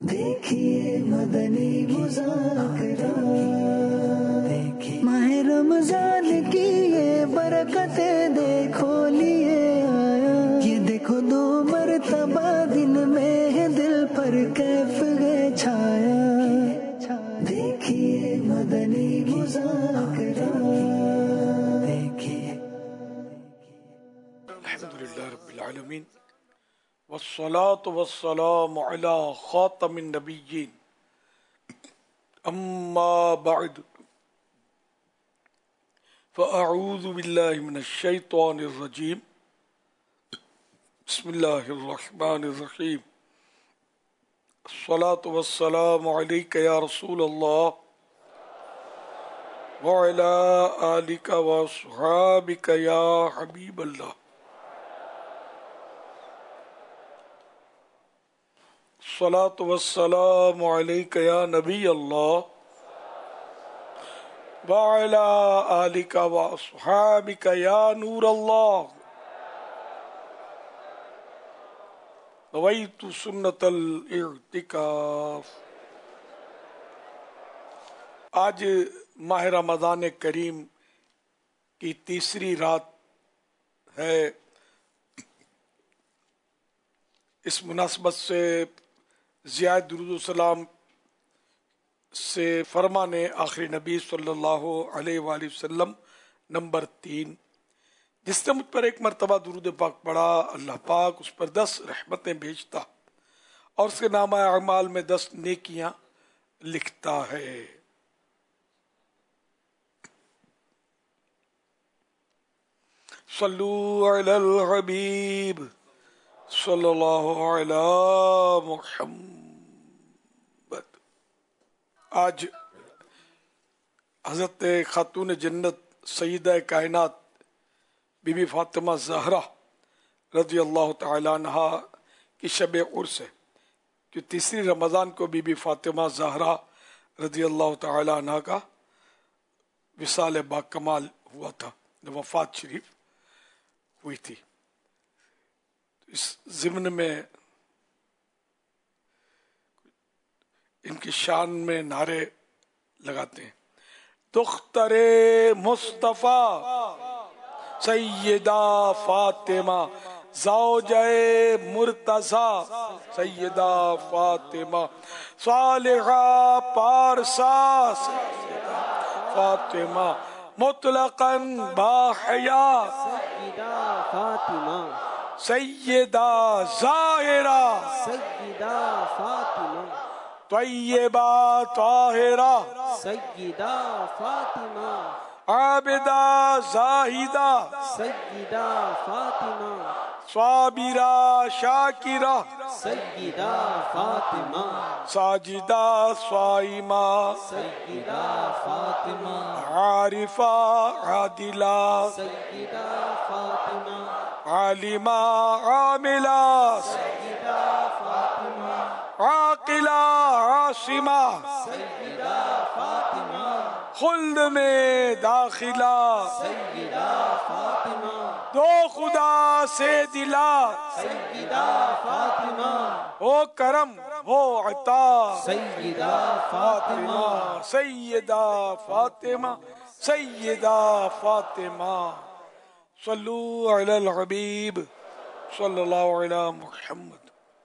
دیکھیے مدنی مذاکرہ، دیکھیے ماہ رمضان کی یہ برکتیں دیکھو لیے آیا، یہ دیکھو 2 مرتبہ دن میں ہے دل پر کیف ہے چھایا، دیکھیے مدنی مذاکرہ، دیکھیے۔ الحمدللہ رب العالمین والصلاة والسلام على خاتم النبیین اما بعد فاعوذ باللہ من الشیطان الرجیم بسم اللہ الرحمن الرحیم الصلاة والسلام علیک یا رسول اللہ وعلى آلک واصحابک یا حبیب اللہ۔ الصلاة والسلام علیک یا نبی اللہ وعلی آلک واصحابک یا نور اللہ، نویت سنت الاعتکاف۔ آج ماہ رمضان کریم کی تیسری رات ہے۔ اس مناسبت سے زیاد درود و سلام سے فرمان آخری نبی صلی اللہ علیہ وآلہ وسلم نمبر 3، جس نے مجھ پر ایک مرتبہ درود پاک پڑھا، اللہ پاک اس پر 10 رحمتیں بھیجتا اور اس کے نامہ اعمال میں 10 نیکیاں لکھتا ہے۔ صلو علی الحبیب صلی اللہ علی محمد۔ آج حضرت خاتون جنت سیدہ کائنات بی بی فاطمہ زہرا رضی اللہ تعالی عنہا کی شب عرس ہے، کہ تیسری رمضان کو بی بی فاطمہ زہرا رضی اللہ تعالی عنہا کا وصال با کمال ہوا تھا، وفات شریف ہوئی تھی۔ اس ضمن میں ان کی شان میں نعرے لگاتے ہیں۔ دختر مصطفیٰ سیدہ فاطمہ زوجہ مرتضی سیدہ فاطمہ صالحہ پارسا سیدہ فاطمہ مطلقاً باحیا سیدہ فاطمہ، سیدہ ظاہرہ سیدہ فاطمہ، طیبہ طاہرہ سیدہ فاطمہ، عابدہ زاہدہ سیدہ فاطمہ، صابرہ شاکرہ سیدہ فاطمہ، ساجدہ صائمہ سیدہ فاطمہ، عارفہ عادلہ سیدہ فاطمہ، عالمہ عاملہ سیدہ فاطمہ، عاقلہ عاصمہ سیدہ فاطمہ، خلد میں داخلہ سیدہ فاطمہ، دو خدا سے دلا سیدہ فاطمہ، ہو کرم ہو عطا سیدہ فاطمہ، سیدہ فاطمہ سیدہ فاطمہ۔ صلو علی الحبیب صلی اللہ علی محمد۔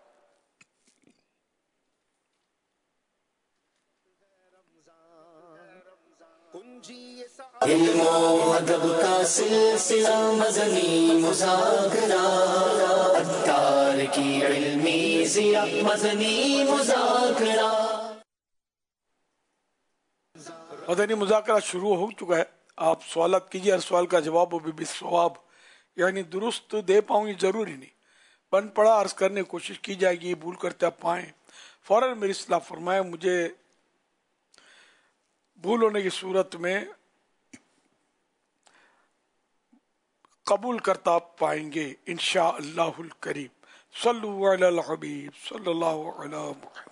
علم و ادب کا سلسلہ مدنی مذاکرہ، عطار کی علمی ضیاء مدنی مذاکرہ۔ مدنی مذاکرہ شروع ہو چکا ہے، آپ سوالات کیجیے، ہر سوال کا جواب ہو بالصواب، یعنی درست دے پاؤں گی ضروری نہیں، بن پڑا عرض کرنے کی کوشش کی جائے گی، بھول کرتے آپ پائیں فوراً میری اصلاح فرمائیں، مجھے بھول ہونے کی صورت میں قبول کرتا پائیں گے انشاءاللہ الکریم۔ صلو علی الحبیب صلی اللہ علی محمد۔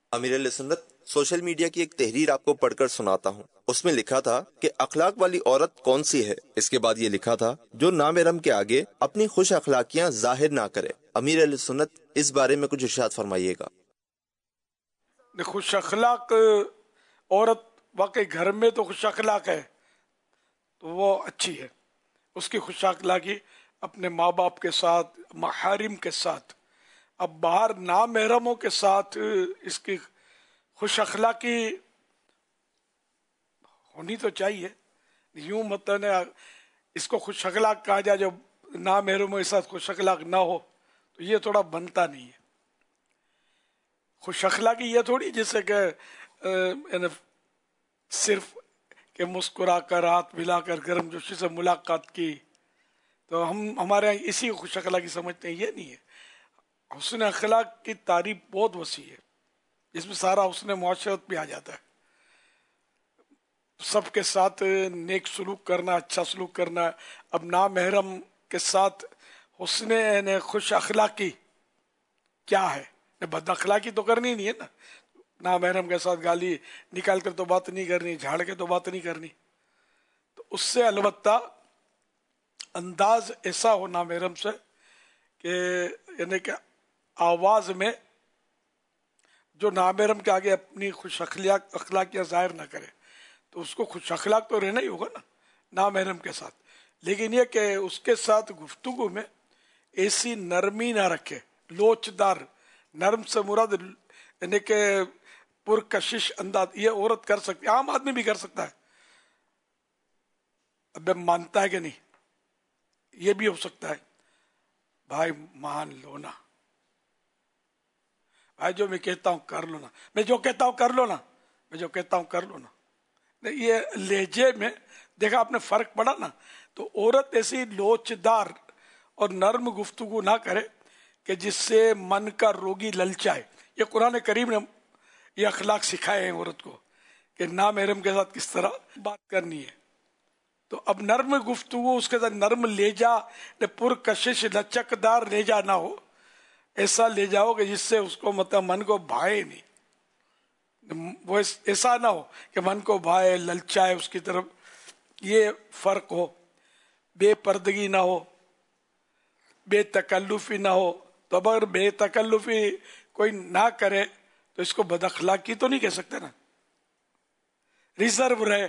امیر علیہ سنت، سوشل میڈیا کی ایک تحریر آپ کو پڑھ کر سناتا ہوں۔ اس میں لکھا تھا کہ اخلاق والی عورت کون سی ہے؟ اس کے بعد یہ لکھا تھا جو نامحرم کے آگے اپنی خوش اخلاقیاں ظاہر نہ کرے۔ امیر علیہ سنت، اس بارے میں کچھ ارشاد فرمائیے گا۔ خوش اخلاق عورت واقعی گھر میں تو خوش اخلاق ہے تو وہ اچھی ہے، اس کی خوش اخلاقی اپنے ماں باپ کے ساتھ، محارم کے ساتھ، اب باہر نامحرموں کے ساتھ اس کی خوش اخلاقی ہونی تو چاہیے۔ یوں مطلب اس کو خوش اخلاق کہا جائے جو نامحرموں کے ساتھ خوش اخلاق نہ ہو، تو یہ تھوڑا بنتا نہیں ہے۔ خوش اخلاقی یہ تھوڑی جیسے کہ صرف کہ مسکرا کر ہاتھ ملا کر گرم جوشی سے ملاقات کی تو ہمارے یہاں اسی خوش اخلاقی سمجھتے ہیں، یہ نہیں ہے۔ حسن اخلاق کی تعریف بہت وسیع ہے، جس میں سارا حسن معاشرت بھی آ جاتا ہے، سب کے ساتھ نیک سلوک کرنا، اچھا سلوک کرنا۔ اب نامحرم کے ساتھ حسن خوش اخلاقی کیا ہے؟ بد اخلاقی تو کرنی نہیں ہے نا، نامحرم کے ساتھ گالی نکال کر تو بات نہیں کرنی، جھاڑ کے تو بات نہیں کرنی، تو اس سے البتہ انداز ایسا ہو نامحرم سے کہ یعنی کہ آواز میں جو نامحرم کے آگے اپنی خوش اخلاقیاں ظاہر نہ کرے، تو اس کو خوش اخلاق تو رہنا ہی ہوگا نا نامحرم کے ساتھ، لیکن یہ کہ اس کے ساتھ گفتگو میں ایسی نرمی نہ رکھے، لوچدار، نرم سے مراد یعنی کہ پرکشش انداز، یہ عورت کر سکتی، عام آدمی بھی کر سکتا ہے، اب مانتا ہے کہ نہیں، یہ بھی ہو سکتا ہے، بھائی مان لو نا، بھائی جو میں کہتا ہوں کر لو نا، میں جو کہتا ہوں کر لو نا، میں جو کہتا ہوں کر لو نا۔ یہ لہجے میں دیکھا آپ نے فرق پڑا نا، تو عورت ایسی لوچدار اور نرم گفتگو نہ کرے کہ جس سے من کا روگی للچائے۔ یہ قرآن کریم نے یہ اخلاق سکھائے ہیں عورت کو کہ نامحرم کے ساتھ کس طرح بات کرنی ہے۔ تو اب نرم گفتگو، اس کے ساتھ نرم لہجہ، پرکشش لچکدار لہجہ نہ ہو، ایسا لہجہ ہو کہ جس سے اس کو مطلب من کو بھائے نہیں، وہ ایسا نہ ہو کہ من کو بھائے، للچائے اس کی طرف، یہ فرق ہو۔ بے پردگی نہ ہو، بے تکلفی نہ ہو، تو اگر بے تکلفی کوئی نہ کرے تو اس کو بد اخلاقی تو نہیں کہہ سکتے نا، ریزرو رہے،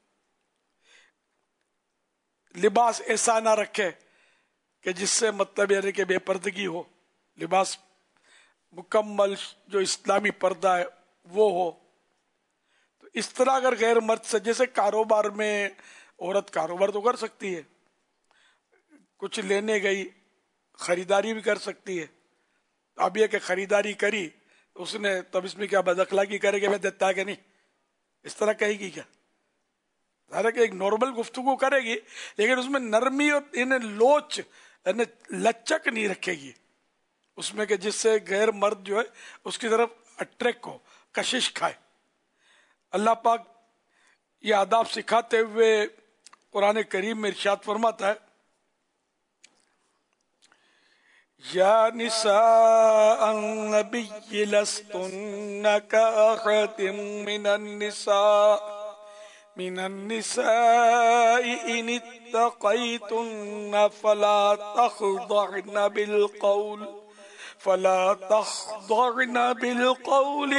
لباس ایسا نہ رکھے کہ جس سے مطلب یعنی کہ بے پردگی ہو، لباس مکمل جو اسلامی پردہ ہے وہ ہو۔ تو اس طرح اگر غیر مرد سے، جیسے کاروبار میں عورت کاروبار تو کر سکتی ہے، کچھ لینے گئی، خریداری بھی کر سکتی ہے، اب یہ کہ خریداری کری اس نے، تب اس میں کیا بد اخلاقی کرے گی، میں دیتا ہے کہ نہیں، اس طرح کہے گی کیا؟ ظاہر کہ ایک نارمل گفتگو کرے گی، لیکن اس میں نرمی اور لوچ یعنی لچک نہیں رکھے گی اس میں کہ جس سے غیر مرد جو ہے اس کی طرف اٹریکٹ ہو، کشش کھائے۔ اللہ پاک یہ آداب سکھاتے ہوئے قرآن کریم میں ارشاد فرماتا ہے، یا نساء النبی لستن کأحد من النساء ان اتقیتن فلا تخضعن بالقول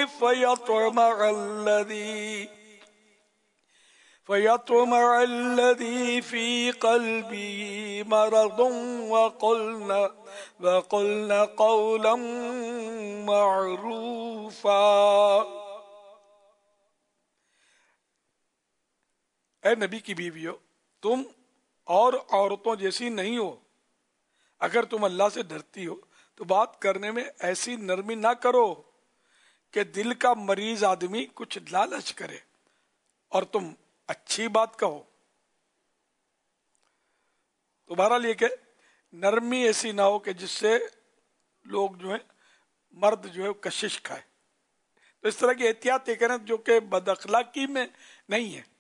فيطمع الذي في قلبه مرض وقلن قولا معروفا۔ اے نبی کی بیویو، تم اور عورتوں جیسی نہیں ہو، اگر تم اللہ سے ڈرتی ہو تو بات کرنے میں ایسی نرمی نہ کرو کہ دل کا مریض آدمی کچھ لالچ کرے اور تم اچھی بات کہو۔ تو بہرحال یہ کہ نرمی ایسی نہ ہو کہ جس سے لوگ جو ہے مرد جو ہے کشش کھائے۔ تو اس طرح کی احتیاط یہ کریں جو کہ بد اخلاقی میں نہیں ہے،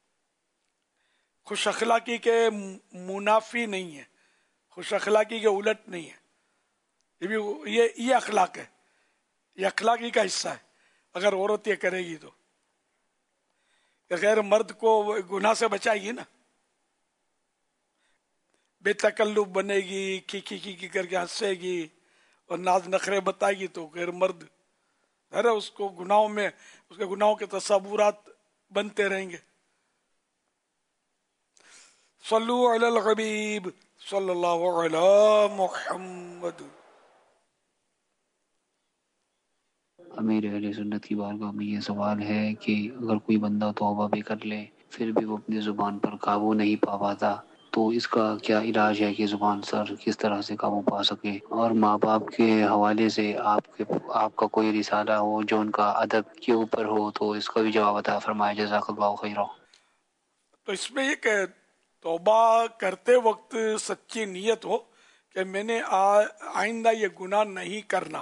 خوش اخلاقی کے منافی نہیں ہے، خوش اخلاقی کے الٹ نہیں ہے، یہ اخلاق ہے، یہ اخلاقی کا حصہ ہے۔ اگر عورت یہ کرے گی تو غیر مرد کو گناہ سے بچائے گی نا، بے تکلف بنے گی، کی کر کے ہنسے گی اور ناز نخرے بتائے گی تو غیر مرد ارے اس کو گناہوں میں اس کے گناہوں کے تصورات بنتے رہیں گے. صلو علی الحبیب صلی اللہ علی محمد. امیر اہل سنت کی بارگاہ میں یہ سوال ہے کہ اگر کوئی بندہ توبہ بھی کر لے پھر بھی وہ اپنی زبان پر قابو نہیں پا پاتا تو اس کا کیا علاج ہے کہ زبان سر کس طرح سے قابو پا سکے؟ اور ماں باپ کے حوالے سے آپ کا کوئی رسالہ ہو جو ان کا ادب کے اوپر ہو تو اس کا بھی جواب عطا فرمائے. جزاک اللہ خیرا. تو اس میں یہ کہ توبہ کرتے وقت سچی نیت ہو کہ میں نے آئندہ یہ گناہ نہیں کرنا،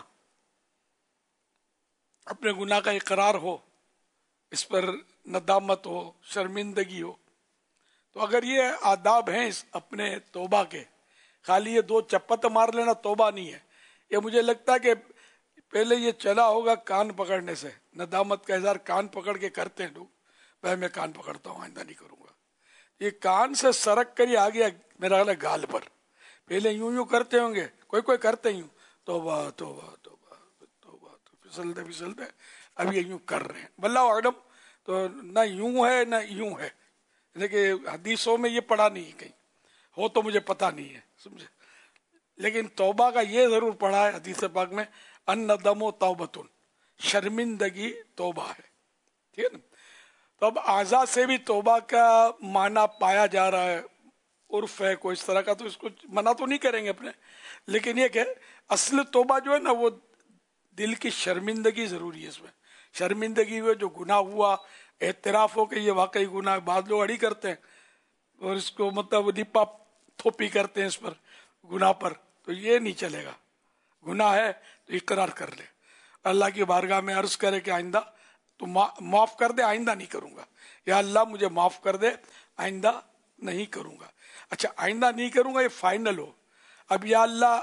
اپنے گناہ کا اقرار ہو، اس پر ندامت ہو، شرمندگی ہو. تو اگر یہ آداب ہیں اپنے توبہ کے، خالی یہ دو چپت مار لینا توبہ نہیں ہے. یہ مجھے لگتا ہے کہ پہلے یہ چلا ہوگا کان پکڑنے سے، ندامت کا اظہار کان پکڑ کے کرتے ہیں لوگ، بھائی میں کان پکڑتا ہوں آئندہ نہیں کروں گا. یہ کان سے سرک کر ہی آ گیا میرا خیال ہے گال پر. پہلے یوں کرتے ہوں گے، کوئی کرتے یوں توبہ توبہ توبہ توبہ تو پھسلتے اب یہ یوں کر رہے ہیں. واللہ اعلم تو نہ یوں ہے نہ یوں ہے، لیکن حدیثوں میں یہ پڑھا نہیں کہیں، ہو تو مجھے پتہ نہیں ہے، سمجھے. لیکن توبہ کا یہ ضرور پڑھا ہے حدیث پاک میں، الندم و توبۃ، شرمندگی توبہ ہے. ٹھیک ہے نا. تو اب اعضاء سے بھی توبہ کا معنی پایا جا رہا ہے، عرف ہے کوئی اس طرح کا، تو اس کو منع تو نہیں کریں گے اپنے، لیکن یہ کہ اصل توبہ جو ہے نا وہ دل کی شرمندگی ضروری ہے. اس میں شرمندگی ہوئے جو گناہ ہوا، اعتراف ہو کہ یہ واقعی گناہ. بعض لوگ اڑی کرتے ہیں اور اس کو مطلب لپا تھوپی کرتے ہیں اس پر گناہ پر، تو یہ نہیں چلے گا. گناہ ہے تو اقرار کر لے، اللہ کی بارگاہ میں عرض کرے کہ آئندہ تو معاف کر دے، آئندہ نہیں کروں گا، یا اللہ مجھے معاف کر دے آئندہ نہیں کروں گا. اچھا آئندہ نہیں کروں گا یہ فائنل ہو. اب یا اللہ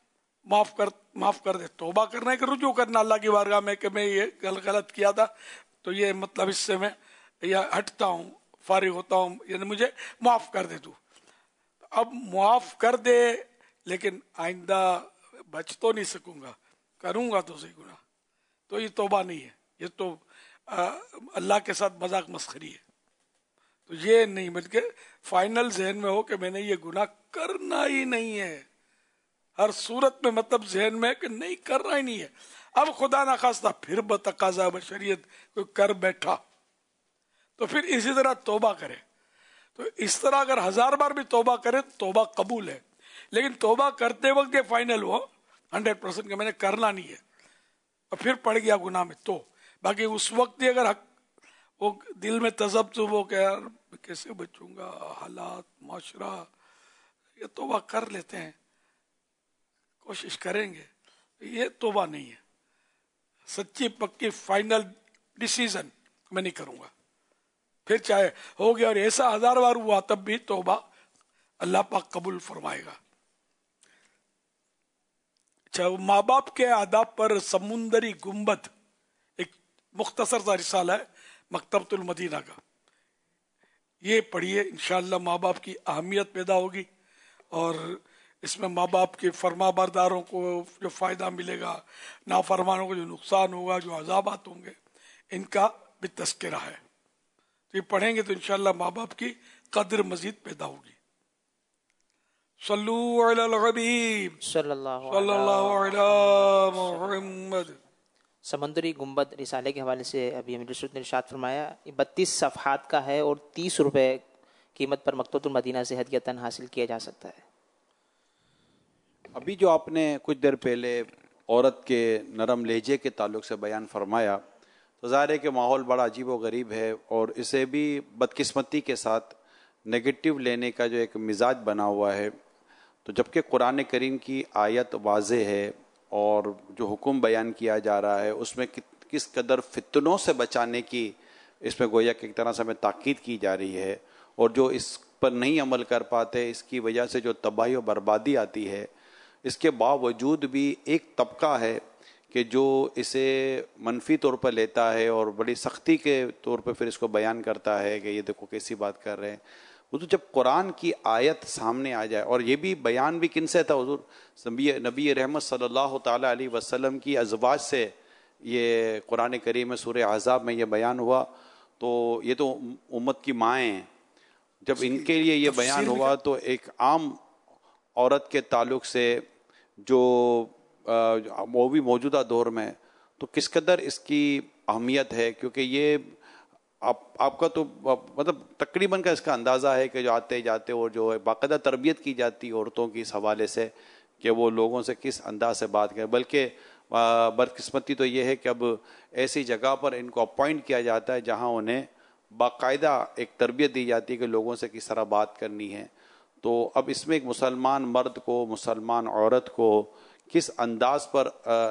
معاف کر دے، توبہ کرنا ہے کہ رجوع کرنا اللہ کی بارگاہ میں کہ میں یہ غلط کیا تھا تو یہ مطلب اس سے میں یا ہٹتا ہوں، فارغ ہوتا ہوں، یعنی مجھے معاف کر دے تو. اب معاف کر دے لیکن آئندہ بچ تو نہیں سکوں گا، کروں گا تو صحیح گناہ، تو یہ توبہ نہیں ہے، یہ تو اللہ کے ساتھ مذاق مسخری ہے. تو یہ نہیں، بلکہ فائنل ذہن میں ہو کہ میں نے یہ گناہ کرنا ہی نہیں ہے، ہر صورت میں مطلب ذہن میں کہ نہیں کرنا ہی نہیں ہے. اب خدا نخواستہ پھر بتقاضا بشریت کوئی کر بیٹھا تو پھر اسی طرح توبہ کرے. تو اس طرح اگر 1000 بار بھی توبہ کرے تو توبہ قبول ہے. لیکن توبہ کرتے وقت یہ فائنل ہو 100% کہ میں نے کرنا نہیں ہے اور پھر پڑ گیا گناہ میں، تو باقی اس وقت ہی اگر وہ دل میں تذبذب ہو کہ یار کیسے بچوں گا، حالات معاشرہ، یہ توبہ کر لیتے ہیں، کوشش کریں گے، یہ توبہ نہیں ہے. سچی پکی فائنل ڈیسیژن میں نہیں کروں گا، پھر چاہے ہو گیا اور ایسا 1000 بار ہوا تب بھی توبہ اللہ پاک قبول فرمائے گا. اچھا ماں باپ کے آداب پر سمندری گنبد ایک مختصر سا رسالہ ہے مکتبۃ المدینہ کا، یہ پڑھیے انشاءاللہ ماں باپ کی اہمیت پیدا ہوگی اور اس میں ماں باپ کے فرما برداروں کو جو فائدہ ملے گا، نافرمانوں کو جو نقصان ہوگا، جو عذابات ہوں گے، ان کا بھی تذکرہ ہے. تو یہ پڑھیں گے تو انشاءاللہ ماں باپ کی قدر مزید پیدا ہوگی. صلو علی الحبیب صلی اللہ علی محمد. سمندری گنبد رسالے کے حوالے سے ابھی امیر رشد نے ارشاد فرمایا 32 صفحات کا ہے اور 30 روپے قیمت پر مکتبۃ المدینہ سے ہدیۃً حاصل کیا جا سکتا ہے. ابھی جو آپ نے کچھ دیر پہلے عورت کے نرم لہجے کے تعلق سے بیان فرمایا تو ظاہر ہے کہ ماحول بڑا عجیب و غریب ہے اور اسے بھی بدقسمتی کے ساتھ نگیٹو لینے کا جو ایک مزاج بنا ہوا ہے. تو جبکہ قرآن کریم کی آیت واضح ہے اور جو حکم بیان کیا جا رہا ہے اس میں کس قدر فتنوں سے بچانے کی اس میں گویا کہ ایک طرح سے ہمیں تاکید کی جا رہی ہے، اور جو اس پر نہیں عمل کر پاتے اس کی وجہ سے جو تباہی و بربادی آتی ہے، اس کے باوجود بھی ایک طبقہ ہے کہ جو اسے منفی طور پر لیتا ہے اور بڑی سختی کے طور پہ پھر اس کو بیان کرتا ہے کہ یہ دیکھو کیسی بات کر رہے ہیں. وہ تو جب قرآن کی آیت سامنے آ جائے, اور یہ بھی بیان بھی کن سے تھا حضور نبی رحمت صلی اللہ تعالیٰ علیہ وسلم کی ازواج سے یہ قرآن کریم میں سورہ احزاب میں یہ بیان ہوا, تو یہ تو امت کی مائیں ہیں. جب ان کے لیے یہ بیان ہوا تو ایک عام عورت کے تعلق سے جو وہ بھی موجودہ دور میں, تو کس قدر اس کی اہمیت ہے, کیونکہ یہ آپ کا تو مطلب تقریباً کا اس کا اندازہ ہے کہ جو آتے جاتے اور جو باقاعدہ تربیت کی جاتی عورتوں کی اس حوالے سے کہ وہ لوگوں سے کس انداز سے بات کریں. بلکہ بدقسمتی تو یہ ہے کہ اب ایسی جگہ پر ان کو اپوائنٹ کیا جاتا ہے جہاں انہیں باقاعدہ ایک تربیت دی جاتی ہے کہ لوگوں سے کس طرح بات کرنی ہے. تو اب اس میں ایک مسلمان مرد کو, مسلمان عورت کو کس انداز پر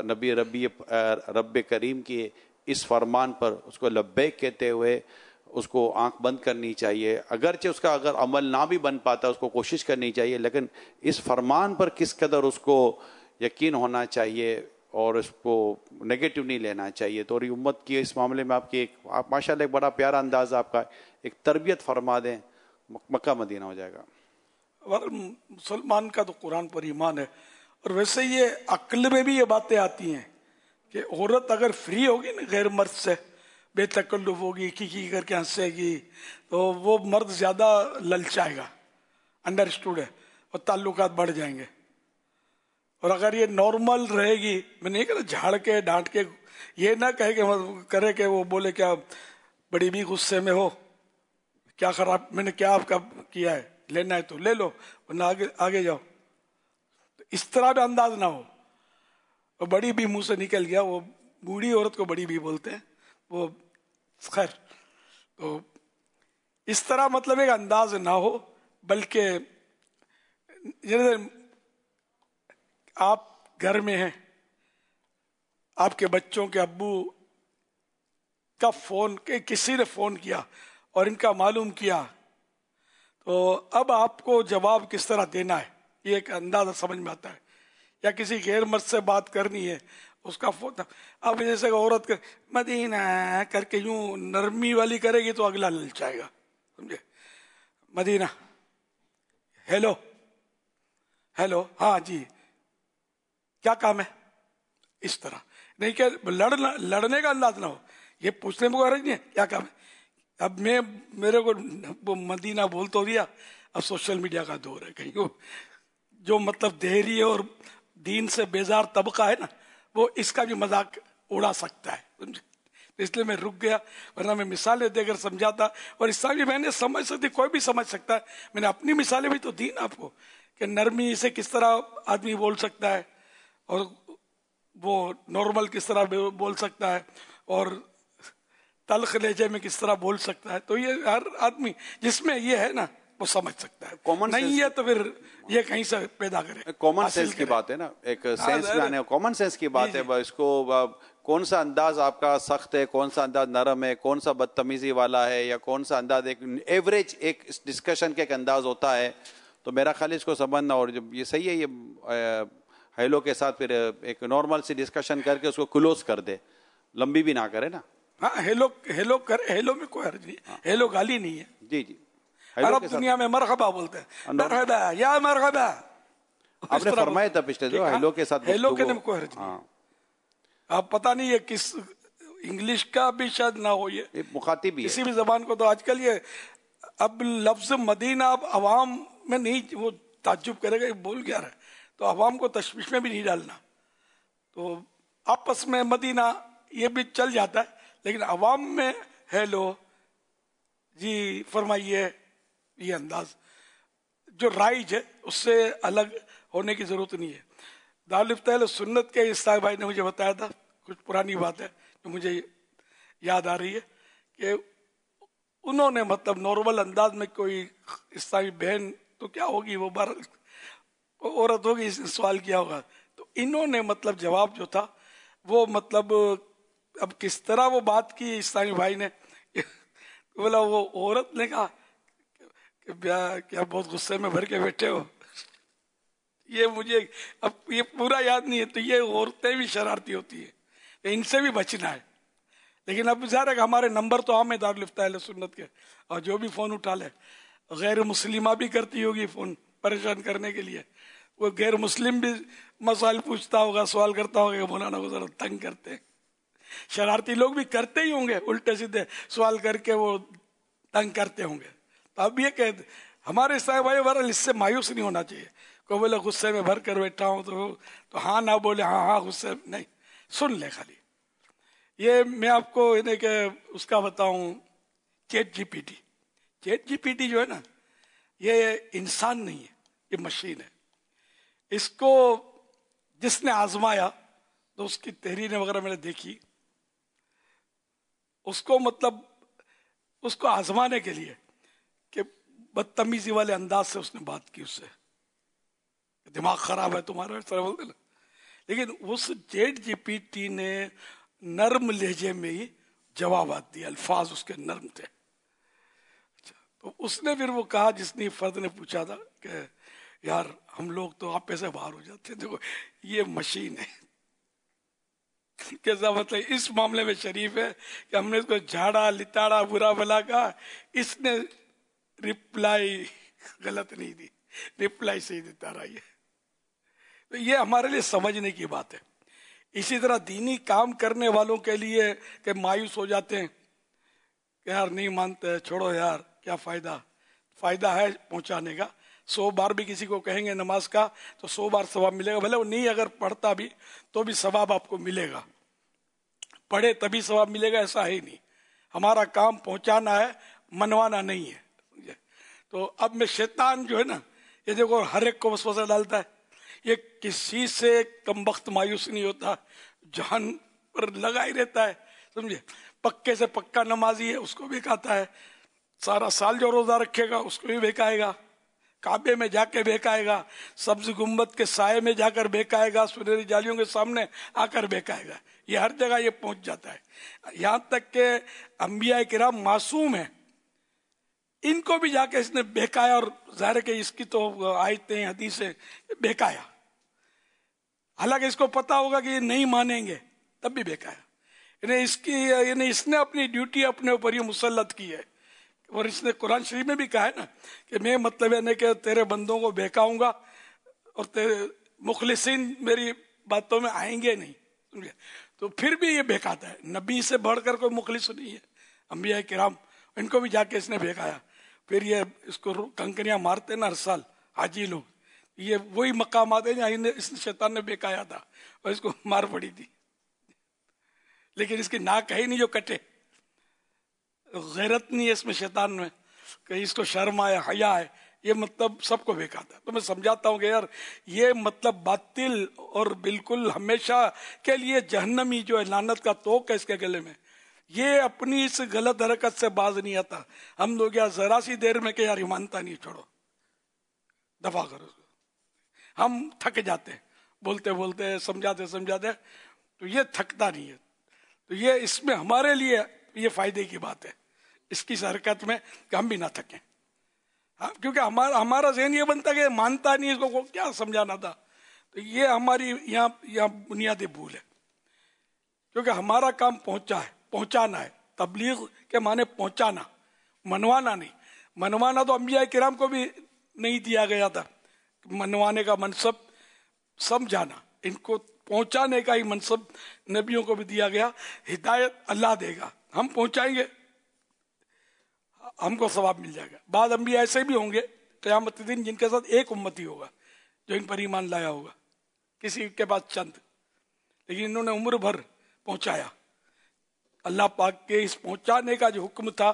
رب کریم کی اس فرمان پر اس کو لبیک کہتے ہوئے اس کو آنکھ بند کرنی چاہیے. اگرچہ اس کا اگر عمل نہ بھی بن پاتا اس کو کوشش کرنی چاہیے, لیکن اس فرمان پر کس قدر اس کو یقین ہونا چاہیے اور اس کو نیگیٹو نہیں لینا چاہیے. تو امت کی اس معاملے میں آپ ماشاءاللہ ایک بڑا پیارا انداز آپ کا, ایک تربیت فرما دیں, مکہ مدینہ ہو جائے گا. مسلمان کا تو قرآن پر ایمان ہے, اور ویسے یہ عقل میں بھی یہ باتیں آتی ہیں کہ عورت اگر فری ہوگی نا غیر مرد سے, بے تکلف ہوگی, کی کر کے ہنسے گی, تو وہ مرد زیادہ للچائے گا. انڈرسٹوڈ ہے, اور تعلقات بڑھ جائیں گے. اور اگر یہ نارمل رہے گی, میں نہیں کہتا جھاڑ کے ڈانٹ کے, یہ نہ کہے کہ کرے کہ وہ بولے کیا بڑی بھی غصے میں ہو, کیا خراب میں نے کیا آپ کا کیا ہے, لینا ہے تو لے لو ورنہ آگے جاؤ. تو اس طرح بھی انداز نہ ہو. اور بڑی بھی منہ سے نکل گیا, وہ بوڑھی عورت کو بڑی بھی بولتے ہیں, وہ خیر. تو اس طرح مطلب ایک انداز نہ ہو, بلکہ آپ گھر میں ہیں, آپ کے بچوں کے ابو کا فون, کسی نے فون کیا اور ان کا معلوم کیا, تو اب آپ کو جواب کس طرح دینا ہے یہ ایک اندازہ سمجھ میں آتا ہے. یا کسی غیر مرد سے بات کرنی ہے, اس کا فون, اب جیسے عورت مدینہ کر کے یوں نرمی والی کرے گی تو اگلا للچائے گا, سمجھے. مدینہ, ہیلو ہیلو, ہاں جی کیا کام ہے, اس طرح نہیں کہ لڑنے کا انداز نہ ہو. یہ پوچھنے میں کوئی حرج نہیں ہے کیا کام ہے. اب میرے کو وہ مدینہ بول تو دیا, اب سوشل میڈیا کا دور ہے, کہیں جو مطلب دہری اور دین سے بیزار طبقہ ہے نا, وہ اس کا بھی مذاق اڑا سکتا ہے, سمجھے. اس لیے میں رک گیا, ورنہ میں مثالیں دے کر سمجھاتا, اور اس طرح بھی میں نے سمجھ سکتی, کوئی بھی سمجھ سکتا ہے. میں نے اپنی مثالیں بھی تو دی نا آپ کو کہ نرمی سے کس طرح آدمی بول سکتا ہے, اور وہ نارمل کس طرح بول سکتا ہے, اور تلخ لہجے میں کس طرح بول سکتا ہے. تو یہ ہر آدمی جس میں یہ ہے نا وہ سمجھ سکتا ہے, نہیں ہے تو پھر یہ کہیں سے پیدا کرے. کامن سینس کی بات ہے نا, ایک سینس میں آنے, کامن سینس کی بات ہے. اس کو کون سا انداز آپ کا سخت ہے, کون سا انداز نرم ہے, کون سا بدتمیزی والا ہے, یا کون سا انداز ایک ایوریج ایک ڈسکشن کا ایک انداز ہوتا ہے. تو میرا خیال اس کو سمجھنا, اور جب یہ صحیح ہے یہ ہیلو کے ساتھ پھر ایک نارمل سی ڈسکشن کر کے اس کو کلوز کر دے, لمبی بھی نہ کرے نا. ہاں ہیلو کرے, ہیلو میں کوئی حرج نہیں, ہیلو گالی نہیں ہے. جی جی, عرب دنیا میں مرحبا بولتے ہیں, مرحبا یا مرحبا. آپ نے فرمایا تھا پچھلے جو ہیلو کے ساتھ ہیلو کہنے میں کوئی حرج نہیں. آپ پتہ نہیں یہ کس انگلش کا بھی شاید نہ ہو, یہ مخاطب بھی کسی بھی زبان کو. تو آج کل یہ اب لفظ مدینہ اب عوام میں نہیں, وہ تعجب کرے گا یہ بول کیا رہا ہے, تو عوام کو تشویش میں بھی نہیں ڈالنا. تو آپس میں مدینہ یہ بھی چل جاتا ہے, لیکن عوام میں ہیلو جی فرمائیے, یہ انداز جو رائج ہے اس سے الگ ہونے کی ضرورت نہیں ہے. دارالفتہ اہل سنت کے اسحاق بھائی نے مجھے بتایا تھا, کچھ پرانی بات ہے جو مجھے یاد آ رہی ہے, کہ انہوں نے مطلب نارمل انداز میں کوئی اسلامی بہن تو کیا ہوگی, وہ عورت ہوگی, اس نے سوال کیا ہوگا, تو انہوں نے مطلب جواب جو تھا وہ مطلب اب کس طرح وہ بات کی اسلامی بھائی نے, بولا وہ عورت نے کہا کہ کیا بہت غصے میں بھر کے بیٹھے ہو. یہ مجھے اب یہ پورا یاد نہیں ہے. تو یہ عورتیں بھی شرارتی ہوتی ہیں, ان سے بھی بچنا ہے. لیکن اب ظاہر ہے کہ ہمارے نمبر تو عام دارالفتہ اہل سنت کے, اور جو بھی فون اٹھا لے. غیر مسلمہ بھی کرتی ہوگی فون پریشان کرنے کے لیے, وہ غیر مسلم بھی مسائل پوچھتا ہوگا, سوال کرتا ہوگا کہ مولانا کو ذرا تنگ کرتے ہیں. شرارتی لوگ بھی کرتے ہی ہوں گے, الٹے سیدھے سوال کر کے وہ تنگ کرتے ہوں گے. تو اب یہ کہ ہمارے صاحب بھائی بہرحال اس سے مایوس نہیں ہونا چاہیے. کوئی بولے غصے میں بھر کر بیٹھا ہوں تو ہاں نہ بولے ہاں ہاں غصے نہیں, سن لے خالی. یہ میں آپ کو کہ اس کا بتاؤں, chat G P T. Chat G P T جو ہے نا, یہ انسان نہیں ہے, یہ مشین ہے. اس کو جس نے آزمایا تو اس کی تحریریں وغیرہ میں نے دیکھی, اس کو مطلب اس کو آزمانے کے لیے کہ بدتمیزی والے انداز سے اس نے بات کی, اس سے دماغ خراب ہے تمہارا اس طرح بولتے نا. لیکن اس چیٹ جی پی ٹی نے نرم لہجے میں ہی جوابات دیے, الفاظ اس کے نرم تھے. تو اس نے پھر وہ کہا, جس نے فرد نے پوچھا تھا کہ یار ہم لوگ تو آپ سے باہر ہو جاتے ہیں, دیکھو یہ مشین ہے. کیسا مطلب اس معاملے میں شریف ہے کہ ہم نے اس کو جھاڑا لتاڑا برا بلا کہا, اس نے ریپلائی غلط نہیں دی, ریپلائی صحیح دیتا رہا. تو یہ ہمارے لیے سمجھنے کی بات ہے. اسی طرح دینی کام کرنے والوں کے لیے کہ مایوس ہو جاتے ہیں کہ یار نہیں مانتے, چھوڑو یار کیا فائدہ. فائدہ ہے پہنچانے کا. 100 بار بھی کسی کو کہیں گے نماز کا تو 100 بار ثواب ملے گا. بھلے وہ نہیں اگر پڑھتا بھی تو بھی ثواب آپ کو ملے گا, پڑھے تبھی ثواب ملے گا ایسا ہے ہی نہیں. ہمارا کام پہنچانا ہے, منوانا نہیں ہے. تو اب میں شیطان جو ہے نا, یہ دیکھو ہر ایک کو وسوسہ ڈالتا ہے. یہ کسی سے کم بخت مایوس نہیں ہوتا, جان پر لگا ہی رہتا ہے, سمجھے. پکے سے پکا نمازی ہے, اس کو بھی کہتا ہے. سارا سال جو روزہ رکھے گا اس کو بھی بہکائے گا, کعبے میں جا کے بہکائے گا, سبز گنبد کے سائے میں جا کر بہکائے گا, سنہری جالیوں کے سامنے آ کر بہکائے گا. یہ ہر جگہ یہ پہنچ جاتا ہے. یہاں تک کہ انبیاء کرام معصوم ہیں, ان کو بھی جا کے اس نے بہکایا. اور ظاہر ہے کہ اس کی تو آیتیں حدیثیں بہکایا, حالانکہ اس کو پتا ہوگا کہ یہ نہیں مانیں گے تب بھی بہکایا. اس نے اپنی ڈیوٹی اپنے اوپر یہ مسلط کی ہے. اور اس نے قرآن شریف میں بھی کہا ہے نا کہ میں مطلب ہے کہ تیرے بندوں کو بہکاؤں گا اور تیرے مخلصین میری باتوں میں آئیں گے نہیں, سمجھے. تو پھر بھی یہ بہکاتا ہے. نبی سے بڑھ کر کوئی مخلص نہیں ہے, انبیاء کرام, ان کو بھی جا کے اس نے بہکایا. پھر یہ اس کو کنکریاں مارتے نا ہر سال حاجی لوگ, یہ وہی مقامات ہیں جہاں اس شیطان نے بہکایا تھا اور اس کو مار پڑی تھی. لیکن اس کی ناک ہے ہی نہیں جو کٹے, غیرت نہیں ہے اس میں شیطان میں کہ اس کو شرم آئے, حیا ہے. یہ مطلب سب کو بہکاتا ہے. تو میں سمجھاتا ہوں کہ یار یہ مطلب باطل اور بالکل ہمیشہ کے لیے جہنمی جو ہے لعنت کا توق ہے اس کے گلے میں, یہ اپنی اس غلط حرکت سے باز نہیں آتا. ہم لوگ یار ذرا سی دیر میں کہ یار ایمانتا نہیں, چھوڑو دفاع کرو. ہم تھک جاتے ہیں بولتے بولتے, سمجھاتے سمجھاتے, تو یہ تھکتا نہیں ہے. تو یہ اس میں ہمارے لیے یہ فائدے کی بات ہے اس کی حرکت میں کہ ہم بھی نہ تھکیں. کیونکہ ہمارا ذہن یہ بنتا کہ مانتا نہیں, اس کو کیا سمجھانا تھا. تو یہ ہماری یہاں بنیادی بھول ہے. کیونکہ ہمارا کام پہنچانا ہے. تبلیغ کے معنی پہنچانا, منوانا نہیں. منوانا تو انبیاء کرام کو بھی نہیں دیا گیا تھا. منوانے کا منصب سمجھانا, ان کو پہنچانے کا ہی منصب نبیوں کو بھی دیا گیا. ہدایت اللہ دے گا, ہم پہنچائیں گے, ہم کو ثواب مل جائے گا. بعض انبیاء ایسے بھی ہوں گے قیامت کے دن جن کے ساتھ ایک امتی ہوگا جو ان پر ایمان لایا ہوگا, کسی کے پاس چند, لیکن انہوں نے عمر بھر پہنچایا. اللہ پاک کے اس پہنچانے کا جو حکم تھا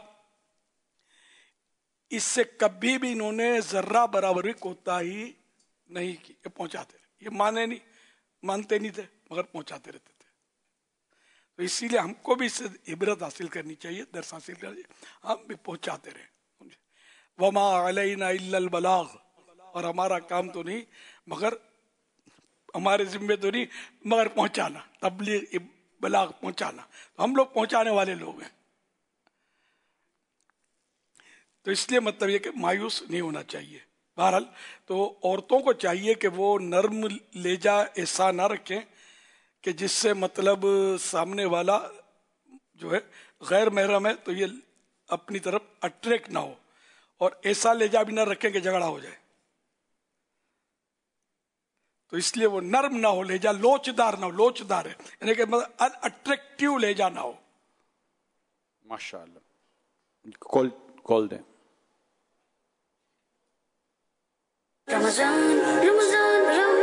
اس سے کبھی بھی انہوں نے ذرہ برابر کوتاہی نہیں کی. یہ پہنچاتے رہے, یہ مانتے نہیں تھے مگر پہنچاتے رہتے تھے. تو اسی لیے ہم کو بھی اس سے عبرت حاصل کرنی چاہیے, درس حاصل کرنی چاہیے. ہم بھی پہنچاتے رہے. وما علینا الا البلاغ, اور ہمارا کام تو نہیں مگر ہمارے ذمے تو نہیں مگر پہنچانا, تبلیغ بلاغ پہنچانا. ہم لوگ پہنچانے والے لوگ ہیں. تو اس لیے مطلب یہ کہ مایوس نہیں ہونا چاہیے. بہرحال تو عورتوں کو چاہیے کہ وہ نرم لہجہ ایسا نہ رکھیں کہ جس سے مطلب سامنے والا جو ہے غیر محرم ہے تو یہ اپنی طرف اٹریکٹ نہ ہو، اور ایسا لہجہ بھی نہ رکھیں کہ جھگڑا ہو جائے. تو اس لیے وہ نرم نہ ہو لہجہ، لوچدار نہ ہو. لوچدار ہے یعنی کہ مطلب ان اٹریکٹیو لہجہ نہ ہو. ماشاء اللہ. کال دیں. رمضان رمضان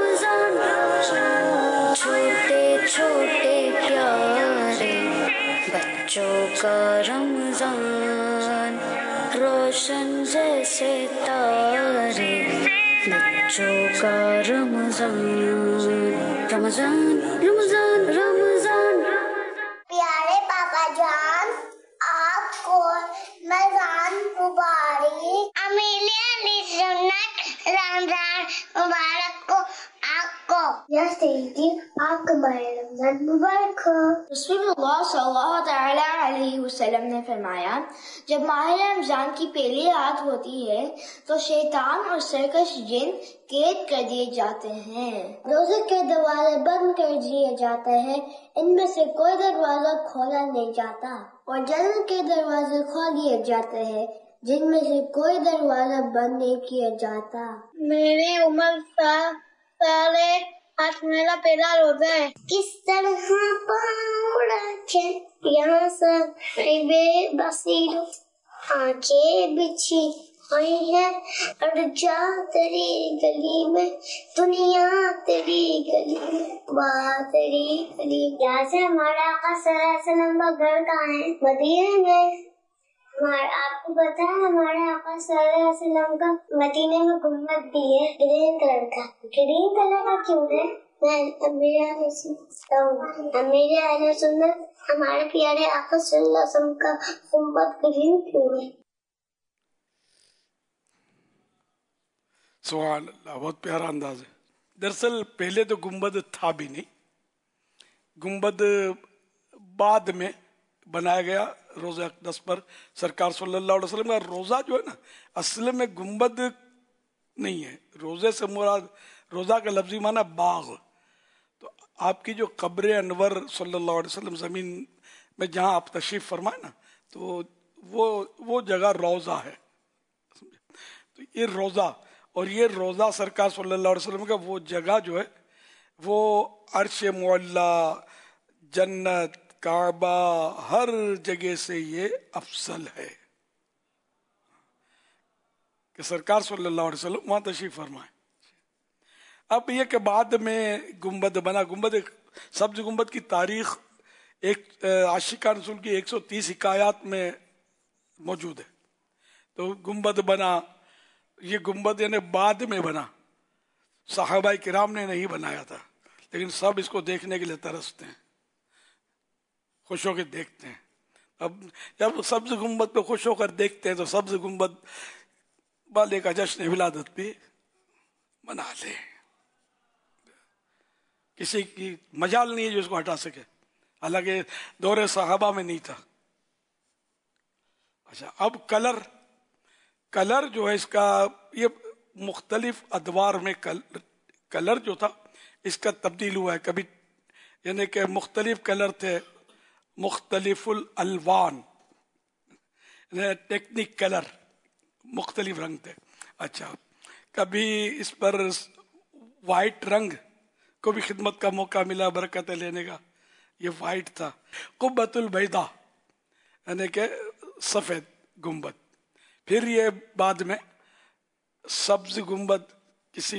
رمضان چھوٹے چھوٹے پیارے بچوں کا رمضان، روشن جیسے تارے بچوں کا رمضان. رمضان رمضان رمضان. پیارے پاپا جان، آپ کو رمضان مبارک. امیلیہ علی سنت رمضان مبارک کو آپ کو. یا سیدی آپ کا ماہ رمضان مبارک ہو. رسول اللہ صلی اللہ تعالی علیہ وسلم نے فرمایا، جب ماہ رمضان کی پہلی رات ہوتی ہے تو شیطان اور سرکش جن قید کر دیے جاتے ہیں. روزے کے دروازے بند کر دیے جاتے ہیں، ان میں سے کوئی دروازہ کھولا نہیں جاتا، اور جنت کے دروازے کھول دیے جاتے ہیں جن میں سے کوئی دروازہ بند نہیں کیا جاتا. میری عمر 7 سال ہے، آج میرا پہلا روزہ ہے. کس طرح پاؤں رکھے یہاں سب بے بصیرت، آنکھیں بچھی ہوئی ہے اور جا تیری گلی میں، دنیا تیری گلی میں، بات تیری گلی. یہاں سے ہمارا آقا صلی اللہ علیہ وسلم کا گھر کہاں ہے؟ مدینے میں. آپ کو پتا ہے ہمارے آقا صلی اللہ علیہ وسلم کا مدینے میں گنبد بھی ہے گرین کلر کا. گرین کلر کا کیوں ہے؟ امیر اہل سنت ہمارے پیارے آقا صلی اللہ علیہ وسلم کا گنبد گرین کیوں ہے؟ سبحان اللہ، بہت پیارا انداز ہے. دراصل پہلے تو گنبد تھا بھی نہیں، گنبد بعد میں بنایا گیا روزہ اقدس پر. سرکار صلی اللہ علیہ وسلم کا روزہ جو ہے نا اصل میں گنبد نہیں ہے. روزے سے مراد، روزہ کا لفظی معنی باغ. تو آپ کی جو قبر انور صلی اللہ علیہ وسلم زمین میں جہاں آپ تشریف فرمائے نا، تو وہ جگہ روزہ ہے. تو یہ روزہ، اور یہ روزہ سرکار صلی اللہ علیہ وسلم کا وہ جگہ جو ہے وہ عرش معلا، جنت، کعبہ، ہر جگہ سے یہ افضل ہے کہ سرکار صلی اللہ علیہ وسلم وہاں تشریف فرمائے. اب یہ کہ بعد میں گنبد بنا. گنبد، ایک سبز گنبد کی تاریخ ایک عاشقان رسول کی 130 حکایات میں موجود ہے. تو گنبد بنا، یہ گنبد یعنی بعد میں بنا، صحابہ کرام نے نہیں بنایا تھا، لیکن سب اس کو دیکھنے کے لیے ترستے ہیں، خوش ہو کے دیکھتے ہیں. اب جب سبز گنبد پہ خوش ہو کر دیکھتے ہیں تو سبز گنبد والے کا جشن ولادت بھی منا لے. کسی کی مجال نہیں ہے جو اس کو ہٹا سکے، حالانکہ دور صحابہ میں نہیں تھا. اچھا، اب کلر جو ہے اس کا، یہ مختلف ادوار میں کلر جو تھا اس کا تبدیل ہوا ہے. کبھی یعنی کہ مختلف کلر تھے، مختلف الالوان، ٹیکنک کلر، مختلف رنگ تھے. اچھا، کبھی اس پر وائٹ رنگ کو بھی خدمت کا موقع ملا برکتیں لینے کا، یہ وائٹ تھا. قبۃ البیضاء یعنی کہ سفید گنبد. پھر یہ بعد میں سبز گنبد کسی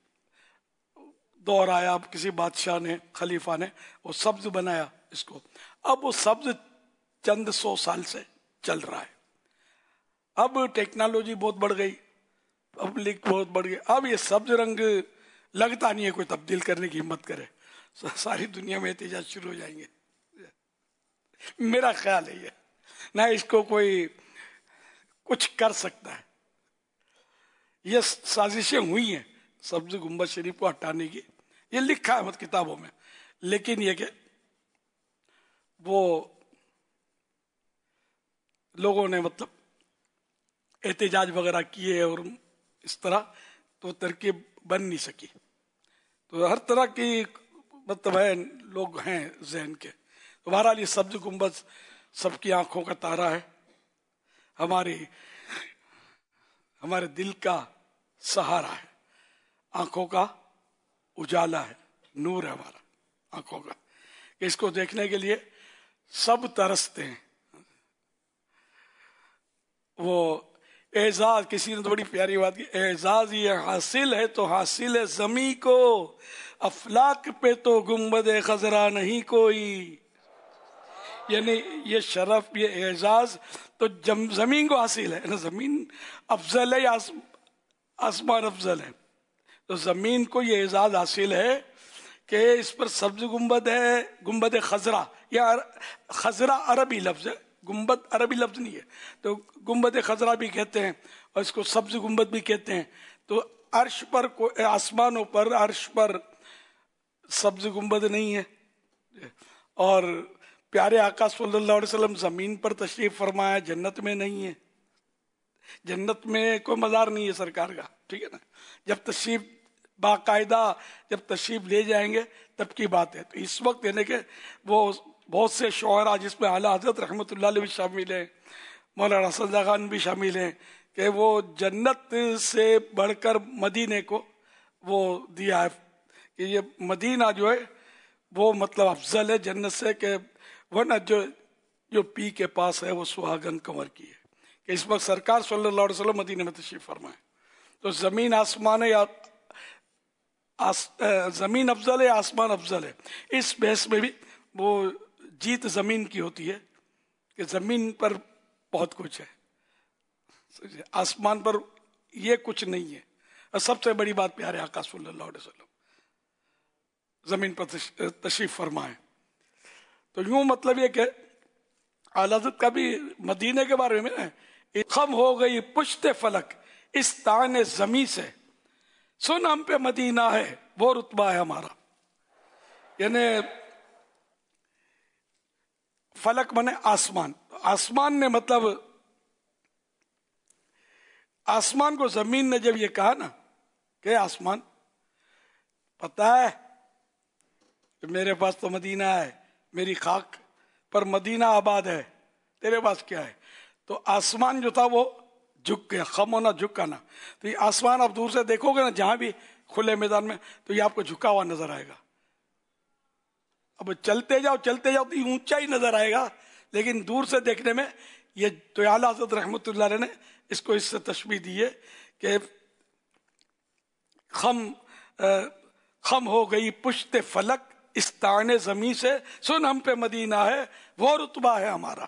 دور آیا، کسی بادشاہ نے، خلیفہ نے وہ سبز بنایا اس کو. اب وہ سبز چند 100 سال سے چل رہا ہے. اب ٹیکنالوجی بہت بڑھ گئی، پبلک بہت بڑھ گئی. اب یہ سبز رنگ لگتا نہیں ہے کوئی تبدیل کرنے کی ہمت کرے. ساری دنیا میں احتجاج شروع ہو جائیں گے، میرا خیال ہے. یہ نہ اس کو کوئی کچھ کر سکتا ہے. یہ سازشیں ہوئی ہیں سبز گنبد شریف کو ہٹانے کی، یہ لکھا ہے مت کتابوں میں، لیکن یہ کہ وہ لوگوں نے مطلب احتجاج وغیرہ کیے اور اس طرح تو ترکیب بن نہیں سکی. تو ہر طرح کی مطلب ہے لوگ ہیں ذہن کے. بہرحال یہ سبز گنبد سب کی آنکھوں کا تارا ہے، ہمارے دل کا سہارا ہے، آنکھوں کا اجالا ہے، نور ہے ہمارا آنکھوں کا، کہ اس کو دیکھنے کے لیے سب ترستے ہیں. وہ اعزاز، کسی نے تو بڑی پیاری بات کی، اعزاز یہ حاصل ہے تو حاصل ہے زمیں کو، افلاک پہ تو گنبد خضرا نہیں کوئی. یعنی یہ شرف، یہ اعزاز تو زمین کو حاصل ہے نا. زمین افضل ہے یا آسمان افضل ہے؟ تو زمین کو یہ اعزاز حاصل ہے کہ اس پر سبز گنبد ہے، گنبد خضرا. یا خضرا عربی لفظ ہے، گنبد عربی لفظ نہیں ہے. تو گنبد خضرا بھی کہتے ہیں اور اس کو سبز گنبد بھی کہتے ہیں. تو عرش پر، آسمانوں پر، عرش پر سبز گنبد نہیں ہے. اور پیارے آقا صلی اللہ علیہ وسلم زمین پر تشریف فرمایا، جنت میں نہیں ہے. جنت میں کوئی مزار نہیں ہے سرکار کا، ٹھیک ہے نا. جب تشریف باقاعدہ جب تشریف لے جائیں گے تب کی بات ہے. تو اس وقت یعنی کہ وہ بہت سے شعرا جس میں اعلیٰ حضرت رحمۃ اللہ علیہ بھی شامل ہیں، مولانا حسن رضا خان بھی شامل ہیں، کہ وہ جنت سے بڑھ کر مدینے کو وہ دیا ہے کہ یہ مدینہ جو ہے وہ مطلب افضل ہے جنت سے، کہ ورنہ جو پی کے پاس ہے وہ سہاگن کنور کی ہے. کہ اس وقت سرکار صلی اللہ علیہ وسلم مدینے میں تشریف فرمائے. تو زمین آسمان ہے یا زمین افضل ہے یا آسمان افضل ہے، اس بحث میں بھی وہ جیت زمین کی ہوتی ہے کہ زمین پر بہت کچھ ہے، آسمان پر یہ کچھ نہیں ہے. اور سب سے بڑی بات پیارے آقا صلی اللہ علیہ وسلم زمین پر تشریف فرمائے. تو یوں مطلب یہ کہ اعلیٰ حضرت کا بھی مدینے کے بارے میں خم ہو گئی پشت فلک اس تان زمیں سے، سن ہم پہ مدینہ ہے وہ رتبہ ہے ہمارا. یعنی فلک منے آسمان، آسمان نے مطلب آسمان کو زمین نے جب یہ کہا نا کہ آسمان پتہ ہے کہ میرے پاس تو مدینہ ہے، میری خاک پر مدینہ آباد ہے، تیرے پاس کیا ہے؟ تو آسمان جو تھا وہ جھک گیا، خم ہونا جھکا نا. تو یہ آسمان آپ دور سے دیکھو گے نا جہاں بھی کھلے میدان میں تو یہ آپ کو جھکا ہوا نظر آئے گا. اب چلتے جاؤ تو یہ اونچا ہی نظر آئے گا، لیکن دور سے دیکھنے میں یہ تو اعلیٰ حضرت رحمۃ اللہ علیہ نے اس کو اس سے تشبیہ دی ہے کہ خم ہو گئی پشت فلک اس تانے زمیں سے، سن ہم پہ مدینہ ہے وہ رتبہ ہے ہمارا.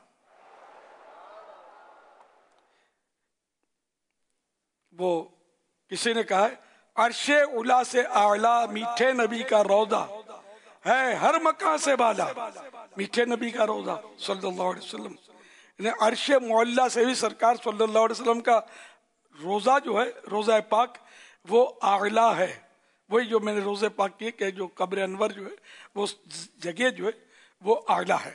وہ کسی نے کہا ہے عرش اعلیٰ سے اعلیٰ میٹھے نبی کا روضہ ہے، ہر مکان سے بالا میٹھے نبی کا روضہ صلی اللہ علیہ وسلم. عرش معلیٰ سے بھی سرکار صلی اللہ علیہ وسلم کا روضہ جو ہے، روضہ پاک وہ اعلیٰ ہے. وہی جو میں نے روضہ پاک کی کہ جو قبر انور جو ہے وہ جگہ جو ہے وہ اعلیٰ ہے،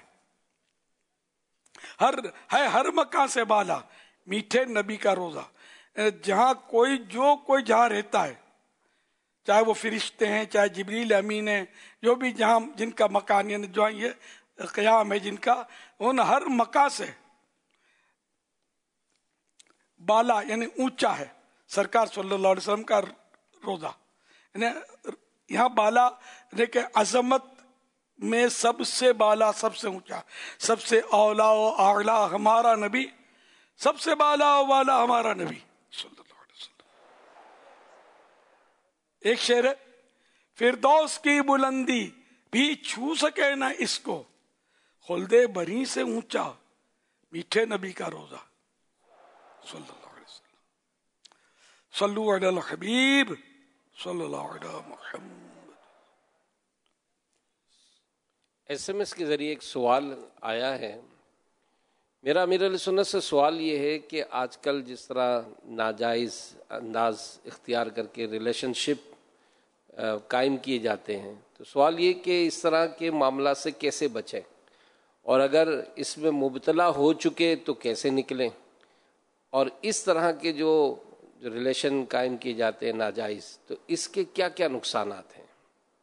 ہر مکان سے بالا میٹھے نبی کا روضہ. جہاں کوئی جہاں رہتا ہے، چاہے وہ فرشتے ہیں، چاہے جبریل امین ہیں، جو بھی جہاں جن کا مکان یعنی جہاں یہ قیام ہے جن کا، ان ہر مکان سے بالا یعنی اونچا ہے سرکار صلی اللہ علیہ وسلم کا روضہ. یعنی یہاں بالا یعنی کہ عظمت میں سب سے بالا، سب سے اونچا، سب سے اولا و اعلیٰ ہمارا نبی، سب سے بالا و بالا ہمارا نبی صلی اللہ علیہ وسلم. ایک شعر ہے، فردوس کی بلندی بھی چھو سکے نہ اس کو، خلد بری سے اونچا میٹھے نبی کا روضہ صلی اللہ علیہ وسلم. صلو علی الحبیب صلی اللہ علیہ محمد. SMS کے ذریعے ایک سوال آیا ہے. میرا امیر علیہ سنت سے سوال یہ ہے کہ آج کل جس طرح ناجائز انداز اختیار کر کے ریلیشن شپ قائم کیے جاتے ہیں، تو سوال یہ کہ اس طرح کے معاملات سے کیسے بچیں، اور اگر اس میں مبتلا ہو چکے تو کیسے نکلیں، اور اس طرح کے جو جو ریلیشن قائم کیے جاتے ہیں ناجائز، تو اس کے کیا کیا نقصانات ہیں؟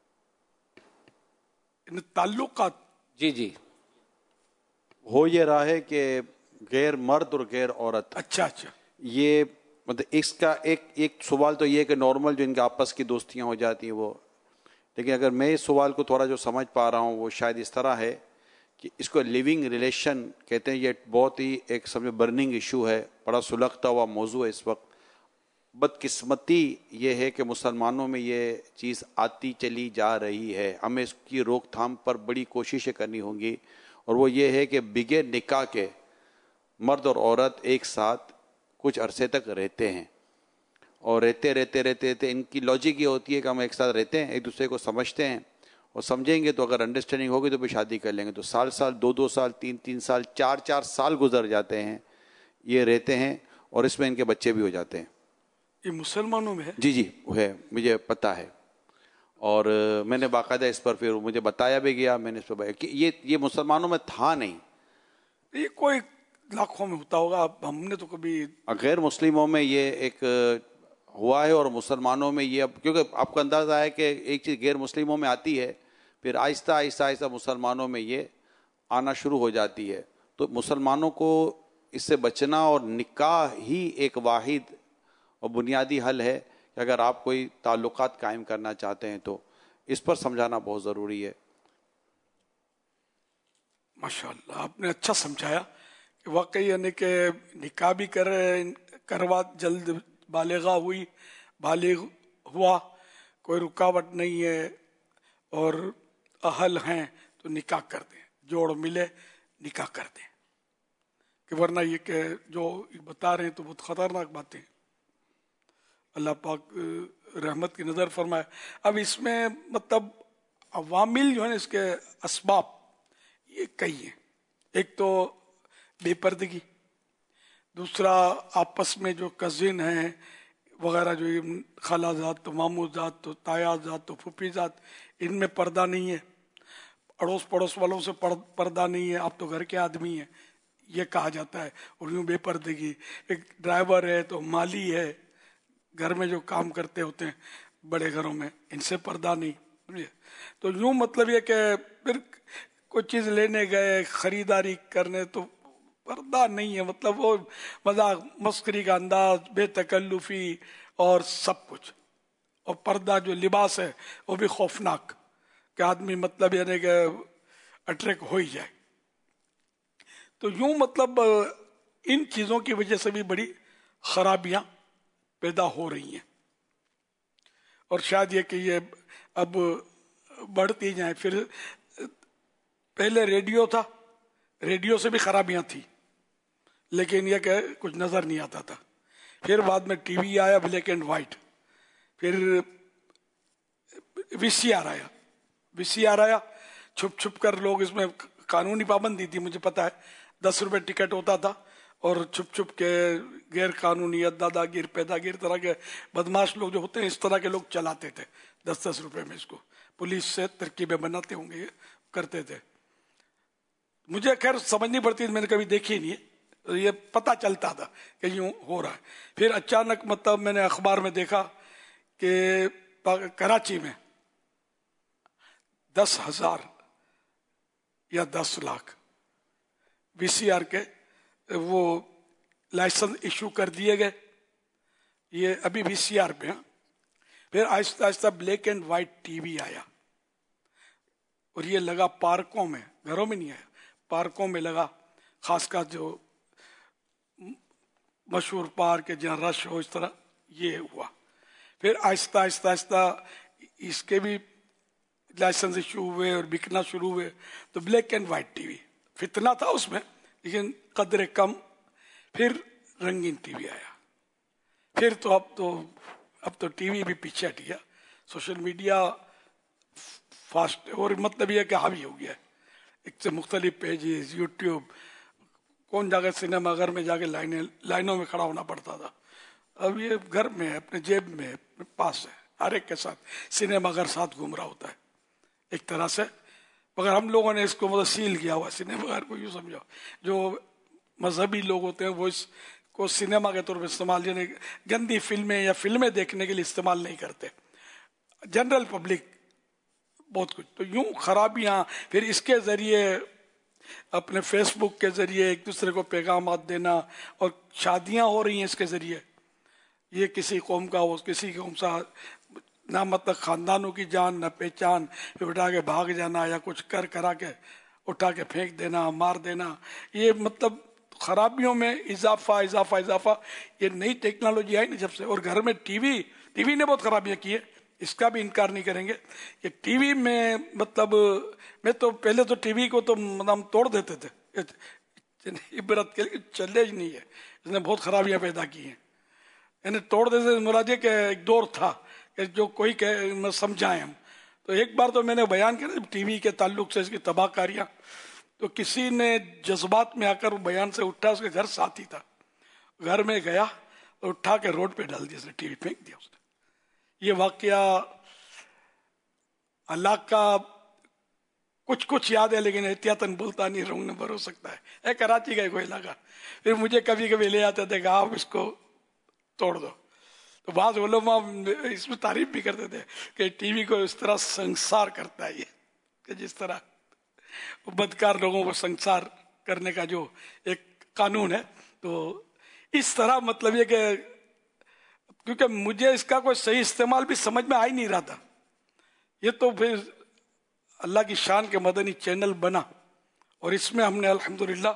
ان تعلقات جی ہو یہ رہا ہے کہ غیر مرد اور غیر عورت، اچھا یہ مطلب اس کا ایک سوال تو یہ ہے کہ نارمل جو ان کے آپس کی دوستیاں ہو جاتی ہیں وہ، لیکن اگر میں اس سوال کو تھوڑا جو سمجھ پا رہا ہوں وہ شاید اس طرح ہے کہ اس کو لیونگ ریلیشن کہتے ہیں. یہ بہت ہی ایک سمجھو برننگ ایشو ہے، بڑا سلگتا ہوا موضوع ہے اس وقت. بدقسمتی یہ ہے کہ مسلمانوں میں یہ چیز آتی چلی جا رہی ہے. ہمیں اس کی روک تھام پر بڑی کوششیں کرنی ہوں گی، اور وہ یہ ہے کہ بغیر نکاح کے مرد اور عورت ایک ساتھ کچھ عرصے تک رہتے ہیں، اور رہتے ان کی لاجک یہ ہوتی ہے کہ ہم ایک ساتھ رہتے ہیں، ایک دوسرے کو سمجھتے ہیں، اور سمجھیں گے تو اگر انڈرسٹینڈنگ ہوگی تو پھر شادی کر لیں گے. تو سال 2 سال 3 سال 4 سال گزر جاتے ہیں، یہ رہتے ہیں، اور اس میں ان کے بچے بھی ہو جاتے ہیں. یہ مسلمانوں میں ہے؟ جی وہ ہے، مجھے پتہ ہے، اور میں نے باقاعدہ اس پر پھر مجھے بتایا بھی گیا، میں نے اس پر کہ یہ مسلمانوں میں تھا نہیں. یہ کوئی لاکھوں میں ہوتا ہوگا، ہم نے تو کبھی. غیر مسلموں میں یہ ایک ہوا ہے، اور مسلمانوں میں یہ کیونکہ آپ کو اندازہ ہے کہ ایک چیز غیر مسلموں میں آتی ہے، پھر آہستہ آہستہ مسلمانوں میں یہ آنا شروع ہو جاتی ہے. تو مسلمانوں کو اس سے بچنا، اور نکاح ہی ایک واحد اور بنیادی حل ہے کہ اگر آپ کوئی تعلقات قائم کرنا چاہتے ہیں تو اس پر سمجھانا بہت ضروری ہے. ماشاءاللہ آپ نے اچھا سمجھایا کہ واقعی یعنی کہ نکاح بھی کروا، جلد بالغ ہوا، کوئی رکاوٹ نہیں ہے، اور اہل ہیں تو نکاح کر دیں، جوڑ ملے نکاح کر دیں. کہ ورنہ یہ کہ جو بتا رہے ہیں تو بہت خطرناک باتیں ہیں. اللہ پاک رحمت کی نظر فرمائے. اب اس میں مطلب عوامل جو ہیں اس کے اسباب یہ کئی ہیں. ایک تو بے پردگی، دوسرا آپس میں جو کزن ہیں وغیرہ، جو خالہ ذات تو ماموں ذات تو تایا ذات تو پھوپھی ذات، ان میں پردہ نہیں ہے. اڑوس پڑوس والوں سے پردہ نہیں ہے، آپ تو گھر کے آدمی ہیں، یہ کہا جاتا ہے. اور یوں بے پردگی. ایک ڈرائیور ہے تو مالی ہے، گھر میں جو کام کرتے ہوتے ہیں بڑے گھروں میں، ان سے پردہ نہیں. تو یوں مطلب یہ کہ پھر کوئی چیز لینے گئے، خریداری کرنے، تو پردہ نہیں ہے. مطلب وہ مذاق مسخری کا انداز، بے تکلفی اور سب کچھ. اور پردہ جو لباس ہے وہ بھی خوفناک کہ آدمی مطلب یعنی کہ اٹریکٹ ہو ہی جائے. تو یوں مطلب ان چیزوں کی وجہ سے بھی بڑی خرابیاں پیدا ہو رہی ہیں. اور شاید یہ کہ یہ اب بڑھتی جائیں. پھر پہلے ریڈیو تھا، ریڈیو سے بھی خرابیاں تھیں، لیکن یہ کہ کچھ نظر نہیں آتا تھا. پھر بعد میں ٹی وی آیا بلیک اینڈ وائٹ، پھر وی سی آر آیا. چھپ کر لوگ، اس میں قانونی پابندی تھی مجھے پتا ہے، 10 روپے ٹکٹ ہوتا تھا، اور چھپ کے غیر قانونی دادا گیر پیدا گیر طرح کے بدماش لوگ جو ہوتے ہیں اس طرح کے لوگ چلاتے تھے 10 روپے میں. اس کو پولیس سے ترکیبیں بناتے ہوں گے، کرتے تھے. مجھے خیر سمجھنی پڑتی تھی، میں نے کبھی دیکھی نہیں ہے، یہ پتہ چلتا تھا کہ یوں ہو رہا ہے. پھر اچانک مطلب میں نے اخبار میں دیکھا کہ کراچی میں 10,000 یا 10 لاکھ وی سی آر کے وہ لائسنس ایشو کر دیے گئے. یہ ابھی وی سی آر پہ ہیں. پھر آہستہ آہستہ black and white TV آیا، اور یہ لگا پارکوں میں، گھروں میں نہیں آیا، پارکوں میں لگا. خاص کر جو مشہور پارک ہے جہاں رش ہو، اس طرح یہ ہوا. پھر آہستہ آہستہ اس کے بھی لائسنس ایشو ہوئے اور بکنا شروع ہوئے. تو black and white TV فتنہ تھا اس میں، لیکن قدر کم. پھر رنگین ٹی وی آیا. پھر تو اب تو ٹی وی بھی پیچھے ہٹ گیا. سوشل میڈیا فاسٹ، اور مطلب یہ کہ حاوی ہو گیا ہے. ایک سے مختلف پیجز، یوٹیوب. کون جا کے سنیما گھر میں جا کے لائنوں میں کھڑا ہونا پڑتا تھا. اب یہ گھر میں ہے، اپنے جیب میں، اپنے پاس ہے، ہر ایک کے ساتھ سنیما گھر ساتھ گھوم رہا ہوتا ہے ایک طرح سے. مگر ہم لوگوں نے اس کو مطلب سیل کیا ہوا سنیما گھر کو. یوں سمجھو جو مذہبی لوگ ہوتے ہیں وہ اس کو سنیما کے طور پر استعمال، یعنی گندی فلمیں یا فلمیں دیکھنے کے لیے استعمال نہیں کرتے، جنرل پبلک بہت کچھ. تو یوں خرابیاں، پھر اس کے ذریعے اپنے فیس بک کے ذریعے ایک دوسرے کو پیغامات دینا، اور شادیاں ہو رہی ہیں اس کے ذریعے. یہ کسی قوم کا وہ کسی قوم کا نہ مطلب خاندانوں کی جان نہ پہچان، پھر اٹھا کے بھاگ جانا یا کچھ کرا کے اٹھا کے پھینک دینا، مار دینا. یہ مطلب خرابیوں میں اضافہ. یہ نئی ٹیکنالوجی آئی نا جب سے، اور گھر میں ٹی وی نے بہت خرابیاں کی ہے، اس کا بھی انکار نہیں کریں گے کہ ٹی وی میں مطلب میں تو پہلے تو ٹی وی کو تو ہم توڑ دیتے تھے، عبرت کے لیے چلے ہی نہیں ہے، اس نے بہت خرابیاں پیدا کی ہیں. یعنی توڑ دیتے مراد یہ کہ ایک دور تھا کہ جو کوئی سمجھائیں ہم. تو ایک بار تو میں نے بیان کیا ٹی وی کے تعلق سے اس کی تباہ کاریاں، تو کسی نے جذبات میں آ کر بیان سے اٹھا، اس کے گھر ساتھی تھا، گھر میں گیا اور اٹھا کے روڈ پہ ڈال دیا، اس نے ٹی وی پھینک دیا اس نے. یہ واقعہ اللہ کا کچھ یاد ہے لیکن احتیاطاً بولتا نہیں، رونگ نمبر ہو سکتا ہے. کراچی کا کوئی علاقہ، پھر مجھے کبھی لے آتے تھے کہ آپ اس کو توڑ دو. تو بعض علماء اس میں تعریف بھی کرتے تھے کہ ٹی وی کو اس طرح سنسار کرتا ہے، یہ کہ جس طرح بدکار لوگوں کو سنسار کرنے کا جو ایک قانون ہے، تو اس طرح مطلب یہ کہ کیونکہ مجھے اس کا کوئی صحیح استعمال بھی سمجھ میں آ ہی نہیں رہا تھا. یہ تو پھر اللہ کی شان کے مدنی چینل بنا، اور اس میں ہم نے الحمدللہ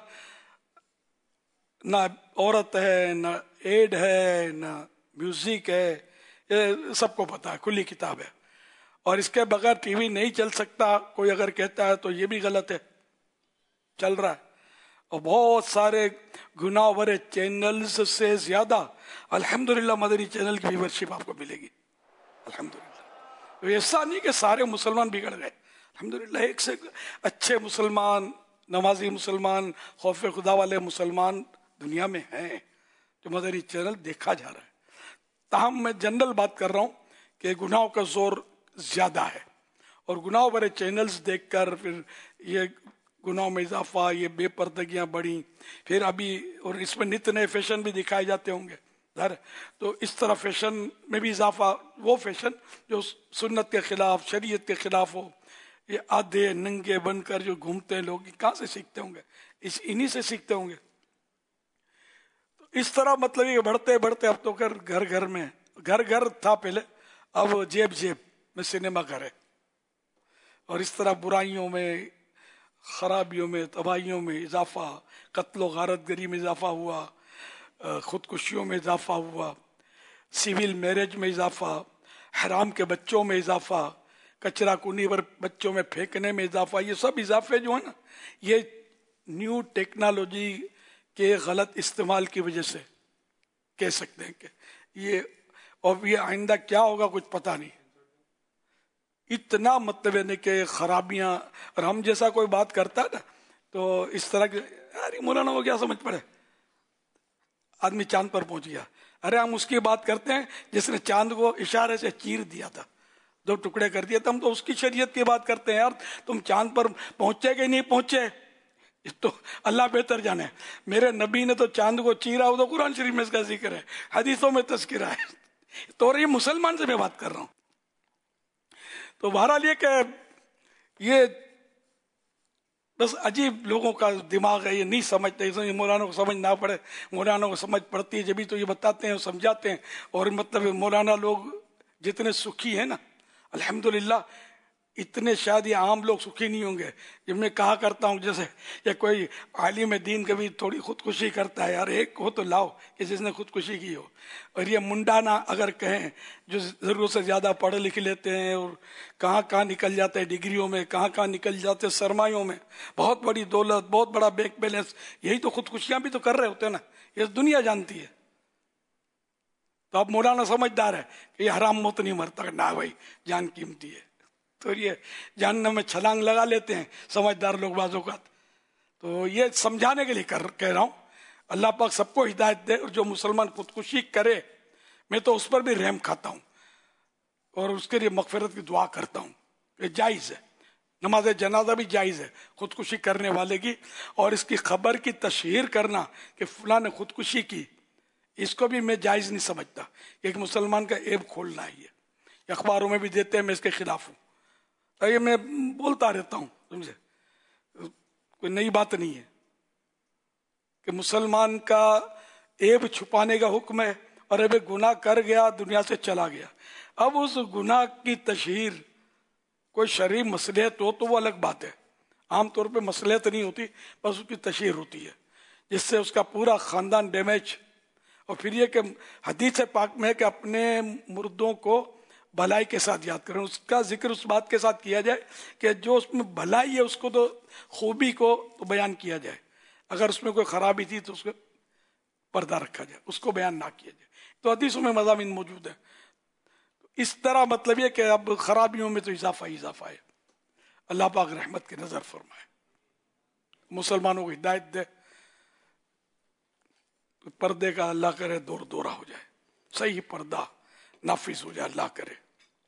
نہ عورت ہے، نہ ایڈ ہے، نہ میوزک ہے، یہ سب کو پتا ہے، کھلی کتاب ہے. اور اس کے بغیر ٹی وی نہیں چل سکتا، کوئی اگر کہتا ہے تو یہ بھی غلط ہے، چل رہا ہے. اور بہت سارے گناہ بھرے چینلز سے زیادہ الحمدللہ مدنی چینل کی ویورشپ آپ کو ملے گی الحمدللہ. تو ایسا نہیں کہ سارے مسلمان بگڑ گئے، الحمدللہ ایک سے اچھے مسلمان، نمازی مسلمان، خوف خدا والے مسلمان دنیا میں ہیں جو مدنی چینل دیکھا جا رہا ہے. تاہم میں جنرل بات کر رہا ہوں کہ گناہوں کا زور زیادہ ہے، اور گناہوں بھرے چینلز دیکھ کر پھر یہ گناہوں میں اضافہ، یہ بے پردگیاں بڑھی، پھر ابھی اور اس میں نت نئے فیشن بھی دکھائے جاتے ہوں گے. تو اس طرح فیشن میں بھی اضافہ، وہ فیشن جو سنت کے خلاف، شریعت کے خلاف ہو. یہ آدھے ننگے بن کر جو گھومتے ہیں لوگ، کہاں سے سیکھتے ہوں گے؟ انہی سے سیکھتے ہوں گے. تو اس طرح مطلب یہ بڑھتے بڑھتے اب تو گھر میں گھر تھا پہلے، اب جیب میں سنیما گھر ہے. اور اس طرح برائیوں میں، خرابیوں میں، تباہیوں میں اضافہ، قتل و غارت گری میں اضافہ ہوا، خودکشیوں میں اضافہ ہوا، سیویل میرج میں اضافہ، حرام کے بچوں میں اضافہ، کچرا کنی پر بچوں میں پھینکنے میں اضافہ. یہ سب اضافے جو ہیں نا، یہ نیو ٹیکنالوجی کے غلط استعمال کی وجہ سے کہہ سکتے ہیں کہ یہ، اور یہ آئندہ کیا ہوگا کچھ پتہ نہیں. اتنا مطلب ہے کہ خرابیاں، اور ہم جیسا کوئی بات کرتا ہے نا تو اس طرح کے ارے مولانا وہ کیا سمجھ پڑے، آدمی چاند پر پہنچ گیا. ارے ہم اس کی بات کرتے ہیں جس نے چاند کو اشارے سے چیر دیا تھا، 2 ٹکڑے کر دیا تھا. ہم تو اس کی شریعت کی بات کرتے ہیں. یار تم چاند پر پہنچے کہ نہیں پہنچے تو اللہ بہتر جانے. میرے نبی نے تو چاند کو چیرا، وہ تو قرآن شریف میں اس کا ذکر ہے، حدیثوں میں تذکرہ ہے. تو یہ مسلمان سے میں بات کر رہا ہوں. تو بہرحال یہ کہ یہ بس عجیب لوگوں کا دماغ ہے، یہ نہیں سمجھتے. مولانا کو سمجھ نہ پڑے، مولانا کو سمجھ پڑتی ہے جبھی تو یہ بتاتے ہیں، سمجھاتے ہیں. اور مطلب مولانا لوگ جتنے سکھی ہیں نا الحمدللہ، اتنے شاید یہ عام لوگ سکھی نہیں ہوں گے. جب میں کہا کرتا ہوں جیسے یا کوئی عالم دین کبھی تھوڑی خودکشی کرتا ہے، یار ایک ہو تو لاؤ کہ جس نے خودکشی کی ہو. اور یہ منڈانا اگر کہیں جو ضرورت سے زیادہ پڑھ لکھ لیتے ہیں اور کہاں نکل جاتے ہیں ڈگریوں میں، کہاں نکل جاتے ہیں سرمایوں میں، بہت بڑی دولت، بہت بڑا بینک بیلنس، یہی تو خودکشیاں بھی تو کر رہے ہوتے ہیں نا. یہ دنیا جانتی ہے. تو اب مولانا سمجھدار ہے کہ یہ حرام موت نہیں مرتا، نہ بھائی جان قیمتی ہے. تو یہ جہنم میں چھلانگ لگا لیتے ہیں سمجھدار لوگ بعض اوقات. تو یہ سمجھانے کے لیے کہہ رہا ہوں. اللہ پاک سب کو ہدایت دے. اور جو مسلمان خودکشی کرے میں تو اس پر بھی رحم کھاتا ہوں اور اس کے لیے مغفرت کی دعا کرتا ہوں. یہ جائز ہے، نماز جنازہ بھی جائز ہے خودکشی کرنے والے کی. اور اس کی خبر کی تشہیر کرنا کہ فلاں نے خودکشی کی، اس کو بھی میں جائز نہیں سمجھتا کہ ایک مسلمان کا عیب کھولنا ہے. یہ اخباروں میں بھی دیتے ہیں، میں اس کے خلاف ہوں. یہ میں بولتا رہتا ہوں، سمجھے، کوئی نئی بات نہیں ہے کہ مسلمان کا عیب چھپانے کا حکم ہے، اور اب گناہ کر گیا دنیا سے چلا گیا. اب اس گناہ کی تشہیر کوئی شرعی مصلحت ہو تو وہ الگ بات ہے. عام طور پہ مصلحت نہیں ہوتی، بس اس کی تشہیر ہوتی ہے جس سے اس کا پورا خاندان ڈیمیج. اور پھر یہ کہ حدیث پاک میں ہے کہ اپنے مردوں کو بھلائی کے ساتھ یاد کریں. اس کا ذکر اس بات کے ساتھ کیا جائے کہ جو اس میں بھلائی ہے اس کو تو خوبی کو تو بیان کیا جائے، اگر اس میں کوئی خرابی تھی تو اس کو پردہ رکھا جائے، اس کو بیان نہ کیا جائے. تو حدیثوں میں مضامین موجود ہیں. اس طرح مطلب یہ کہ اب خرابیوں میں تو اضافہ ہی اضافہ ہے. اللہ پاک رحمت کی نظر فرمائے، مسلمانوں کو ہدایت دے، پردے کا اللہ کرے دور دورہ ہو جائے، صحیح پردہ نافذ ہو جائے، اللہ کرے.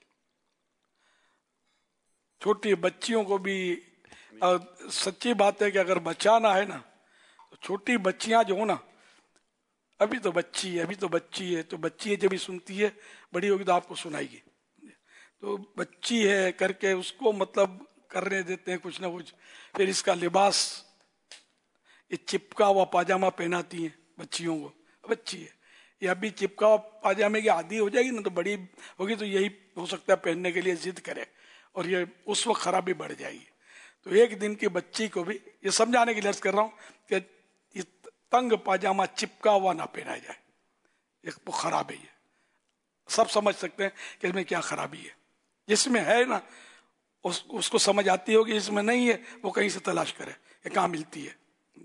چھوٹی بچیوں کو بھی سچی بات ہے کہ اگر بچانا ہے نا تو چھوٹی بچیاں جو ہو نا، ابھی تو بچی ہے تو بچی ہے جب بھی سنتی ہے، بڑی ہوگی تو آپ کو سنائے گی. تو بچی ہے کر کے اس کو مطلب کرنے دیتے ہیں کچھ نہ کچھ. پھر اس کا لباس، یہ چپکا ہوا پاجامہ پہناتی ہیں بچیوں کو. بچی ہے یہ ابھی چپکا ہوا پاجامے کی عادی ہو جائے گی نا تو بڑی ہوگی تو یہی ہو سکتا ہے پہننے کے لیے ضد کرے، اور یہ اس وقت خرابی بڑھ جائے گی. تو ایک دن کی بچی کو بھی یہ سمجھانے کے لیے عرض کر رہا ہوں کہ یہ تنگ پاجامہ چپکا ہوا نہ پہنا جائے، یہ خراب ہے. یہ سب سمجھ سکتے ہیں کہ اس میں کیا خرابی ہے. جس میں ہے نا اس کو سمجھ آتی ہوگی، اس میں نہیں ہے وہ کہیں سے تلاش کرے یہ کہاں ملتی ہے.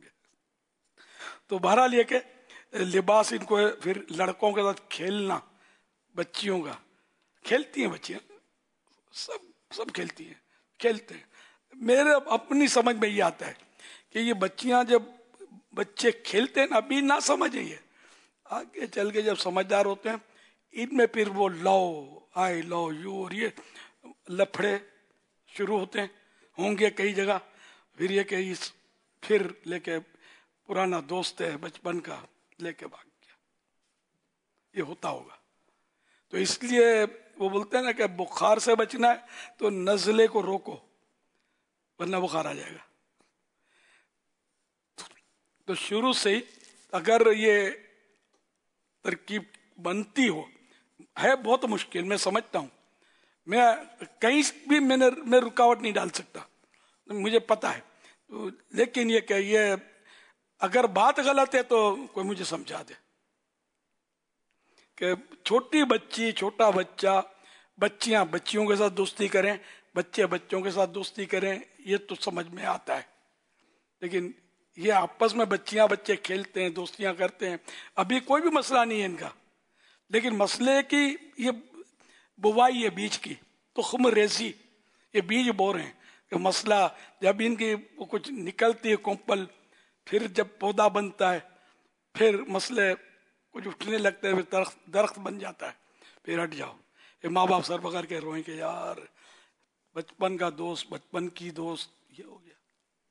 تو بہرحال یہ کہ لباس ان کو، پھر لڑکوں کے ساتھ کھیلنا، بچیوں کا کھیلتی ہیں بچیاں، سب کھیلتی ہیں، کھیلتے ہیں. میرے اپنی سمجھ میں یہ آتا ہے کہ یہ بچیاں جب بچے کھیلتے ہیں نا، ابھی نہ سمجھیں، یہ آگے چل کے جب سمجھدار ہوتے ہیں ان میں پھر وہ لو آئی لو یو اور یہ لفڑے شروع ہوتے ہیں، ہوں گے کئی جگہ. پھر یہ کہ پھر لے کے پرانا دوست ہے بچپن کا لے کے بھاگ گیا، یہ ہوتا ہوگا. تو اس لیے وہ بولتے ہیں نا کہ بخار سے بچنا ہے تو نزلے کو روکو ورنہ بخار آ جائے گا. تو شروع سے ہی اگر یہ ترکیب بنتی ہو، ہے بہت مشکل، میں سمجھتا ہوں، میں کہیں بھی میں رکاوٹ نہیں ڈال سکتا، مجھے پتا ہے. لیکن یہ کہ یہ اگر بات غلط ہے تو کوئی مجھے سمجھا دے کہ چھوٹی بچی، چھوٹا بچہ، بچیاں بچیوں کے ساتھ دوستی کریں، بچے بچوں کے ساتھ دوستی کریں، یہ تو سمجھ میں آتا ہے. لیکن یہ آپس میں بچیاں بچے کھیلتے ہیں، دوستیاں کرتے ہیں، ابھی کوئی بھی مسئلہ نہیں ہے ان کا. لیکن مسئلے کی یہ بوائی ہے بیج کی، تخم ریزی، یہ بیج بو رہے ہیں کہ مسئلہ جب ان کی وہ کچھ نکلتی ہے کومپل، پھر جب پودا بنتا ہے، پھر مسئلے کچھ اٹھنے لگتے ہیں، پھر درخت بن جاتا ہے، پھر ہٹ جاؤ. یہ ماں باپ سر پکڑ کے روئیں کہ یار بچپن کا دوست، بچپن کی دوست یہ ہو گیا.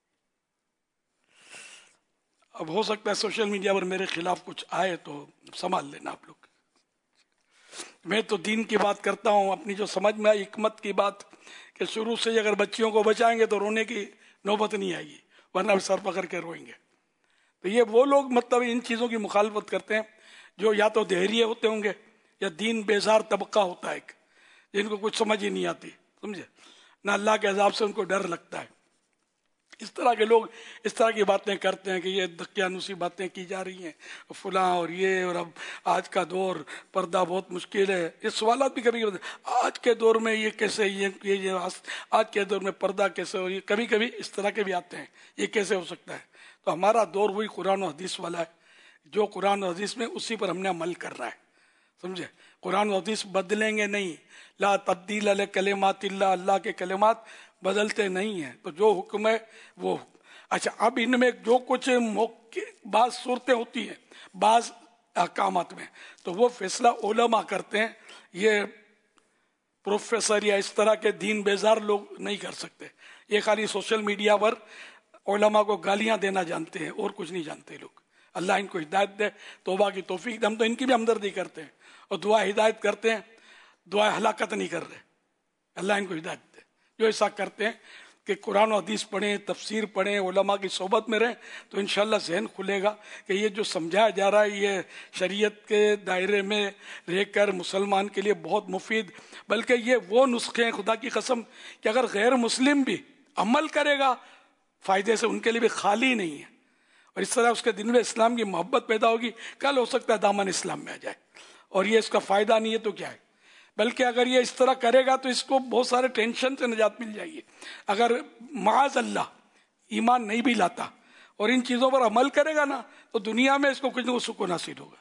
اب ہو سکتا ہے سوشل میڈیا پر میرے خلاف کچھ آئے تو سنبھال لینا آپ لوگ. میں تو دین کی بات کرتا ہوں، اپنی جو سمجھ میں آئی حکمت کی بات، کہ شروع سے اگر بچیوں کو بچائیں گے تو رونے کی نوبت نہیں آئے گی، ورنہ سر پکڑ کے روئیں گے. تو یہ وہ لوگ مطلب ان چیزوں کی مخالفت کرتے ہیں جو یا تو دہریے ہوتے ہوں گے یا دین بیزار طبقہ ہوتا ہے ایک، جن کو کچھ سمجھ ہی نہیں آتی، سمجھے نہ اللہ کے عذاب سے ان کو ڈر لگتا ہے. اس طرح کے لوگ اس طرح کی باتیں کرتے ہیں کہ یہ دقیانوسی باتیں کی جا رہی ہیں فلاں اور یہ، اور اب آج کا دور پردہ بہت مشکل ہے. یہ سوالات بھی کبھی آج کے دور میں یہ کیسے، یہ آج کے دور میں پردہ کیسے ہو، کبھی کبھی اس طرح کے بھی آتے ہیں، یہ کیسے ہو سکتا ہے. تو ہمارا دور وہی قرآن و حدیث والا ہے، جو قرآن و حدیث میں اسی پر ہم نے عمل کر رہا ہے، سمجھے. قرآن و حدیث بدلیں گے نہیں، لا تبدیل لکلمات اللہ، اللہ کے کلمات بدلتے نہیں ہیں. تو جو حکم ہے وہ. اچھا اب ان میں جو کچھ بعض صورتیں ہوتی ہیں بعض احکامات میں، تو وہ فیصلہ علماء کرتے ہیں، یہ پروفیسر یا اس طرح کے دین بیزار لوگ نہیں کر سکتے. یہ خالی سوشل میڈیا پر علماء کو گالیاں دینا جانتے ہیں اور کچھ نہیں جانتے لوگ. اللہ ان کو ہدایت دے, توبہ کی توفیق دے. ہم تو ان کی بھی ہمدردی کرتے ہیں اور دعا ہدایت کرتے ہیں, دعا ہلاکت نہیں کر رہے. اللہ ان کو ہدایت دے. جو ایسا کرتے ہیں کہ قرآن و حدیث پڑھیں, تفسیر پڑھیں, علماء کی صحبت میں رہیں, تو انشاءاللہ ذہن کھلے گا کہ یہ جو سمجھایا جا رہا ہے یہ شریعت کے دائرے میں رہ کر مسلمان کے لیے بہت مفید, بلکہ یہ وہ نسخے ہیں خدا کی قسم کہ اگر غیر مسلم بھی عمل کرے گا فائدے سے ان کے لیے بھی خالی نہیں ہے. اور اس طرح اس کے دل میں اسلام کی محبت پیدا ہوگی, کل ہو سکتا ہے دامن اسلام میں آ جائے. اور یہ اس کا فائدہ نہیں ہے تو کیا ہے, بلکہ اگر یہ اس طرح کرے گا تو اس کو بہت سارے ٹینشن سے نجات مل جائے گی. اگر معاذ اللہ ایمان نہیں بھی لاتا اور ان چیزوں پر عمل کرے گا نا تو دنیا میں اس کو کچھ نہ کچھ سکون حاصل ہوگا.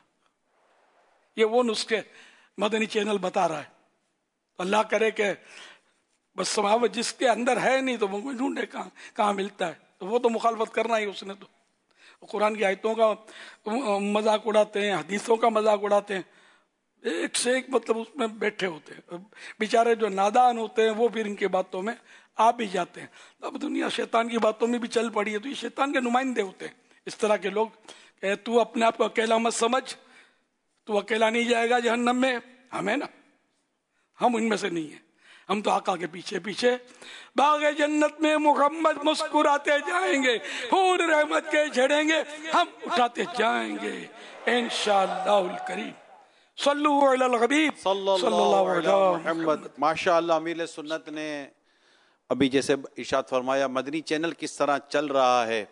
یہ وہ نسخے مدنی چینل بتا رہا ہے. اللہ کرے کہ بس سماوت جس کے اندر ہے نہیں تو وہ ڈھونڈے کہاں ملتا ہے, تو وہ تو مخالفت کرنا ہی اس نے. تو قرآن کی آیتوں کا مذاق اڑاتے ہیں, حدیثوں کا مذاق اڑاتے ہیں, ایک سے ایک مطلب اس میں بیٹھے ہوتے ہیں. بیچارے جو نادان ہوتے ہیں وہ پھر ان کی باتوں میں آ بھی جاتے ہیں. اب دنیا شیطان کی باتوں میں بھی چل پڑی ہے, تو یہ شیطان کے نمائندے ہوتے ہیں اس طرح کے لوگ. کہ تو اپنے آپ کو اکیلا مت سمجھ, تو اکیلا نہیں جائے گا جہنم میں. ہمیں نا, ہم ان میں سے نہیں ہیں. ہم تو آقا کے پیچھے پیچھے باغ جنت میں محمد مسکراتے جائیں گے, حور رحمت کے جھڑیں گے, ہم اٹھاتے جائیں گے انشاءاللہ الکریم. صلو علی الحبیب صلی اللہ علیہ محمد. ماشاء اللہ امیر سنت نے ابھی جیسے ارشاد فرمایا مدنی چینل کس طرح چل رہا ہے,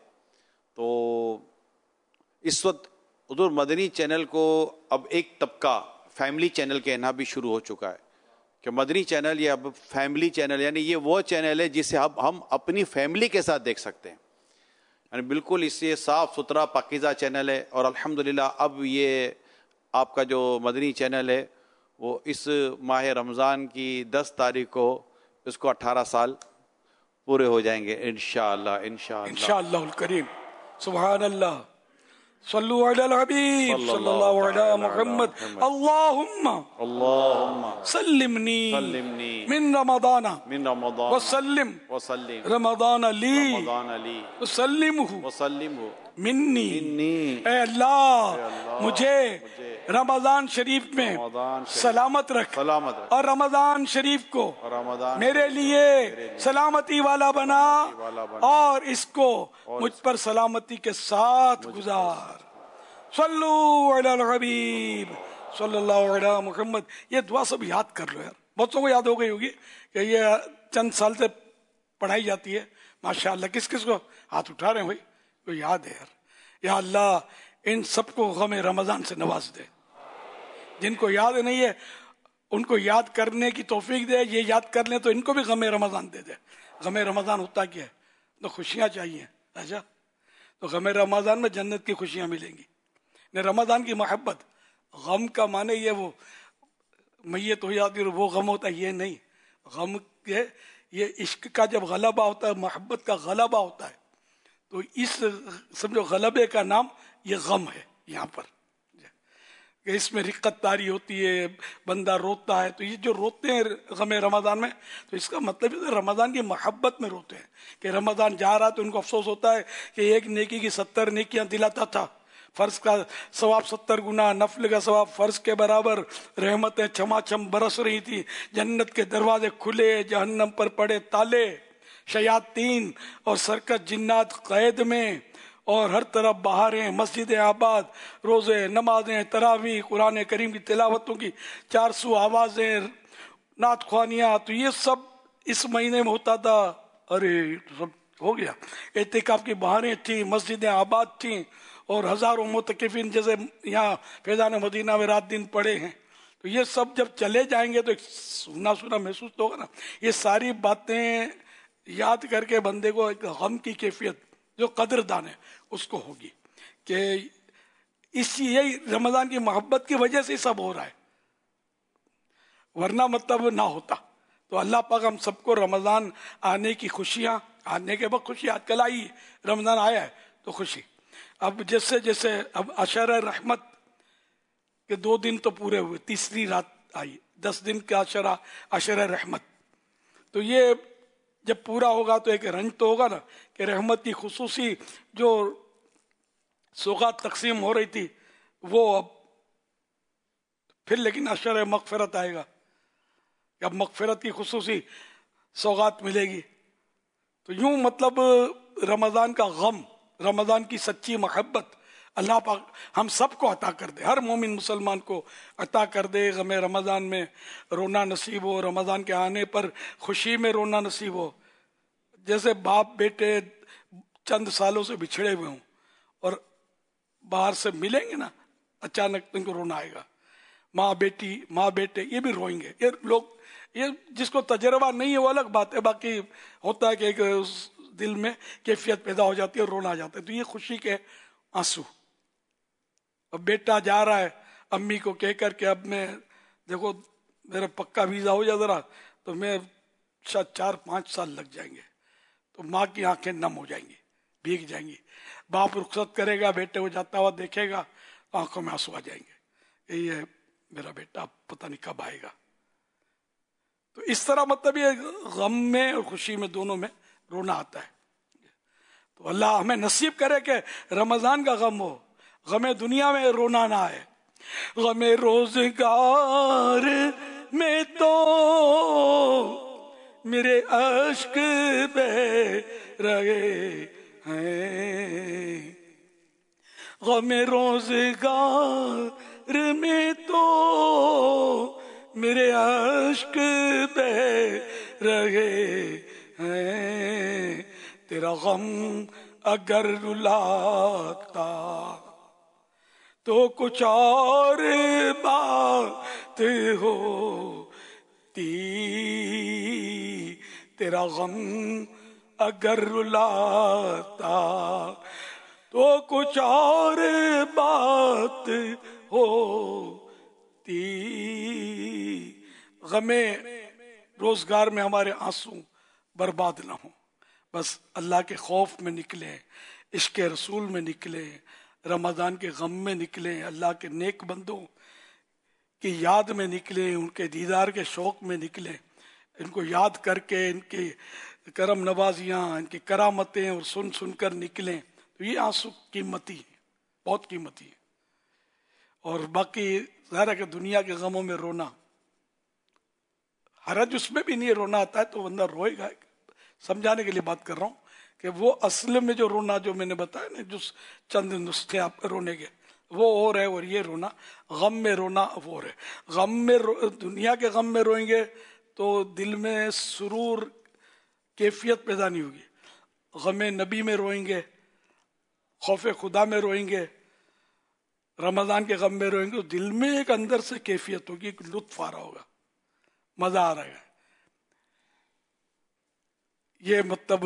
تو اس وقت حضور مدنی چینل کو اب ایک طبقہ فیملی چینل کہنا بھی شروع ہو چکا ہے کہ مدنی چینل یہ اب فیملی چینل, یعنی یہ وہ چینل ہے جسے اب ہم اپنی فیملی کے ساتھ دیکھ سکتے ہیں. یعنی بالکل اس سے صاف ستھرا پاکیزہ چینل ہے. اور الحمدللہ اب یہ آپ کا جو مدنی چینل ہے وہ اس ماہ رمضان کی 10 تاریخ کو اس کو 18 سال پورے ہو جائیں گے انشاءاللہ انشاءاللہ الکریم. سبحان اللہ. صلو علی الحبیب صلی اللہ علیہ محمد. اللہم سلمنی من رمضان وسلم رمضان لی وسلمہ منی. اے اللہ مجھے رمضان شریف میں سلامت رکھ اور رمضان شریف کو میرے لیے سلامتی والا بنا اور اس کو مجھ پر سلامتی کے ساتھ گزار. صلو علی الحبیب صلی اللہ علیہ محمد. یہ دعا سب یاد کر لو یار, بہتوں کو یاد ہو گئی ہوگی کہ یہ چند سال سے پڑھائی جاتی ہے. ماشاءاللہ کس کس کو ہاتھ اٹھا رہے ہیں بھائی, تو یاد ہے یار. یا اللہ ان سب کو غم رمضان سے نواز دے. جن کو یاد نہیں ہے ان کو یاد کرنے کی توفیق دے, یہ یاد کر لیں تو ان کو بھی غم رمضان دے دے. غم رمضان ہوتا کیا ہے, تو خوشیاں چاہیے. اچھا, تو غم رمضان میں جنت کی خوشیاں ملیں گی. رمضان کی محبت, غم کا معنی یہ وہ میت ہو جاتی اور وہ غم ہوتا ہے, یہ نہیں. غم یہ عشق کا جب غلبہ ہوتا ہے, محبت کا غلبہ ہوتا ہے, تو اس سمجھو غلبے کا نام یہ غم ہے یہاں پر. کہ اس میں رقت طاری ہوتی ہے, بندہ روتا ہے. تو یہ جو روتے ہیں غم رمضان میں, تو اس کا مطلب ہے رمضان کی محبت میں روتے ہیں کہ رمضان جا رہا تو ان کو افسوس ہوتا ہے کہ ایک نیکی کی 70 نیکیاں دلاتا تھا. فرض کا ثواب 70 گنا, نفل کا ثواب فرض کے برابر. رحمتیں چھما چھم برس رہی تھی, جنت کے دروازے کھلے, جہنم پر پڑے تالے, شیاطین اور سرکش جنات قید میں, اور ہر طرف بہاریں, مسجدیں آباد, روزے, نمازیں, تراویح, قرآن کریم کی تلاوتوں کی 400 آوازیں, نعت خوانیاں. تو یہ سب اس مہینے میں ہوتا تھا. ارے سب ہو گیا. اعتکاف کی بہاریں تھیں, مسجدیں آباد تھیں, اور ہزاروں متکفین جیسے یہاں فیضان مدینہ میں رات دن پڑے ہیں. تو یہ سب جب چلے جائیں گے تو ایک سونا سونا محسوس تو ہوگا نا. یہ ساری باتیں یاد کر کے بندے کو ایک غم کی کیفیت جو قدر دان ہے اس کو ہوگی کہ یہی رمضان کی محبت کی وجہ سے سب ہو رہا ہے, ورنہ مطلب نہ ہوتا. تو اللہ پاک ہم سب کو رمضان آنے کی خوشیاں, آنے کے وقت خوشی, آج کل آئی رمضان آیا ہے تو خوشی. اب جیسے جیسے اب عشرہ رحمت کے 2 دن تو پورے ہوئے, تیسری رات آئی, 10 دن کا عشرہ رحمت. تو یہ جب پورا ہوگا تو ایک رنج تو ہوگا نا کہ رحمت کی خصوصی جو سوغات تقسیم ہو رہی تھی وہ اب پھر لیکن اشر مغفرت آئے گا کہ اب مغفرت کی خصوصی سوغات ملے گی. تو یوں مطلب رمضان کا غم، رمضان کی سچی محبت اللہ پاک ہم سب کو عطا کر دے، ہر مومن مسلمان کو عطا کر دے. غم رمضان میں رونا نصیب ہو، رمضان کے آنے پر خوشی میں رونا نصیب ہو. جیسے باپ بیٹے چند سالوں سے بچھڑے ہوئے ہوں اور باہر سے ملیں گے نا، اچانک ان کو رونا آئے گا. ماں بیٹی، ماں بیٹے یہ بھی روئیں گے. یہ لوگ، یہ جس کو تجربہ نہیں ہے وہ الگ بات ہے، باقی ہوتا ہے کہ ایک دل میں کیفیت پیدا ہو جاتی ہے اور رونا آ جاتا ہے. تو یہ خوشی کے آنسو. اب بیٹا جا رہا ہے امی کو کہہ کر کے اب میں دیکھو میرا پکا ویزا ہو جائے ذرا تو میں شاید 4-5 سال لگ جائیں گے. تو ماں کی آنکھیں نم ہو جائیں گی، بھیگ جائیں گی. باپ رخصت کرے گا، بیٹے کو جاتا ہوا دیکھے گا، آنکھوں میں آنسو آ جائیں گے. یہی ہے میرا بیٹا پتہ نہیں کب آئے گا. تو اس طرح مطلب یہ غم میں اور خوشی میں دونوں میں رونا آتا ہے. تو اللہ ہمیں نصیب کرے کہ رمضان کا غم ہو، غم دنیا میں رونا نہ آئے. غم روزگار میں تو میرے اشک بہ رہے ہیں، غم روزگار میں تو میرے اشک بہ رہے ہیں. تیرا غم اگر رلاتا تو کچھ اور بات ہوتی، تیرا غم اگر رلاتا تو کچھ اور بات ہوتی. غم روزگار میں ہمارے آنسو برباد نہ ہوں، بس اللہ کے خوف میں نکلیں، عشق رسول میں نکلیں، رمضان کے غم میں نکلیں، اللہ کے نیک بندوں کی یاد میں نکلیں، ان کے دیدار کے شوق میں نکلیں، ان کو یاد کر کے ان کی کرم نوازیاں، ان کی کرامتیں اور سن سن کر نکلیں. تو یہ آنسو قیمتی ہیں، بہت قیمتی ہیں. اور باقی ظاہر ہے کہ دنیا کے غموں میں رونا حرج اس میں بھی نہیں ہے، رونا آتا ہے تو بندہ روئے گا. سمجھانے کے لیے بات کر رہا ہوں کہ وہ اصل میں جو رونا جو میں نے بتایا نا، جو چند نسخے آپ رونے کے وہ اور ہے، اور یہ رونا غم میں رونا وہ اور ہے. غم میں دنیا کے غم میں روئیں گے تو دل میں سرور کیفیت پیدا نہیں ہوگی. غم نبی میں روئیں گے، خوف خدا میں روئیں گے، رمضان کے غم میں روئیں گے، تو دل میں ایک اندر سے کیفیت ہوگی، ایک لطف آ رہا ہوگا، مزہ آ رہا ہے. یہ مطلب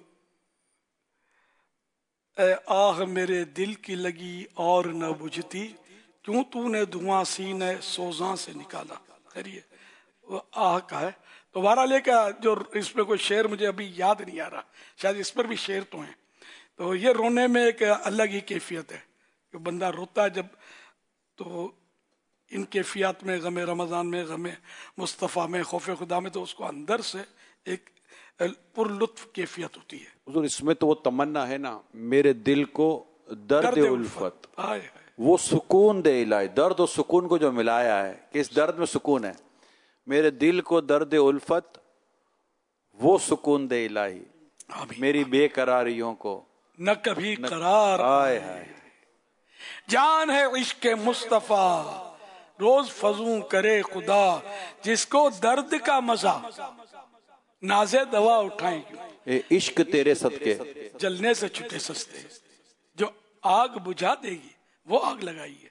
اے آہ میرے دل کی لگی اور نہ بجھتی، کیوں تو نے دھواں سینے سوزاں سے نکالا. خیریے وہ آہ کا ہے. تو بہرحال لے کا جو اس میں کوئی شعر مجھے ابھی یاد نہیں آ رہا، شاید اس پر بھی شعر تو ہیں. تو یہ رونے میں ایک الگ ہی کیفیت ہے کہ بندہ روتا ہے جب، تو ان کیفیات میں غم رمضان میں، غم مصطفیٰ میں، خوف خدا میں، تو اس کو اندر سے ایک پر لطف کیفیت ہوتی ہے. حضور اس میں تو وہ تمنا ہے نا، میرے دل کو درد الفت، وہ سکون دے الہی. درد و سکون کو جو ملایا ہے کہ اس درد میں سکون ہے، میرے دل کو درد الفت وہ سکون دے الہی، میری بے قراریوں کو نہ کبھی قرار آئے آئے. جان ہے عشق مصطفیٰ روز فضوں کرے خدا، جس کو درد کا مزہ نازے دوا اٹھائیں کیوں. اے عشق تیرے صدقے جلنے سے چھٹے سستے، جو آگ بجھا دے گی وہ آگ لگائیے.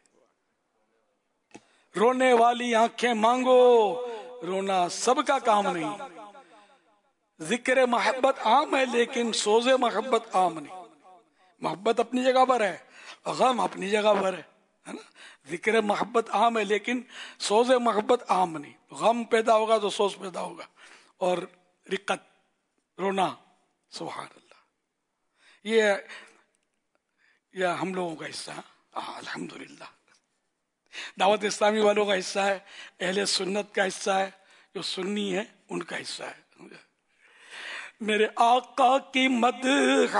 رونے والی آنکھیں مانگو، رونا سب کا کام نہیں. ذکر محبت عام ہے لیکن سوز محبت عام نہیں. محبت اپنی جگہ پر ہے، غم اپنی جگہ پر ہے نا. ذکر محبت عام ہے لیکن سوز محبت عام نہیں. غم پیدا ہوگا تو سوز پیدا ہوگا، اور رقت، رونا. سبحان اللہ. یہ ہم لوگوں کا حصہ ہے. الحمدللہ دعوت اسلامی والوں کا حصہ ہے، اہل سنت کا حصہ ہے، جو سنی ہے ان کا حصہ ہے. میرے آقا کی مدح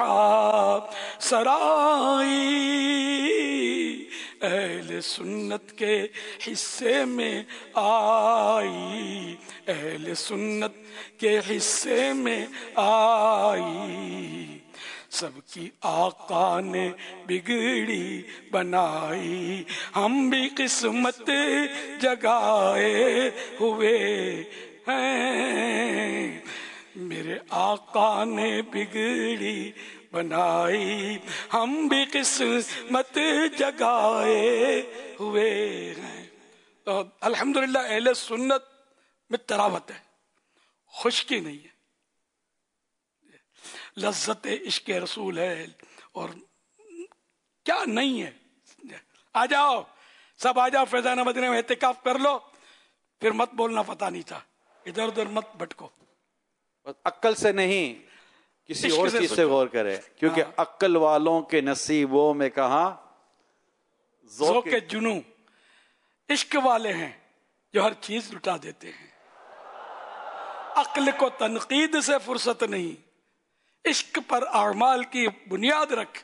سرائی اہل سنت کے حصے میں آئی، اہل سنت کے حصے میں آئی، سب کی آقا نے بگڑی بنائی، ہم بھی قسمت جگائے ہوئے ہیں، میرے آقا نے بگڑی بنائی، ہم بھی قسمت جگائے ہوئے ہیں۔ تو الحمدللہ اہل سنت میں تراوت ہے، خشکی نہیں ہے، لذت عشق رسول ہے، اور کیا نہیں ہے۔ آ جاؤ سب، آ جاؤ فیضان مدینہ میں اعتکاف کر لو، پھر مت بولنا پتہ نہیں تھا، ادھر ادھر مت بھٹکو۔ عقل سے نہیں، کسی اور چیز سے غور کرے، کیونکہ عقل والوں کے نصیبوں میں کہاں ذوق جنوں، عشق والے ہیں جو ہر چیز لٹا دیتے ہیں، عقل کو تنقید سے فرصت نہیں، عشق پر اعمال کی بنیاد رکھ۔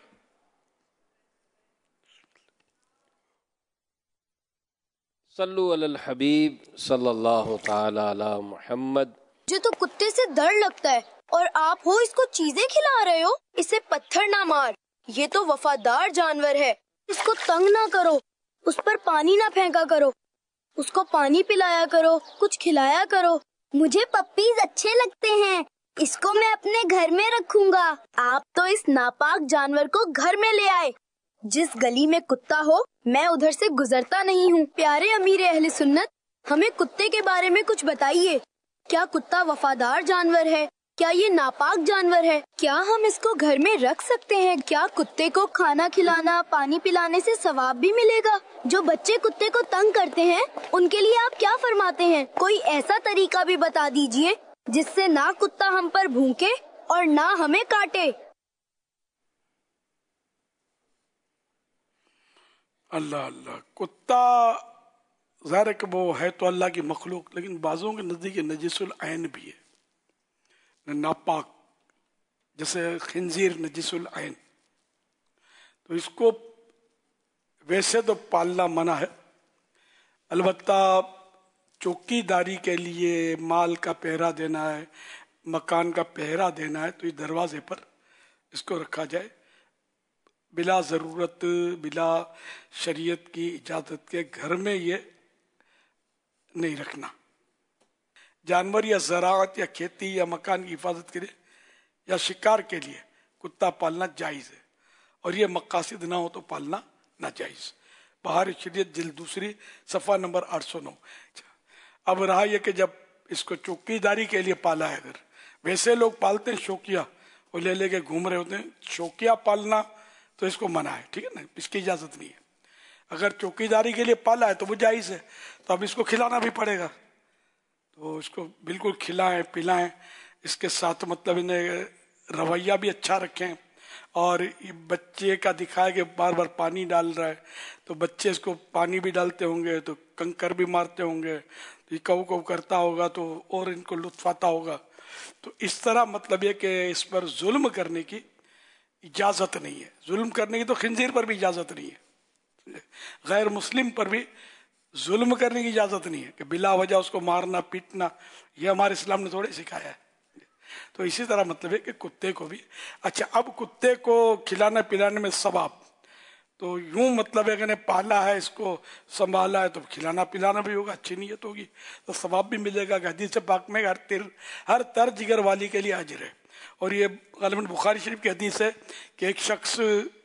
صلو علی الحبیب صلی اللہ تعالی علی محمد۔ مجھے تو کتے سے ڈر لگتا ہے، اور آپ ہو اس کو چیزیں کھلا رہے ہو، اسے پتھر نہ مار، یہ تو وفادار جانور ہے، اس کو تنگ نہ کرو، اس پر پانی نہ پھینکا کرو، اس کو پانی پلایا کرو، کچھ کھلایا کرو۔ مجھے پپیز اچھے لگتے ہیں، اس کو میں اپنے گھر میں رکھوں گا۔ آپ تو اس ناپاک جانور کو گھر میں لے آئے، جس گلی میں کتا ہو میں ادھر سے گزرتا نہیں ہوں۔ پیارے امیر اہل سنت، ہمیں کتے کے بارے میں کچھ بتائیے، کیا کتا وفادار جانور ہے؟ کیا یہ ناپاک جانور ہے؟ کیا ہم اس کو گھر میں رکھ سکتے ہیں؟ کیا کتے کو کھانا کھلانا، پانی پلانے سے ثواب بھی ملے گا؟ جو بچے کتے کو تنگ کرتے ہیں ان کے لیے آپ کیا فرماتے ہیں؟ کوئی ایسا طریقہ بھی بتا دیجئے جس سے نہ کتا ہم پر بھونکے اور نہ ہمیں کاٹے۔ اللہ اللہ، کتا ظاہر ہے کہ وہ ہے تو اللہ کی مخلوق، لیکن بعضوں کے نزدیک نجس العین بھی ہے، ناپاک، جیسے خنزیر نجس العین۔ تو اس کو ویسے تو پالنا منع ہے، البتہ چوکی داری کے لیے مال کا پہرا دینا ہے، مکان کا پہرا دینا ہے، تو اس دروازے پر اس کو رکھا جائے، بلا ضرورت، بلا شریعت کی اجازت کے گھر میں یہ نہیں رکھنا۔ جانور یا زراعت یا کھیتی یا مکان کی حفاظت کے لیے یا شکار کے لیے کتا پالنا جائز ہے، اور یہ مقاصد نہ ہو تو پالنا ناجائز۔ بہار شریعت جلد 2 صفحہ نمبر 809۔ اب رہا یہ کہ جب اس کو چوکی داری کے لیے پالا ہے، اگر ویسے لوگ پالتے ہیں شوقیہ، وہ لے لے کے گھوم رہے ہوتے ہیں، شوقیہ پالنا تو اس کو منع ہے، ٹھیک ہے نا، اس کی اجازت نہیں ہے۔ اگر چوکی داری کے لیے پالا ہے تو وہ جائز ہے، تو اب اس کو کھلانا بھی پڑے گا، تو اس کو بالکل کھلائیں پلائیں، اس کے ساتھ مطلب انہیں رویہ بھی اچھا رکھیں، اور بچے کا دکھائے کہ بار بار پانی ڈال رہا ہے، تو بچے اس کو پانی بھی ڈالتے ہوں گے تو کنکر بھی مارتے ہوں گے، یہ کو کو کرتا ہوگا تو اور ان کو لطف آتا ہوگا۔ تو اس طرح مطلب یہ کہ اس پر ظلم کرنے کی اجازت نہیں ہے، ظلم کرنے کی تو خنزیر پر بھی اجازت نہیں ہے، غیر مسلم پر بھی ظلم کرنے کی اجازت نہیں ہے کہ بلا وجہ اس کو مارنا پیٹنا، یہ ہمارے اسلام نے تھوڑے سکھایا ہے۔ تو اسی طرح مطلب ہے کہ کتے کو بھی، اچھا اب کتے کو کھلانا پلانے میں ثواب، تو یوں مطلب ہے کہ پالا ہے، اس کو سنبھالا ہے، تو کھلانا پلانا بھی ہوگا، اچھی نیت ہوگی تو ثواب بھی ملے گا، کہ حدیث پاک میں ہر تر جگر والی کے لیے اجر ہے۔ اور یہ غالباً بخاری شریف کی حدیث ہے کہ ایک شخص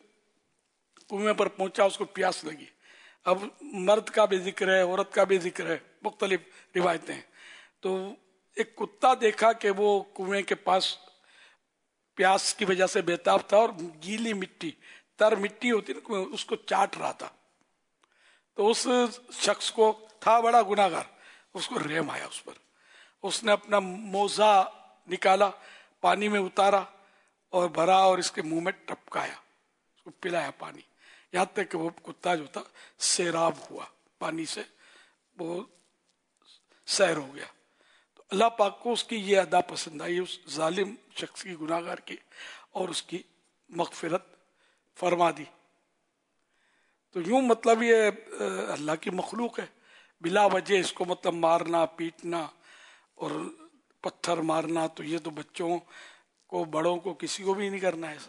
کنویں پر پہنچا، اس کو پیاس لگی، اب مرد کا بھی ذکر ہے، عورت کا بھی ذکر ہے، مختلف روایتیں ہیں، تو ایک کتا دیکھا کہ وہ کنویں کے پاس پیاس کی وجہ سے بےتاب تھا، اور گیلی مٹی، تر مٹی ہوتی نا، اس کو چاٹ رہا تھا، تو اس شخص کو تھا بڑا گناہگار، اس کو رحم آیا اس پر، اس نے اپنا موزہ نکالا، پانی میں اتارا اور بھرا، اور اس کے منہ میں ٹپکایا، اس کو پلایا پانی، یہاں تک کہ وہ کتا جو تھا سیراب ہوا، پانی سے وہ سیر ہو گیا۔ تو اللہ پاک کو اس کی یہ ادا پسند آئی اس ظالم شخص کی گناہگار کی اور اس کی مغفرت فرما دی. تو یوں مطلب یہ اللہ کی مخلوق ہے, بلا وجہ اس کو مطلب مارنا پیٹنا اور پتھر مارنا, تو یہ تو بچوں کو بڑوں کو کسی کو بھی نہیں کرنا ہے ایسا.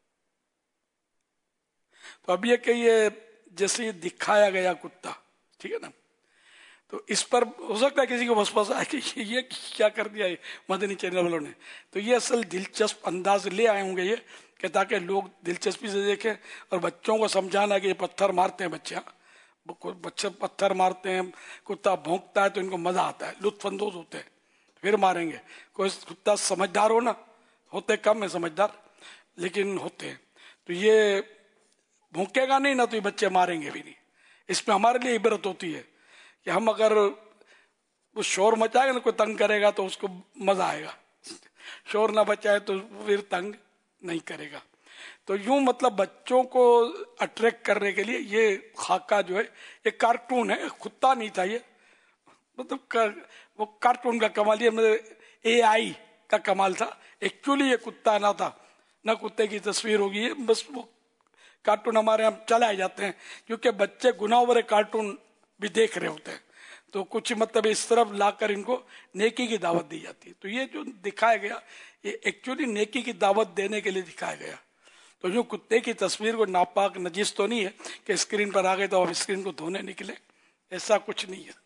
تو اب یہ کہ یہ جیسے یہ دکھایا گیا کتا, ٹھیک ہے نا, تو اس پر ہو سکتا ہے کسی کو وسوسہ آئے کہ یہ کیا کر دیا ہے مدنی چینل والوں نے. تو یہ اصل دلچسپ انداز لے آئے ہوں گے یہ کہ تاکہ لوگ دلچسپی سے دیکھیں اور بچوں کو سمجھانا کہ یہ پتھر مارتے ہیں بچے پتھر مارتے ہیں, کتا بھونکتا ہے تو ان کو مزہ آتا ہے, لطف اندوز ہوتے ہیں, پھر ماریں گے. کوئی کتا سمجھدار ہو نا, ہوتے کم ہے سمجھدار لیکن ہوتے ہیں, تو یہ بھونکے گا نہیں نا تو یہ بچے ماریں گے بھی نہیں. اس میں ہمارے لیے عبرت ہوتی ہے کہ ہم اگر وہ شور مچائے گا نا, کوئی تنگ کرے گا تو اس کو مزہ آئے گا, شور نہ بچائے تو پھر تنگ نہیں کرے گا. تو یوں مطلب بچوں کو اٹریکٹ کرنے کے لیے یہ خاکہ جو ہے یہ کارٹون ہے, کتا نہیں تھا یہ, مطلب وہ کارٹون کا کمال, یہ AI کا کمال تھا. ایکچولی یہ کتا نہ تھا, نہ کتے کی تصویر ہوگی, بس وہ کارٹون ہمارے یہاں چلائے جاتے ہیں کیونکہ بچے گناہ برے کارٹون بھی دیکھ رہے ہوتے ہیں, تو کچھ مطلب اس طرف لا کر ان کو نیکی کی دعوت دی جاتی ہے. تو یہ جو دکھایا گیا یہ ایکچولی نیکی کی دعوت دینے کے لیے دکھایا گیا. تو یوں کتے کی تصویر کو ناپاک نجس تو نہیں ہے کہ اسکرین پر آ گئے تو اب اسکرین کو دھونے نکلے, ایسا کچھ نہیں ہے.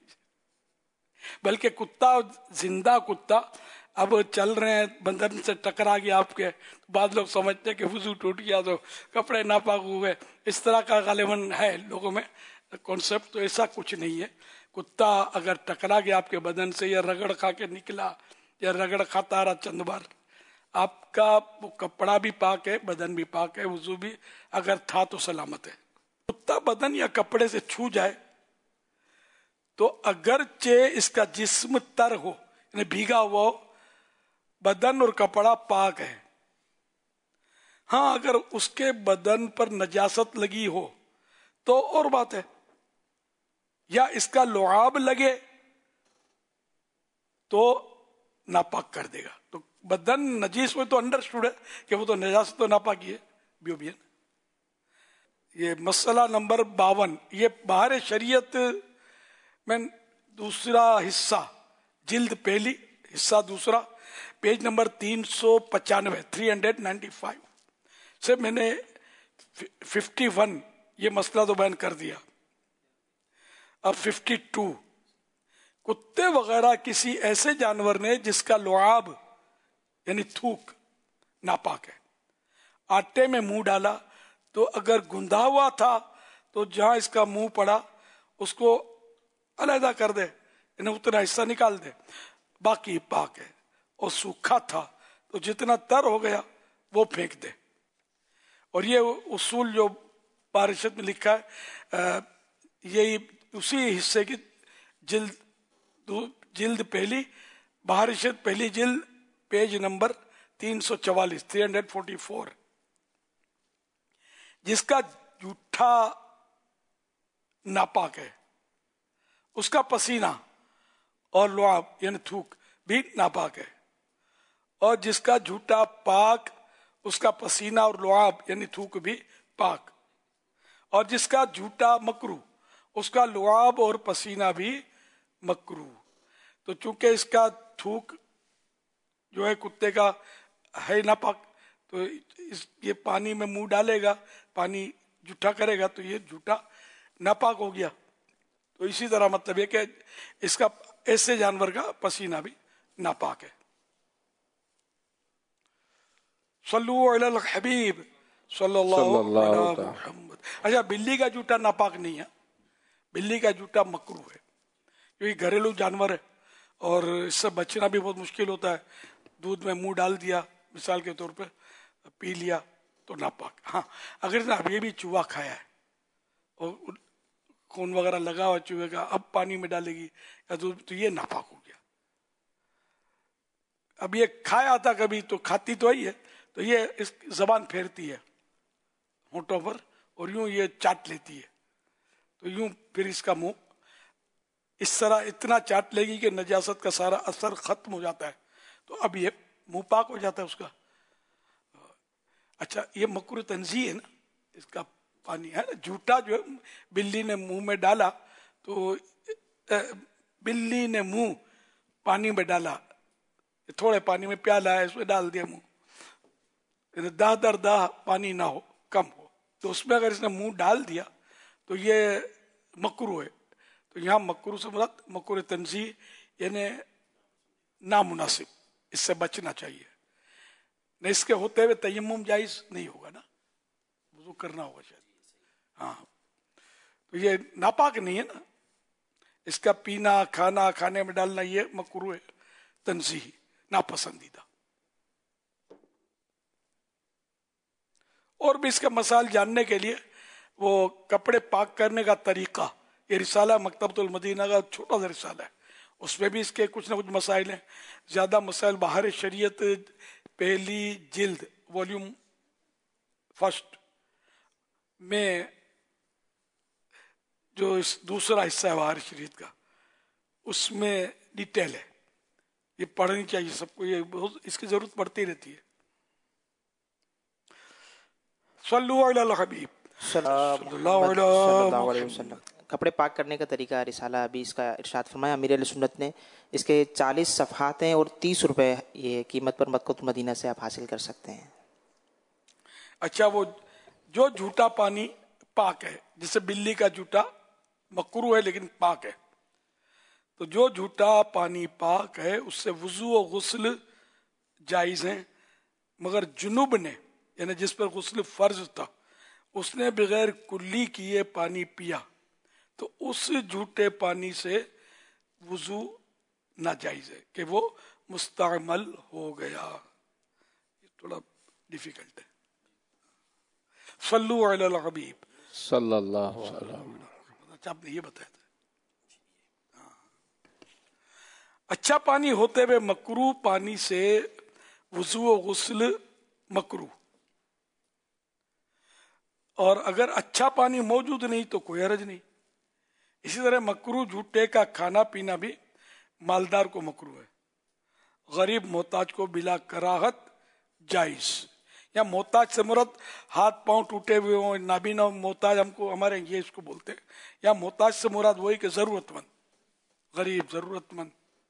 بلکہ کتا, زندہ کتا اب چل رہے ہیں, بندر سے ٹکرا گیا آپ کے, بعض لوگ سمجھتے ہیں کہ وضو ٹوٹ گیا تو کپڑے ناپاک ہو گئے, اس طرح کا غالباً ہے لوگوں میں کانسیپٹ. تو ایسا کچھ نہیں ہے. کتا اگر ٹکرا گیا آپ کے بدن سے یا رگڑ کھا کے نکلا یا رگڑ کھاتا رہا چند بار, آپ کا وہ کپڑا بھی پاک ہے, بدن بھی پاک ہے, وضو بھی اگر تھا تو سلامت ہے. کتا بدن یا کپڑے سے چھو جائے تو اگرچہ اس کا جسم تر ہو یعنی بھیگا ہوا ہو, بدن اور کپڑا پاک ہے. ہاں اگر اس کے بدن پر نجاست لگی ہو تو اور بات ہے, یا اس کا لعاب لگے تو ناپاک کر دے گا. تو بدن نجیس ہوئے تو انڈرسٹوڈ ہے کہ وہ تو نجاست تو ناپاکی ہے بھی ہے. یہ مسئلہ نمبر 52, یہ باہر شریعت میں دوسرا حصہ, جلد پہلی حصہ دوسرا, پیج نمبر 395 395 سے میں نے 51 یہ مسئلہ تو بیان کر دیا. اب 52, کتے وغیرہ کسی ایسے جانور نے جس کا لعاب یعنی تھوک ناپاک ہے, آٹے میں منہ ڈالا تو اگر گندا ہوا تھا تو جہاں اس کا منہ پڑا اس کو علیحدہ کر دے, یعنی اتنا حصہ نکال دے, باقی پاک ہے. اور سوکھا تھا تو جتنا تر ہو گیا وہ پھینک دے. اور یہ اصول جو پارشد میں لکھا ہے یہی اسی حصے کی جلد پہلی, بہارشد پہلی جلد, پیج نمبر 344 344. جس کا جھوٹا ناپاک ہے اس کا پسینہ اور لعاب یعنی تھوک بھی ناپاک ہے, اور جس کا جھوٹا پاک اس کا پسینہ اور لعاب یعنی تھوک بھی پاک, اور جس کا جھوٹا مکروہ اس کا لعاب اور پسینہ بھی مکروہ. تو چونکہ اس کا تھوک جو ہے کتے کا ہے ناپاک, تو یہ پانی میں منہ ڈالے گا, پانی جھوٹا کرے گا تو یہ جھوٹا ناپاک ہو گیا. تو اسی طرح مطلب یہ کہ اس کا ایسے جانور کا پسینہ بھی ناپاک ہے. صلو علی الحبیب صلی اللہ علیہ محمد. اچھا, بلی کا جھوٹا ناپاک نہیں ہے, بلی کا جھوٹا مکروہ ہے کیونکہ گھریلو جانور ہے اور اس سے بچنا بھی بہت مشکل ہوتا ہے. دودھ میں منہ ڈال دیا مثال کے طور پہ, پی لیا تو ناپاک. ہاں اگر اب یہ بھی چوہا کھایا ہے اور خون وغیرہ لگا ہوا چوہے کا, اب پانی میں ڈالے گی یا دودھ, تو یہ ناپاک ہو گیا. اب یہ کھایا تھا کبھی تو کھاتی تو ہی ہے, تو یہ اس زبان پھیرتی ہے ہونٹوں پر اور یوں یہ چاٹ لیتی ہے, تو یوں پھر اس کا منہ اس طرح اتنا چاٹ لے گی کہ نجاست کا سارا اثر ختم ہو جاتا ہے، تو اب یہ منہ پاک ہو جاتا ہے اس کا. اچھا یہ مکروہ تنزیہ ہے نا، اس کا پانی ہے نا، جھوٹا جو بلی نے منہ میں ڈالا تو بلی نے منہ پانی میں ڈالا، تھوڑے پانی میں پیالہ ہے اس میں ڈال دیا منہ، داہ در داہ پانی نہ ہو، کم ہو، تو اس میں اگر اس نے منہ ڈال دیا تو یہ مکروہ ہے. تو یہاں مکروہ سے مراد مکروہ تنزیہ یعنی نامناسب، اس سے بچنا چاہیے. نہ اس کے ہوتے ہوئے تیمم جائز نہیں ہوگا نا، وضو کرنا ہوگا شاید. ہاں تو یہ ناپاک نہیں ہے نا، اس کا پینا کھانا کھانے میں ڈالنا یہ مکروہ ہے تنزیہی، ناپسندیدہ. اور بھی اس کا مسائل جاننے کے لیے وہ کپڑے پاک کرنے کا طریقہ، یہ رسالہ مکتبۃ المدینہ کا چھوٹا سا رسالہ ہے، اس میں بھی اس کے کچھ نہ کچھ مسائل ہیں. زیادہ مسائل بہار شریعت پہلی جلد والیوم 1 میں جو اس دوسرا حصہ ہے بہار شریعت کا، اس میں ڈیٹیل ہے. یہ پڑھنی چاہیے سب کو، یہ بہت اس کی ضرورت پڑتی رہتی ہے. صلو علی الحبیب صلی اللہ علیہ وسلم. کپڑے پاک کرنے کا طریقہ رسالہ ابھی اس کا ارشاد فرمایا امیر علیہ سنت نے. اس کے 40 صفحات ہیں اور 30 روپے یہ قیمت پر مکۃ المدینہ سے آپ حاصل کر سکتے ہیں. اچھا وہ جو جھوٹا پانی پاک ہے، جیسے بلی کا جھوٹا مکروہ ہے لیکن پاک ہے، تو جو جھوٹا پانی پاک ہے اس سے وضو و غسل جائز ہیں، مگر جنوب نے یعنی جس پر غسل فرض تھا اس نے بغیر کلی کیے پانی پیا تو اس جھوٹے پانی سے وضو ناجائز ہے کہ وہ مستعمل ہو گیا. یہ تھوڑا ڈیفیکلٹ ہے. صلو علی الحبیب صلی اللہ علیہ وسلم. اچھا آپ نے یہ بتایا تھا. اچھا پانی ہوتے ہوئے مکروہ پانی سے وضو و غسل مکروہ، اور اگر اچھا پانی موجود نہیں تو کوئی حرج نہیں. اسی طرح مکروہ جھوٹے کا کھانا پینا بھی مالدار کو مکروہ ہے، غریب محتاج کو بلا کراہت جائز. یا محتاج سے مراد ہاتھ پاؤں ٹوٹے ہوئے ہوں، نابینا محتاج ہم کو ہمارے یہ اس کو بولتے ہیں. یا محتاج سے مراد وہی کہ ضرورت مند، غریب ضرورت مند.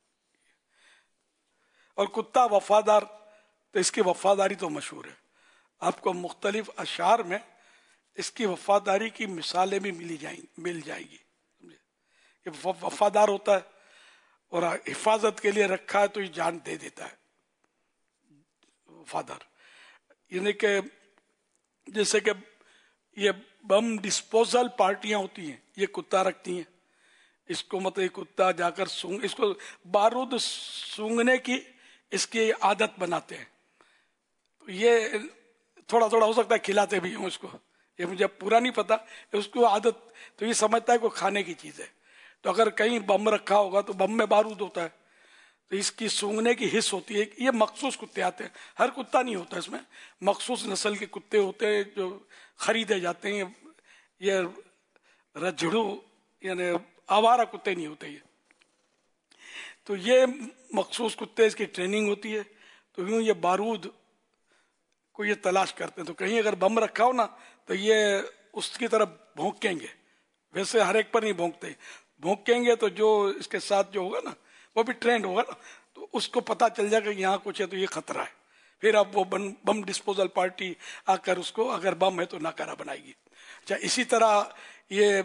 اور کتا وفادار، تو اس کی وفاداری تو مشہور ہے، آپ کو مختلف اشعار میں اس کی وفاداری کی مثالیں بھی مل جائے گی. یہ وفادار ہوتا ہے اور حفاظت کے لیے رکھا ہے تو یہ جان دے دیتا ہے. وفادار یعنی کہ جیسے کہ یہ بم ڈسپوزل پارٹیاں ہوتی ہیں، یہ کتا رکھتی ہیں، اس کو مطلب یہ کتا جا کر اس کو بارود سونگنے کی اس کی عادت بناتے ہیں. تو یہ تھوڑا تھوڑا ہو سکتا ہے کھلاتے بھی ہوں اس کو، یہ مجھے پورا نہیں پتا، اس کو عادت تو یہ سمجھتا ہے کہ کھانے کی چیز ہے. تو اگر کہیں بم رکھا ہوگا تو بم میں بارود ہوتا ہے تو اس کی سونگنے کی حص ہوتی ہے. یہ مخصوص کتے آتے ہیں، ہر کتا نہیں ہوتا، اس میں مخصوص نسل کے کتے ہوتے ہیں جو خریدے جاتے ہیں. یہ رجڑو یعنی آوارہ کتے نہیں ہوتے یہ، تو یہ مخصوص کتے، اس کی ٹریننگ ہوتی ہے. تو یوں یہ بارود کو یہ تلاش کرتے ہیں، تو کہیں اگر بم رکھا ہو نا تو یہ اس کی طرف بھونکیں گے. ویسے ہر ایک پر نہیں بھونکتے، بھونکیں گے تو جو اس کے ساتھ جو ہوگا نا وہ بھی ٹرینڈ ہوگا نا، تو اس کو پتا چل جائے گا کہ یہاں کچھ ہے تو یہ خطرہ ہے. پھر اب وہ بم ڈسپوزل پارٹی آ کر اس کو اگر بم ہے تو ناکارہ بنائے گی. اچھا اسی طرح یہ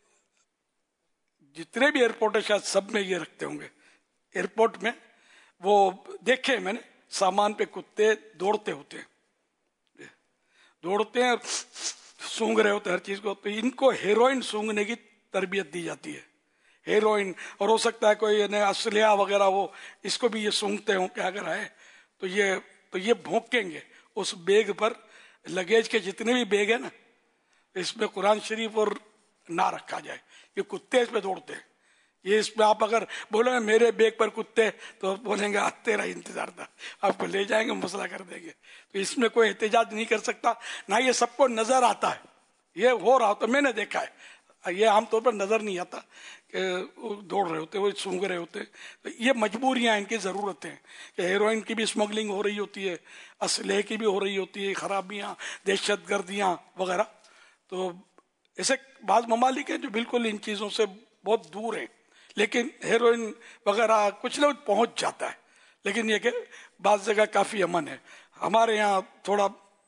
جتنے بھی ایئرپورٹ ہے شاید سب میں یہ رکھتے ہوں گے. ایئرپورٹ میں وہ دیکھے میں نے سامان پہ کتے دوڑتے ہوتے ہیں، دوڑتے ہیں سونگ رہے ہوتے ہیں ہر چیز کو. تو ان کو ہیروئن سونگنے کی تربیت دی جاتی ہے، ہیروئن. اور ہو سکتا ہے کوئی اسلحہ وغیرہ وہ اس کو بھی یہ سونگتے ہوں کہ اگر ہے تو یہ بھونکیں گے اس بیگ پر. لگیج کے جتنے بھی بیگ ہیں نا اس میں قرآن شریف اور نہ رکھا جائے، یہ کتے اس پہ دوڑتے ہیں. یہ اس میں آپ اگر بولیں گے میرے بیگ پر کتے تو بولیں گے تیرا انتظار تھا، آپ کو لے جائیں گے مسئلہ کر دیں گے. تو اس میں کوئی احتجاج نہیں کر سکتا، نہ یہ سب کو نظر آتا ہے. یہ ہو رہا تو میں نے دیکھا ہے، یہ عام طور پر نظر نہیں آتا کہ وہ دوڑ رہے ہوتے ہیں، وہ سونگ رہے ہوتے ہیں. تو یہ مجبوریاں، ان کی ضرورتیں ہیں کہ ہیروئن کی بھی اسمگلنگ ہو رہی ہوتی ہے، اسلحے کی بھی ہو رہی ہوتی ہے، خرابیاں، دہشت گردیاں وغیرہ. تو ایسے بعض ممالک ہیں جو بالکل ان چیزوں سے بہت دور ہیں، لیکن ہیروئن وغیرہ کچھ نہ کچھ پہنچ جاتا ہے. لیکن یہ کہ بعض جگہ کافی امن ہے. ہمارے یہاں تھوڑا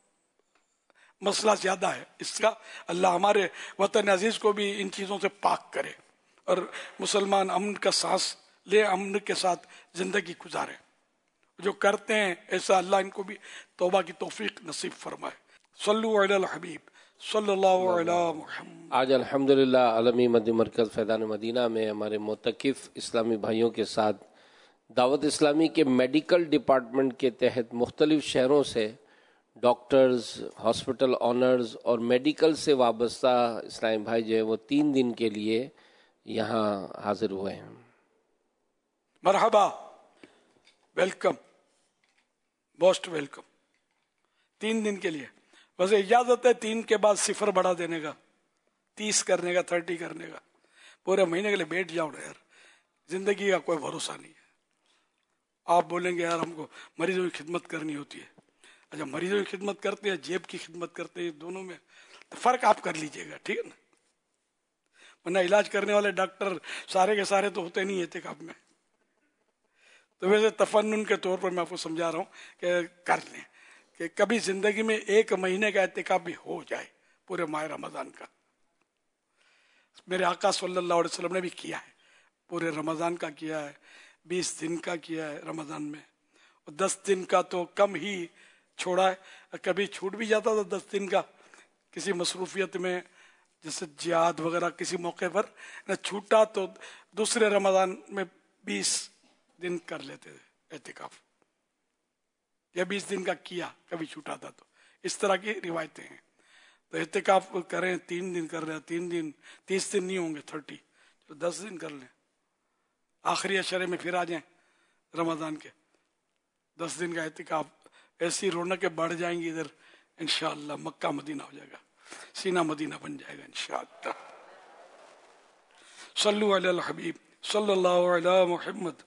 مسئلہ زیادہ ہے اس کا. اللہ ہمارے وطن عزیز کو بھی ان چیزوں سے پاک کرے اور مسلمان امن کا سانس لے، امن کے ساتھ زندگی گزارے. جو کرتے ہیں ایسا اللہ ان کو بھی توبہ کی توفیق نصیب فرمائے. صلو علی الحبیب صلی اللہ علی محمد. آج الحمدللہ عالمی مدی مرکز فیضان مدینہ میں ہمارے معتکف اسلامی بھائیوں کے ساتھ دعوت اسلامی کے میڈیکل ڈپارٹمنٹ کے تحت مختلف شہروں سے ڈاکٹرز، ہاسپٹل آنرز اور میڈیکل سے وابستہ اسلامی بھائی جو ہیں وہ 3 دن کے لیے یہاں حاضر ہوئے ہیں. مرحبا، ویلکم، موسٹ ویلکم. 3 دن کے لیے بس اجازت ہے 3 کے بعد 0 بڑھا دینے کا، 30 کرنے کا، 30 کرنے کا. پورے مہینے کے لیے بیٹھ جاؤ نا یار، زندگی کا کوئی بھروسہ نہیں ہے. آپ بولیں گے یار ہم کو مریضوں کی خدمت کرنی ہوتی ہے. اچھا، مریضوں کی خدمت کرتے ہیں، جیب کی خدمت کرتے ہیں، دونوں میں فرق آپ کر لیجئے گا، ٹھیک ہے نا. ورنہ علاج کرنے والے ڈاکٹر سارے کے سارے تو ہوتے نہیں اعتکاف میں. تو ویسے تفنن کے طور پر میں آپ کو سمجھا رہا ہوں کہ کر لیں کہ کبھی زندگی میں 1 مہینے کا اعتکاف بھی ہو جائے پورے ماہ رمضان کا. میرے آقا صلی اللہ علیہ وسلم نے بھی کیا ہے، پورے رمضان کا کیا ہے، 20 دن کا کیا ہے رمضان میں، اور 10 دن کا تو کم ہی چھوڑا ہے. کبھی چھوٹ بھی جاتا تھا 10 دن کا کسی مصروفیت میں، جیسے جہاد وغیرہ کسی موقع پر نہ چھوٹا تو دوسرے رمضان میں 20 دن کر لیتے تھے اعتکاف، یا 20 دن کا کیا کبھی چھوٹا تھا. تو اس طرح کی روایتیں ہیں. تو اعتکاف کریں، 3 دن کر رہے ہیں، 3 دن 30 دن نہیں ہوں گے 30، تو 10 دن کر لیں. آخری عشرے میں پھر آ جائیں رمضان کے 10 دن کا اعتکاف. ایسی رونقیں بڑھ جائیں گی ادھر انشاءاللہ. مکہ مدینہ ہو جائے گا، سینہ مدینہ بن جائے گا انشاءاللہ. صلو علی الحبیب صلی اللہ علی محمد.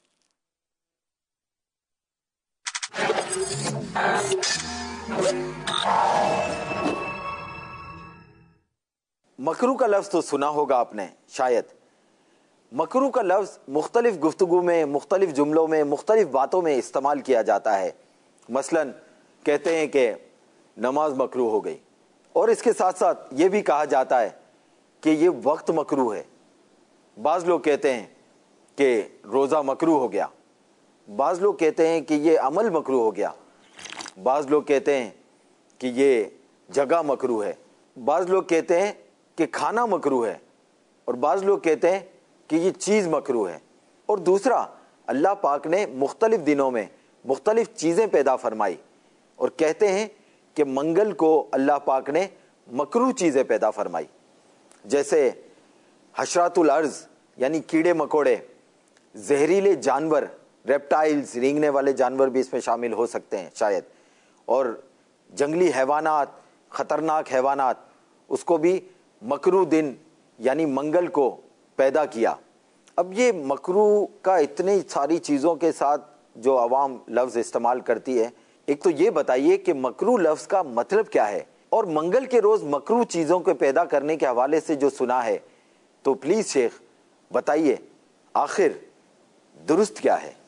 مکرو کا لفظ تو سنا ہوگا آپ نے شاید. مکرو کا لفظ مختلف گفتگو میں، مختلف جملوں میں، مختلف باتوں میں استعمال کیا جاتا ہے. مثلا کہتے ہیں کہ نماز مکرو ہو گئی، اور اس کے ساتھ ساتھ یہ بھی کہا جاتا ہے کہ یہ وقت مکرو ہے. بعض لوگ کہتے ہیں کہ روزہ مکرو ہو گیا، بعض لوگ کہتے ہیں کہ یہ عمل مکرو ہو گیا، بعض لوگ کہتے ہیں کہ یہ جگہ مکرو ہے، بعض لوگ کہتے ہیں کہ کھانا مکرو ہے، اور بعض لوگ کہتے ہیں کہ یہ چیز مکرو ہے. اور دوسرا، اللہ پاک نے مختلف دنوں میں مختلف چیزیں پیدا فرمائی، اور کہتے ہیں کہ منگل کو اللہ پاک نے مکرو چیزیں پیدا فرمائی، جیسے حشرات الارض یعنی کیڑے مکوڑے، زہریلے جانور، ریپٹائلز، رینگنے والے جانور بھی اس میں شامل ہو سکتے ہیں شاید، اور جنگلی حیوانات، خطرناک حیوانات، اس کو بھی مکرو دن یعنی منگل کو پیدا کیا. اب یہ مکرو کا اتنی ساری چیزوں کے ساتھ جو عوام لفظ استعمال کرتی ہے، ایک تو یہ بتائیے کہ مکرو لفظ کا مطلب کیا ہے، اور منگل کے روز مکرو چیزوں کو پیدا کرنے کے حوالے سے جو سنا ہے تو پلیز شیخ بتائیے آخر درست کیا ہے؟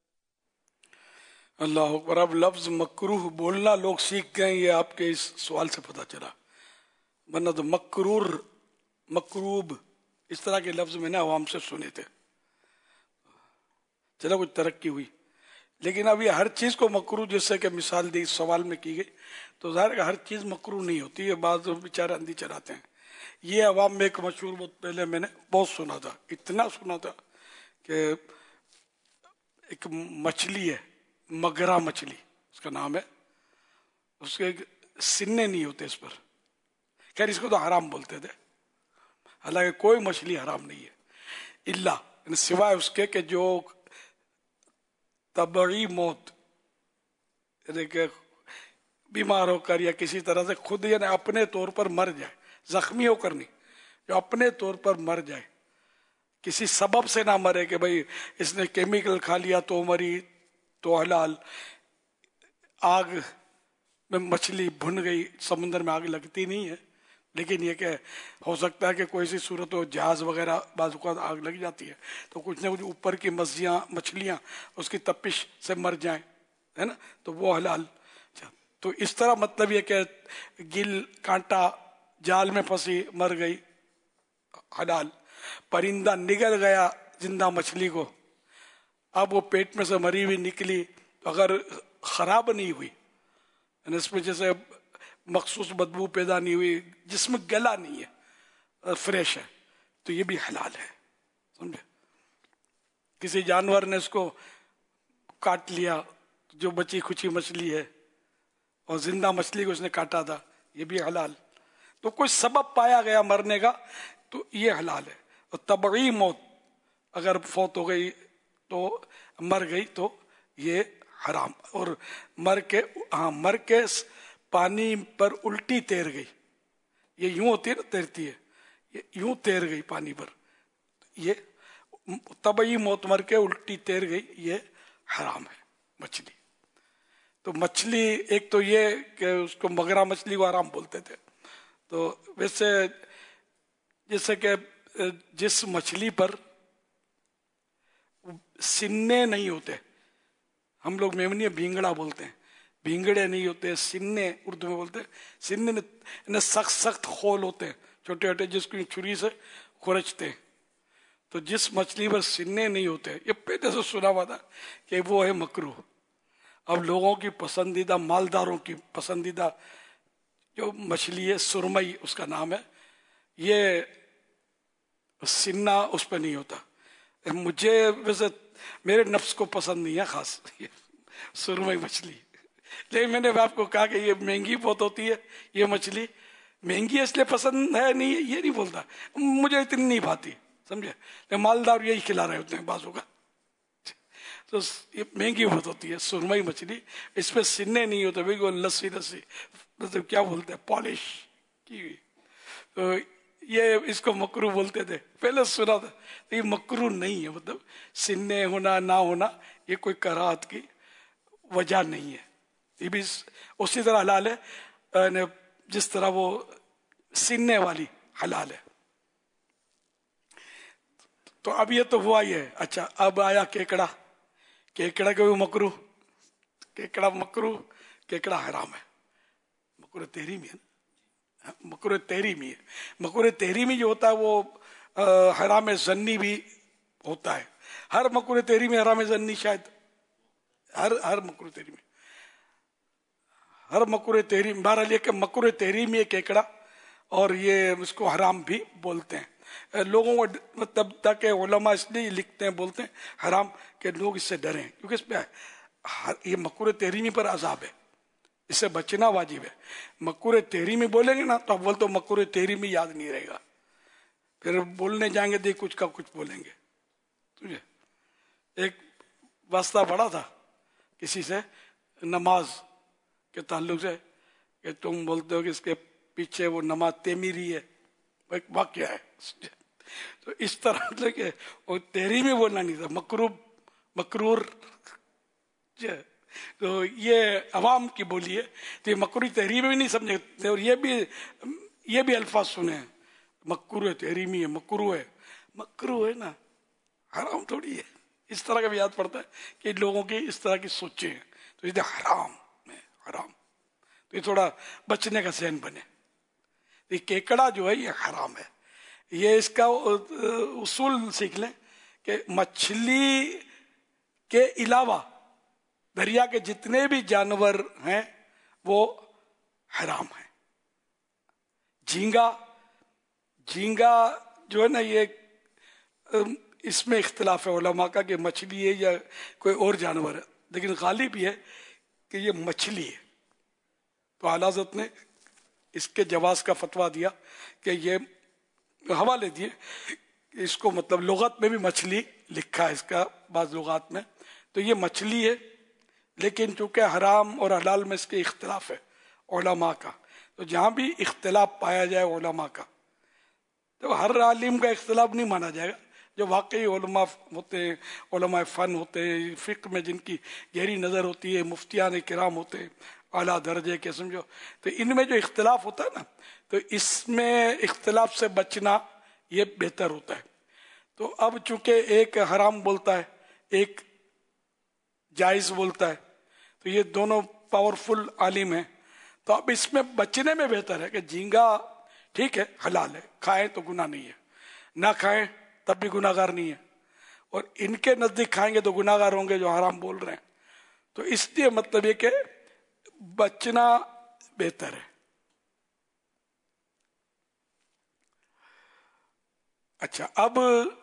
اللہ اکبر. اب لفظ مکروہ بولنا لوگ سیکھ گئے، یہ آپ کے اس سوال سے پتہ چلا. ورنہ تو مکرور، مکروب، اس طرح کے لفظ میں نے عوام سے سنے تھے. چلو کچھ ترقی ہوئی، لیکن اب یہ ہر چیز کو مکروہ، جیسے کہ مثال دی سوال میں کی گئی، تو ظاہر ہے کہ ہر چیز مکروہ نہیں ہوتی ہے. بعض بیچارے اندھی چلاتے ہیں. یہ عوام میں ایک مشہور بہت پہلے میں نے بہت سنا تھا، اتنا سنا تھا کہ ایک مچھلی ہے، مگرا مچھلی اس کا نام ہے، اس کے سننے نہیں ہوتے اس پر. خیر اس کو تو حرام بولتے تھے، حالانکہ کوئی مچھلی حرام نہیں ہے، الا سوائے اس کے کہ جو طبعی موت، یعنی کہ بیمار ہو کر یا کسی طرح سے خود یعنی اپنے طور پر مر جائے، زخمی ہو کر نہیں، جو اپنے طور پر مر جائے. کسی سبب سے نہ مرے کہ بھئی اس نے کیمیکل کھا لیا تو مری تو حلال، آگ میں مچھلی بھن گئی، سمندر میں آگ لگتی نہیں ہے، لیکن یہ کہ ہو سکتا ہے کہ کوئی سی صورت ہو، جہاز وغیرہ بعض اوقات آگ لگ جاتی ہے تو کچھ نہ کچھ اوپر کی مچھلیاں اس کی تپش سے مر جائیں، ہے نا، تو وہ حلال۔ تو اس طرح مطلب یہ کہ گل کانٹا جال میں پھنسی مر گئی، حلال۔ پرندہ نگل گیا زندہ مچھلی کو، اب وہ پیٹ میں سے مری ہوئی نکلی، اگر خراب نہیں ہوئی، اس میں جیسے مخصوص بدبو پیدا نہیں ہوئی، جس میں گلا نہیں ہے، فریش ہے، تو یہ بھی حلال ہے، سمجھے۔ کسی جانور نے اس کو کاٹ لیا، جو بچی کھچی مچھلی ہے اور زندہ مچھلی کو اس نے کاٹا تھا، یہ بھی حلال۔ تو کوئی سبب پایا گیا مرنے کا تو یہ حلال ہے۔ اور طبعی موت اگر فوت ہو گئی تو مر گئی تو یہ حرام۔ اور مر کے پانی پر الٹی تیر گئی، یہ یوں ہوتی ہے نا، تیرتی ہے، یہ یوں تیر گئی پانی پر، یہ طبعی موت، مر کے الٹی تیر گئی، یہ حرام ہے مچھلی۔ تو مچھلی ایک تو یہ کہ اس کو مگرا مچھلی کو حرام بولتے تھے، تو ویسے جیسے کہ جس مچھلی پر سننے نہیں ہوتے، ہم لوگ میمنی بھینگڑا بولتے ہیں، بھینگڑے نہیں ہوتے، سننے اردو میں بولتے ہیں، سننے سخت سخت خول ہوتے ہیں چھوٹے چھوٹے، جس کو چھری سے کھرچتے ہیں۔ تو جس مچھلی پر سننے نہیں ہوتے، یہ پہلے سے سنا ہوا تھا کہ وہ ہے مکروہ۔ اب لوگوں کی پسندیدہ، مالداروں کی پسندیدہ جو مچھلی ہے سرمئی اس کا نام ہے، یہ سننا اس پہ نہیں ہوتا۔ مجھے ویسے میرے نفس کو پسند نہیں ہے خاص سرمئی مچھلی، لیکن میں نے آپ کو کہا کہ یہ مہنگی بہت ہوتی ہے، یہ مچھلی مہنگی اس لیے پسند ہے نہیں، یہ نہیں بولتا، مجھے اتنی نہیں بھاتی، سمجھے، مالدار یہی کھلا رہے ہوتے ہیں بازو کا، تو یہ مہنگی بہت ہوتی ہے سرمئی مچھلی، اس پہ سننے نہیں ہوتے، بالکل لسی لسی، مطلب کیا بولتے ہیں، پالش کی ہوئی، تو یہ اس کو مکروہ بولتے تھے، پہلے سنا تھا، یہ مکروہ نہیں ہے، مطلب سننے ہونا نہ ہونا یہ کوئی کراہت کی وجہ نہیں ہے، یہ بھی اسی طرح حلال ہے جس طرح وہ سننے والی حلال ہے۔ تو اب یہ تو ہوا ہی ہے۔ اچھا، اب آیا کیکڑا، کیکڑا کو بھی مکروہ، کیکڑا مکروہ، کیکڑا حرام ہے، مکروہ تحریمی ہے نا، مکروہ تحریمی ہے۔ مکروہ تحریمی جو ہوتا ہے وہ حرام ظنی بھی ہوتا ہے، ہر مکروہ تحریمی حرام ظنی، شاید ہر مکروہ تحریمی، ہر مکروہ تحریم، بہرحال یہ کہ مکروہ تحریمی ہے کیکڑا، اور یہ اس کو حرام بھی بولتے ہیں لوگوں کو، مطلب تاکہ علماء اس لیے لکھتے ہیں بولتے ہیں حرام کہ لوگ اس سے ڈریں، کیونکہ اس پہ یہ مکروہ تحریمی پر عذاب ہے، اس سے بچنا واجب ہے۔ مکروہ تحریمی بولیں گے نا تو اول تو مکروہ تحریمی یاد نہیں رہے گا، پھر بولنے جائیں گے تو کچھ کا کچھ بولیں گے۔ تجھے ایک واسطہ پڑا تھا کسی سے نماز کے تعلق سے کہ تم بولتے ہو کہ اس کے پیچھے وہ نماز تعمیری ہے، ایک واقعہ ہے، تو اس طرح کہ وہ تحریمی بولنا نہیں تھا، مکرور، تو یہ عوام کی بولی ہے، تو یہ مکروہ تحریمی بھی نہیں سمجھے، اور یہ بھی الفاظ سنے ہیں، مکروہ تحریمی ہے، مکروہ ہے نا، حرام تھوڑی ہے۔ اس طرح کا بھی یاد پڑتا ہے کہ لوگوں کی اس طرح کی سوچیں ہیں، تو یہ حرام ہے، حرام، تو یہ تھوڑا بچنے کا ذہن بنے۔ یہ کیکڑا جو ہے یہ حرام ہے، یہ اس کا اصول سیکھ لیں کہ مچھلی کے علاوہ دریا کے جتنے بھی جانور ہیں وہ حرام ہیں۔ جھینگا جو ہے نا، یہ اس میں اختلاف ہے علماء کا کہ مچھلی ہے یا کوئی اور جانور ہے، لیکن غالب یہ ہے کہ یہ مچھلی ہے، تو اعلیٰ حضرت نے اس کے جواز کا فتویٰ دیا کہ یہ حوالے دیے، اس کو مطلب لغت میں بھی مچھلی لکھا ہے اس کا بعض لغات میں، تو یہ مچھلی ہے، لیکن چونکہ حرام اور حلال میں اس کے اختلاف ہے علماء کا، تو جہاں بھی اختلاف پایا جائے علماء کا، تو ہر عالم کا اختلاف نہیں مانا جائے گا، جو واقعی علماء ہوتے ہیں، علماء فن ہوتے ہیں، فقہ میں جن کی گہری نظر ہوتی ہے، مفتیان کرام ہوتے ہیں اعلیٰ درجے کے، سمجھو، تو ان میں جو اختلاف ہوتا ہے نا، تو اس میں اختلاف سے بچنا یہ بہتر ہوتا ہے. تو اب چونکہ ایک حرام بولتا ہے، ایک جائز بولتا ہے، تو یہ دونوں پاورفل عالم ہیں، تو اب اس میں بچنے میں بہتر ہے کہ جھینگا ٹھیک ہے حلال ہے، کھائیں تو گناہ نہیں ہے، نہ کھائیں تب بھی گناہ گار نہیں ہے، اور ان کے نزدیک کھائیں گے تو گناہ گار ہوں گے جو حرام بول رہے ہیں. تو اس لیے مطلب یہ کہ بچنا بہتر ہے. اچھا، اب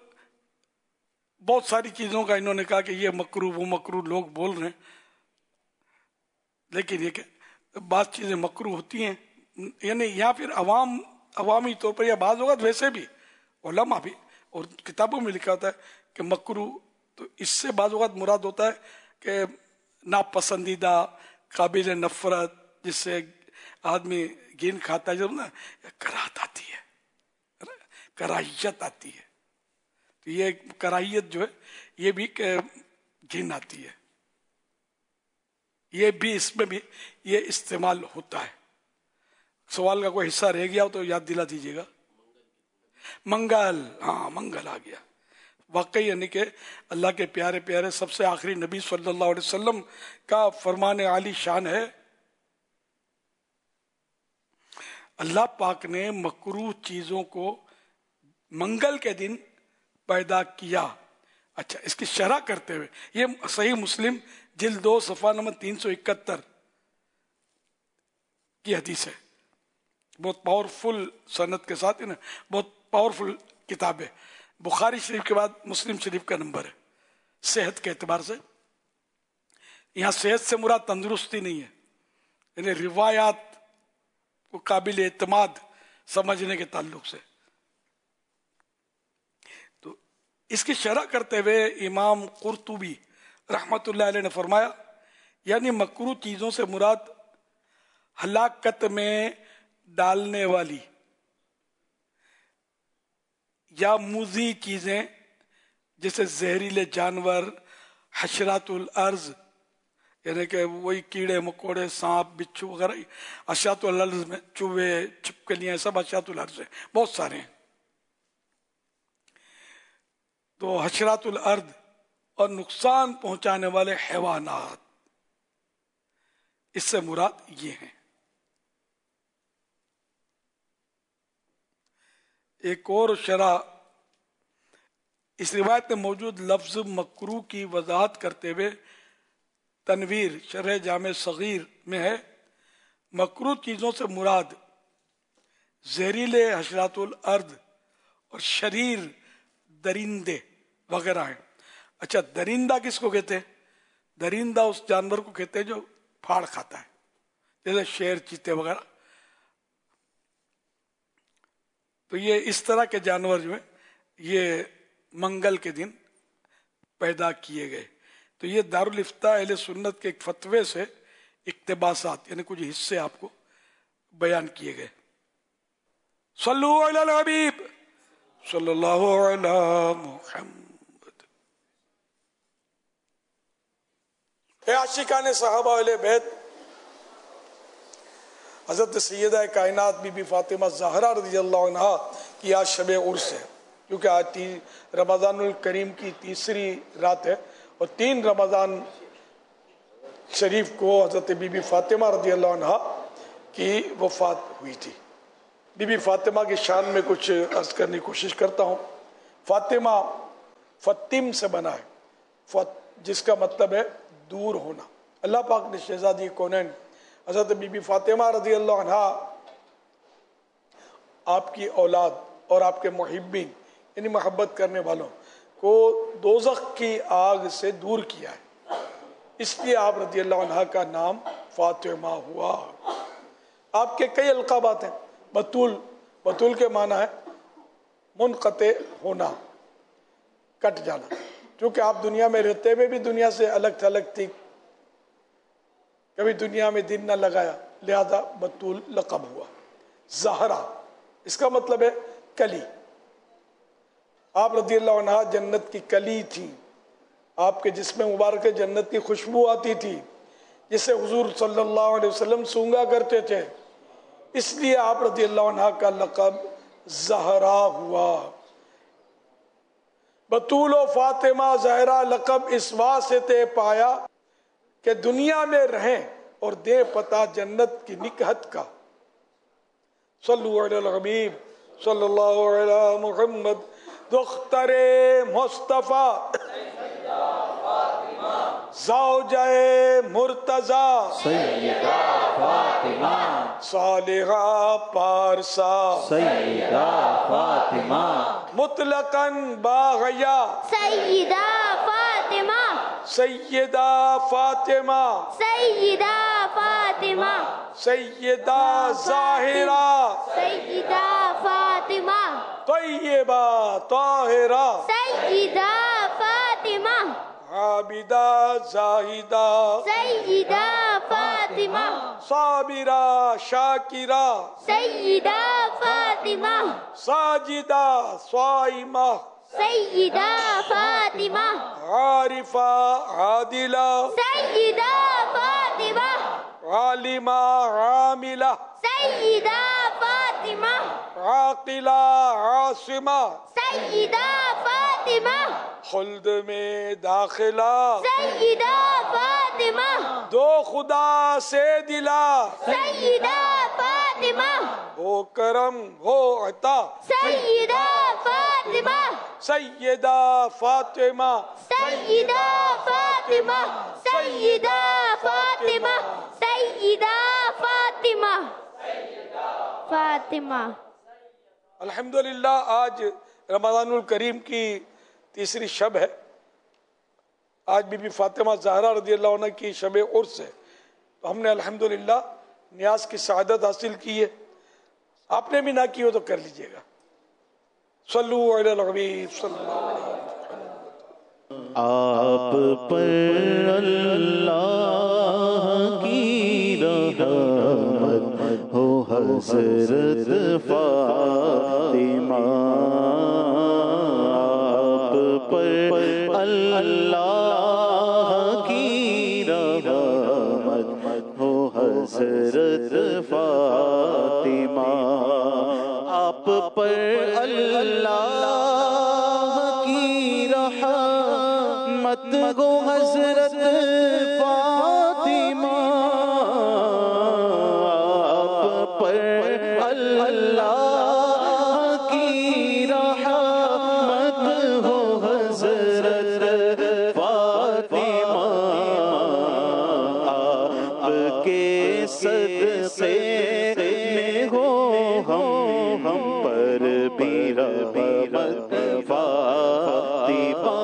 بہت ساری چیزوں کا انہوں نے کہا کہ یہ مکروہ وہ مکروہ لوگ بول رہے ہیں، لیکن یہ کہ بعض چیزیں مکروہ ہوتی ہیں، یعنی یا پھر عوامی طور پر، یا بعض اوقات ویسے بھی علماء بھی اور کتابوں میں لکھا ہوتا ہے کہ مکروہ، تو اس سے بعض اوقات مراد ہوتا ہے کہ ناپسندیدہ، قابل نفرت، جس سے آدمی گھن کھاتا ہے، جب نا کراہت آتی ہے، کراہیت آتی ہے، تو یہ کراہیت جو ہے یہ بھی گھن آتی ہے، یہ بھی اس میں بھی یہ استعمال ہوتا ہے. سوال کا کوئی حصہ رہ گیا ہو تو یاد دلا دیجیے گا. منگل، ہاں منگل آ گیا. واقعی یعنی کہ اللہ کے پیارے پیارے سب سے آخری نبی صلی اللہ علیہ وسلم کا فرمان عالی شان ہے. اللہ پاک نے مکروہ چیزوں کو منگل کے دن پیدا کیا. اچھا، اس کی شرح کرتے ہوئے یہ صحیح مسلم جلد 2 صفحہ نمبر 371 کی حدیث ہے. بہت پاورفل سند کے ساتھ نا، بہت پاورفل کتاب ہے. بخاری شریف کے بعد مسلم شریف کا نمبر ہے صحت کے اعتبار سے. یہاں صحت سے مراد تندرستی نہیں ہے، یعنی روایات کو قابل اعتماد سمجھنے کے تعلق سے. تو اس کی شرح کرتے ہوئے امام قرطبی رحمت اللہ علیہ نے فرمایا، یعنی مکروہ چیزوں سے مراد ہلاکت میں ڈالنے والی یا موذی چیزیں جیسے زہریلے جانور، حشرات الارض، یعنی کہ وہی کیڑے مکوڑے، سانپ بچھو وغیرہ، اشیاء الارض میں چوہے چھپکلیاں، سب اشیاء الارض ہیں، بہت سارے ہیں. تو حشرات الارض اور نقصان پہنچانے والے حیوانات، اس سے مراد یہ ہیں. ایک اور شرح اس روایت میں موجود لفظ مکروہ کی وضاحت کرتے ہوئے تنویر شرح جامع صغیر میں ہے، مکروہ چیزوں سے مراد زہریلے حشرات الارض اور شریر درندے وغیرہ ہیں. اچھا، درندہ کس کو کہتے ہیں؟ درندہ اس جانور کو کہتے ہیں جو پھاڑ کھاتا ہے، جیسے شیر، چیتے وغیرہ. تو یہ اس طرح کے جانور جو ہیں یہ منگل کے دن پیدا کیے گئے. تو یہ دارالافتاء اہل سنت کے ایک فتوے سے اقتباسات، یعنی کچھ حصے آپ کو بیان کیے گئے. صلو علی الحبیب صلی اللہ علی محمد. اے عاشقان صحابہ اہل بیت، حضرت سیدہ کائنات بی بی فاطمہ زہرا رضی اللہ عنہا کی آج شب عرس ہے، کیونکہ آج رمضان الکریم کی تیسری رات ہے، اور 3 رمضان شریف کو حضرت بی بی فاطمہ رضی اللہ عنہا کی وفات ہوئی تھی. بی بی فاطمہ کی شان میں کچھ عرض کرنے کی کوشش کرتا ہوں. فاطمہ فطم سے بنا ہے، جس کا مطلب ہے دور ہونا. اللہ پاک نے شہزادی کونین حضرت بی بی فاطمہ رضی اللہ عنہا، آپ کی اولاد اور آپ کے محبین یعنی محبت کرنے والوں کو دوزخ کی آگ سے دور کیا ہے، اس لیے آپ رضی اللہ عنہا کا نام فاطمہ ہوا. آپ کے کئی القابات ہیں. بطول، بطول کے معنی ہے منقطع ہونا، کٹ جانا. چونکہ آپ دنیا میں رہتے ہوئے بھی دنیا سے الگ تھلگ تھی، کبھی دنیا میں دن نہ لگایا، لہذا بطول لقب ہوا. زہرا اس کا مطلب ہے کلی. آپ رضی اللہ عنہ جنت کی کلی تھی، آپ کے جسم مبارک جنت کی خوشبو آتی تھی جسے حضور صلی اللہ علیہ وسلم سونگا کرتے تھے، اس لیے آپ رضی اللہ عنہ کا لقب زہرا ہوا۔ بطول و فاطمہ زہرا لقب اس واسطے پایا کہ دنیا میں رہیں اور دے پتہ جنت کی نکہت کا۔ صلو علی الحبیب صلی اللہ علی محمد دختر مصطفیٰ زوجہ مرتضی سیدہ فاطمہ صالحہ پارسا سیدہ فاطمہ مطلقاً باغیا سیدہ فاطمہ سیدہ فاطمہ سیدہ فاطمہ سیدہ ظاہرہ سیدہ فاطمہ طیبہ طاہرہ سیدہ فاطمہ عابدہ زاہدہ سیدہ فاطمہ صابرہ شاکرہ سیدہ فاطمہ ساجدہ صائمہ سیدہ فاطمہ عارفہ عادلہ سیدہ فاطمہ عالمہ عاملہ سیدہ فاطمہ عاقلہ عاصمہ سیدہ فاطمہ خلد میں داخلہ سیدہ فاطمہ دو خدا سے دلا سیدہ فاطمہ ہو کرم ہو عطا سیدہ فاطمہ سیدہ فاطمہ سیدہ فاطمہ سیدہ فاطمہ سیدہ فاطمہ فاطمہ۔ الحمدللہ آج رمضان الکریم کی تیسری شب ہے۔ آج بی بی فاطمہ زہرا رضی اللہ عنہ کی شب عرس ہے، تو ہم نے الحمدللہ نیاز کی سعادت حاصل کی ہے۔ آپ نے بھی نہ کی ہو تو کر لیجئے گا۔ صلو علی الحبیب صلی اللہ علیہ وسلم۔ آپ پر اللہ کی رحمت ہو حضرت فاطمہ، آپ پر اللہ کی رحمت ہو حضرت فاطمہ، آپ پر اللہ کی رحمت ہو حضرت فاطمہ، آپ پر اللہ کی رحمت ہو حضرت فاطمہ، آپ کے صدقے میں ہو ہم پر بھی رحمت فاطمہ،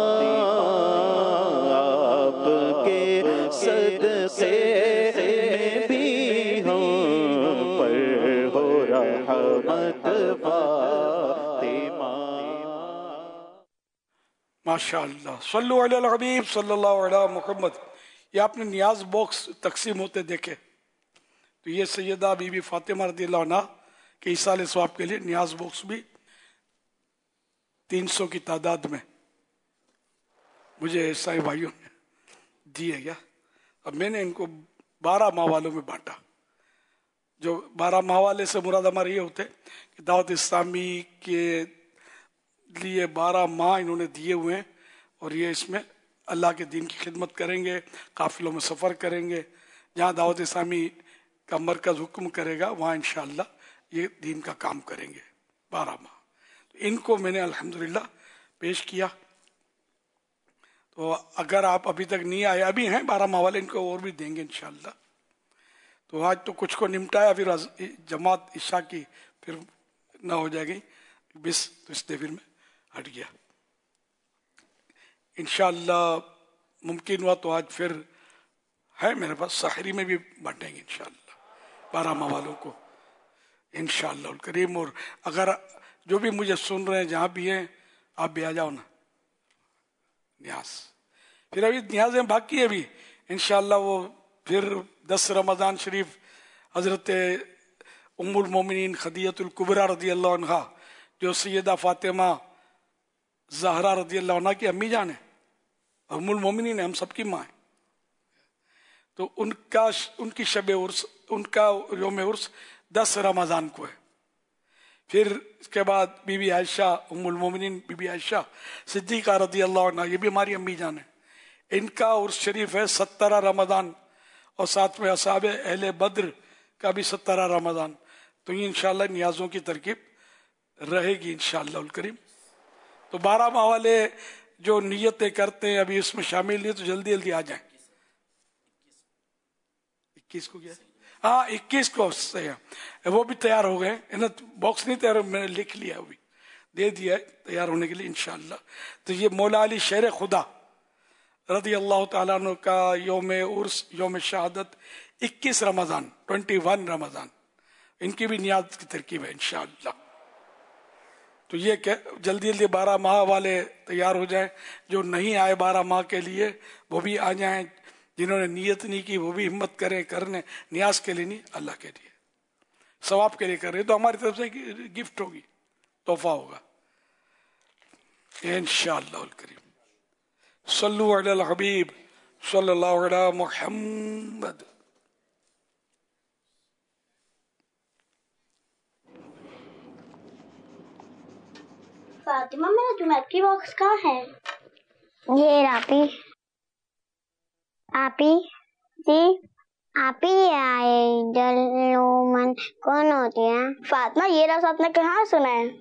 آپ کے صدقے میں بھی ہم پر ہو رحمت فاطمہ۔ ماشاءاللہ، صلو علی الحبیب صلی اللہ علیہ محمد۔ یہ آپ نے نیاز باکس تقسیم ہوتے دیکھے، تو یہ سیدہ بی بی فاطمہ رضی اللہ عنہ کے ایصال ثواب کے لیے نیاز باکس بھی 300 کی تعداد میں مجھے عیسائی بھائیوں نے دیے گیا۔ اب میں نے ان کو 12 ماہ والوں میں بانٹا۔ جو 12 ماہ والے سے مراد ہمارے یہ ہوتے کہ دعوت اسلامی کے لیے 12 ماہ انہوں نے دیے ہوئے ہیں، اور یہ اس میں اللہ کے دین کی خدمت کریں گے، قافلوں میں سفر کریں گے، جہاں دعوت اسلامی کا مرکز حکم کرے گا وہاں انشاءاللہ یہ دین کا کام کریں گے 12 ماہ۔ تو ان کو میں نے الحمدللہ پیش کیا۔ تو اگر آپ ابھی تک نہیں آئے، ابھی ہیں 12 ماہ والے، ان کو اور بھی دیں گے انشاءاللہ۔ تو آج تو کچھ کو نمٹایا، پھر جماعت عشاء کی پھر نہ ہو جائے گی بس، تو اس پھر میں ہٹ گیا۔ انشاءاللہ ممکن ہوا تو آج پھر ہے میرے پاس، سحری میں بھی بانٹیں گے انشاءاللہ 12 ماہ والوں کو انشاءاللہ الکریم۔ اور اگر جو بھی مجھے سن رہے ہیں جہاں بھی ہیں، آپ بھی آ جاؤ نا نیاز۔ پھر ابھی نیازیں باقی ہے بھی انشاءاللہ، وہ پھر 10 رمضان شریف حضرت ام المومنین خدیجہ الکبریٰ رضی اللہ عنہا، جو سیدہ فاطمہ ज़हरा रज़ी अल्लाह अन्हा की अम्मी जान है और उम्मुल मोमिनीन है, हम सबकी माँ है। तो उनकी शब उर्स, उनका योम उर्स 10 रमज़ान को है। फिर इसके बाद बीबी आयशा उम्मुल मोमिनीन बीबी आयशा सिद्दीक़ा रज़ी अल्लाह अन्हा, ये भी हमारी अम्मी जान है, इनका उर्स शरीफ है 17 रमज़ान और साथ में असहाब अहले बद्र का भी 17 रमज़ान। तो ये इंशाअल्लाह नियाज़ों की तरकीब रहेगी इंशाअल्लाह उल करीम। तो 12 माह वाले जो नियतें करते हैं अभी इसमें शामिल नहीं, तो जल्दी जल्दी आ जाएं। 21 को क्या, हाँ 21 को से है, वो भी तैयार हो गए, इन्हें बॉक्स नहीं तैयार, मैंने लिख लिया, अभी दे दिया है तैयार होने के लिए इंशाअल्लाह। तो ये मौला अली शेर खुदा रज़ी अल्लाह ताला अन्हु का योम उर्स योम शहादत 21 रमज़ान 21 रमज़ान, इनकी भी नियाज़ की तरकीब है इंशाअल्लाह। तो ये जल्दी जल्दी 12 माह वाले तैयार हो जाएं, जो नहीं आए 12 माह के लिए वो भी आ जाएं, जिन्होंने नियत नहीं की वो भी हिम्मत करें करने, नियाज के लिए नहीं अल्लाह के लिए, सवाब के लिए कर रहे, तो हमारी तरफ से गिफ्ट होगी, तोहफा होगा इंशाअल्लाह अल करीम। सल्लु अलल हबीब सल्लल्लाहु अलैहि मुहम्मद। फातिमा, मेरा ज्योमेट्री बॉक्स कहाँ है? ये आपी जी, आपी आइडल वुमन कौन होती है? फातिमा, ये लफ्ज़ आपने कहाँ सुना है?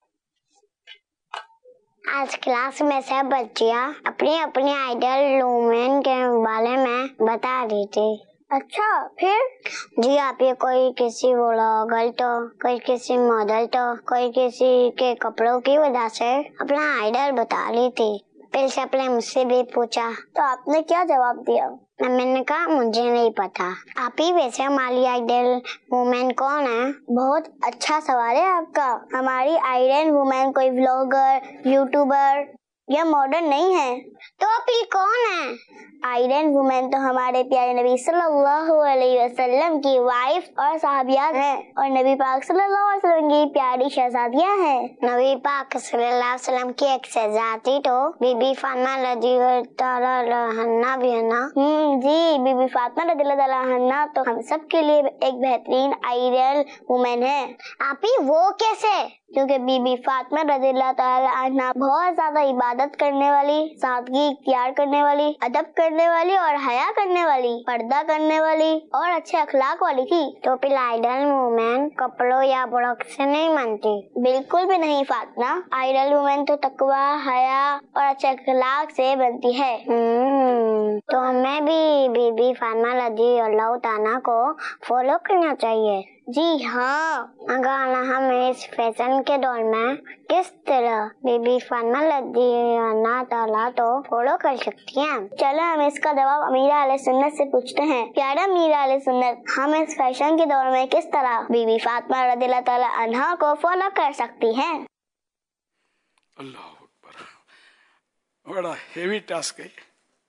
आज क्लास में सब बच्चियाँ अपनी अपनी आइडल वुमन के बारे में बता रही थी। अच्छा, फिर? जी आप, ये कोई किसी व्लॉगर तो, कोई किसी मॉडल तो, कोई किसी के कपड़ों की वजह से अपना आइडल बता रही थी। फिर से अपने मुझसे भी पूछा, तो आपने क्या जवाब दिया? मैंने कहा मुझे नहीं पता। आप ही वैसे हमारी आइडल वुमेन कौन है? बहुत अच्छा सवाल है आपका। हमारी आइडल वुमेन कोई व्लॉगर, यूट्यूबर या मॉडल नहीं है। तो आप ही कौन है? आइडल वुमेन तो हमारे प्यारे नबी सल्लल्लाहु अलैहि वसल्लम की वाइफ और साहबियात हैं, और नबी पाक सल्लल्लाहु अलैहि वसल्लम की प्यारी शहजादियाँ हैं। नबी पाक सल्लल्लाहु अलैहि वसल्लम की एक शहजादी तो बीबी फातिमा रज़ियल्लाहु अन्हा भी है ना? जी, बीबी फातिमा रज़ियल्लाहु अन्हा तो हम सब के लिए एक बेहतरीन आइडल वुमेन है। आप ही वो कैसे? क्योंकि बीबी फातिमा रज़ियल्लाहु अन्हा बहुत ज्यादा इबादत करने वाली, सादगी इख्तियार करने वाली, अदब करने वाली और हया करने वाली, पर्दा करने वाली और अच्छे अखलाक वाली थी। तो फिर आइडल वुमेन कपड़ों या बुरक से नहीं बनती? बिल्कुल भी नहीं फातिमा, आइडल वुमेन तो तकवा, हया और अच्छे अखलाक से बनती है। तो हमें भी बीबी फातिमा रज़ियल्लाहु अन्हा को फॉलो करना चाहिए। जी हाँ, अगर हम इस फैशन के दौर में किस तरह बीबी फातिमा रज़ियल्लाहु अन्हा तो फॉलो कर सकती हैं? चलो हम इसका जवाब अमीरा अहले सुन्नत से पूछते हैं। प्यारा अमीरा अहले सुन्नत, हम इस फैशन के दौर में किस तरह बीबी फातिमा रज़ियल्लाहु अन्हा को फॉलो कर सकती हैं? अल्लाह अकबर, बड़ा हेवी टास्क है।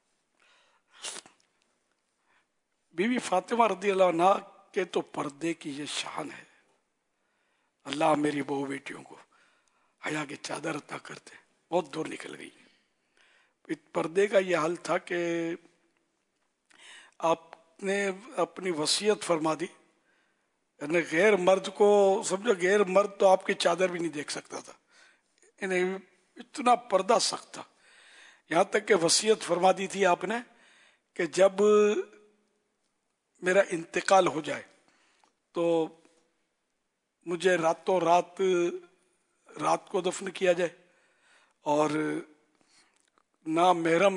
बीबी फातिमा रज़ियल्लाहु अन्हा के तो पर्दे की ये शान है। अल्लाह मेरी बहू बेटियों को हया की चादर अता करते, बहुत दूर निकल गई। इस पर्दे का ये हाल था कि आपने अपनी वसीयत फरमा दी, यानी गैर मर्द को, समझो गैर मर्द तो आपकी चादर भी नहीं देख सकता था, इन्हें इतना पर्दा सख्त था। यहाँ तक कि वसीयत फरमा दी थी आपने कि जब मेरा इंतकाल हो जाए तो मुझे रातों रात को दफन किया जाए, और ना महरम,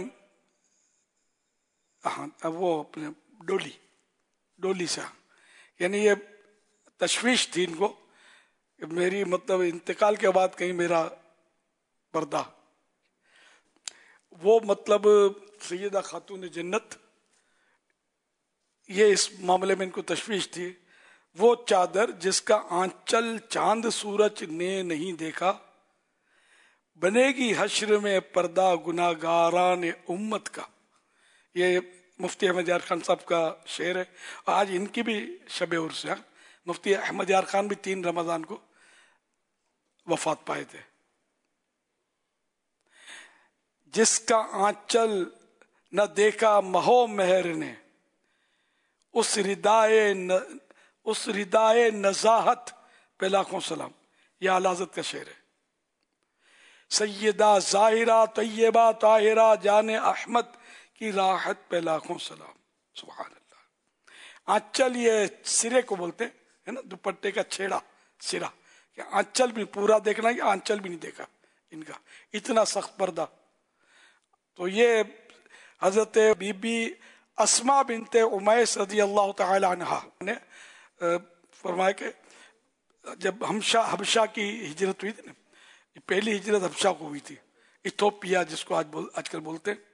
हाँ वो अपने डोली से, यानी ये तशवीश थी इनको कि मेरी मतलब इंतकाल के बाद कहीं मेरा पर्दा, वो मतलब सैयदा खातून जन्नत, ये इस मामले में इनको तशवीश थी। वो चादर जिसका आंचल चांद सूरज ने नहीं देखा, बनेगी हश्र में पर्दा गुनाहगारान उम्मत का। ये मुफ्ती अहमद यार खान साहब का शेर है। आज इनकी भी शब उर्स है। मुफ्ती अहमद यार खान भी 3 रमज़ान को वफात पाए थे। جس کا آنچل نہ دیکھا مہو مہر نے، اس ردائے نزاہت پہ لاکھوں سلام. یہ اعلی حضرت کا شعر ہے. سیدہ ظاہرہ طیبہ طاہرہ جان احمد کی راحت پہ لاکھوں سلام. سبحان اللہ. آنچل یہ سرے کو بولتے ہیں نا، دوپٹے کا چھیڑا سرا، کہ آنچل بھی پورا دیکھنا، یہ آنچل بھی نہیں دیکھا ان کا، اتنا سخت پردہ. تو یہ حضرت بی بی اسما بنت امیس رضی اللہ تعالی عنہا نے فرمایا کہ جب حبشہ کی ہجرت ہوئی تھی نا، پہلی ہجرت حبشہ کو ہوئی تھی، ایتھوپیا جس کو آج کل بولتے ہیں.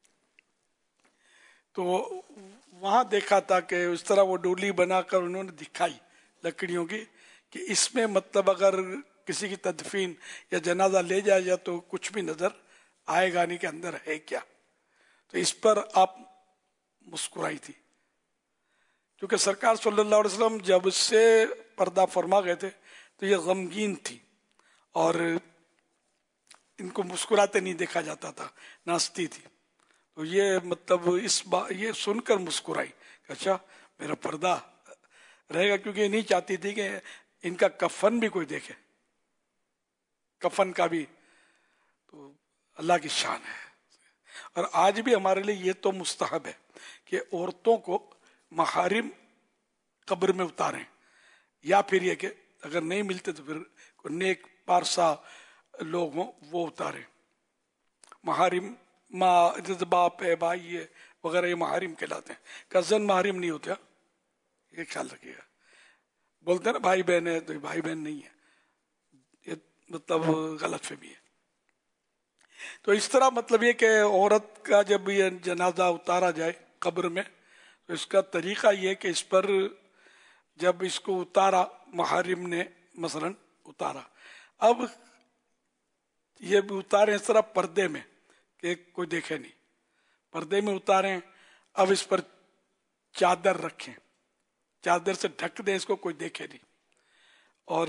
تو وہاں دیکھا تھا کہ اس طرح وہ ڈولی بنا کر انہوں نے دکھائی لکڑیوں کی، کہ اس میں مطلب اگر کسی کی تدفین یا جنازہ لے جائے جائے تو کچھ بھی نظر آئے گا نہیں کہ اندر ہے کیا. تو اس پر آپ مسکرائی تھی، کیونکہ سرکار صلی اللہ علیہ وسلم جب سے پردہ فرما گئے تھے تو یہ غمگین تھی اور ان کو مسکراتے نہیں دیکھا جاتا تھا، ناچتی تھی. تو یہ مطلب یہ سن کر مسکرائی کہ اچھا میرا پردہ رہے گا، کیونکہ یہ نہیں چاہتی تھی کہ ان کا کفن بھی کوئی دیکھے، کفن کا بھی. تو اللہ کی شان ہے. اور آج بھی ہمارے لیے یہ تو مستحب ہے کہ عورتوں کو محارم قبر میں اتاریں، یا پھر یہ کہ اگر نہیں ملتے تو پھر کوئی نیک پارسا لوگ ہوں وہ اتاریں. محارم ماں، باپ ہے، بھائی ہے وغیرہ، یہ محارم کہلاتے ہیں. کزن محارم نہیں ہوتے، یہ خیال رکھیے گا. بولتے ہیں نا بھائی بہن ہے، تو بھائی بہن نہیں ہے، یہ مطلب غلط فہمی ہے. تو اس طرح مطلب یہ کہ عورت کا جب یہ جنازہ اتارا جائے قبر میں تو اس کا طریقہ یہ کہ اس پر جب اس کو اتارا محارم نے مثلا اتارا، اب یہ بھی اتاریں اس طرح پردے میں کہ کوئی دیکھے نہیں، پردے میں اتاریں. اب اس پر چادر رکھیں، چادر سے ڈھک دیں، اس کو کوئی دیکھے نہیں. اور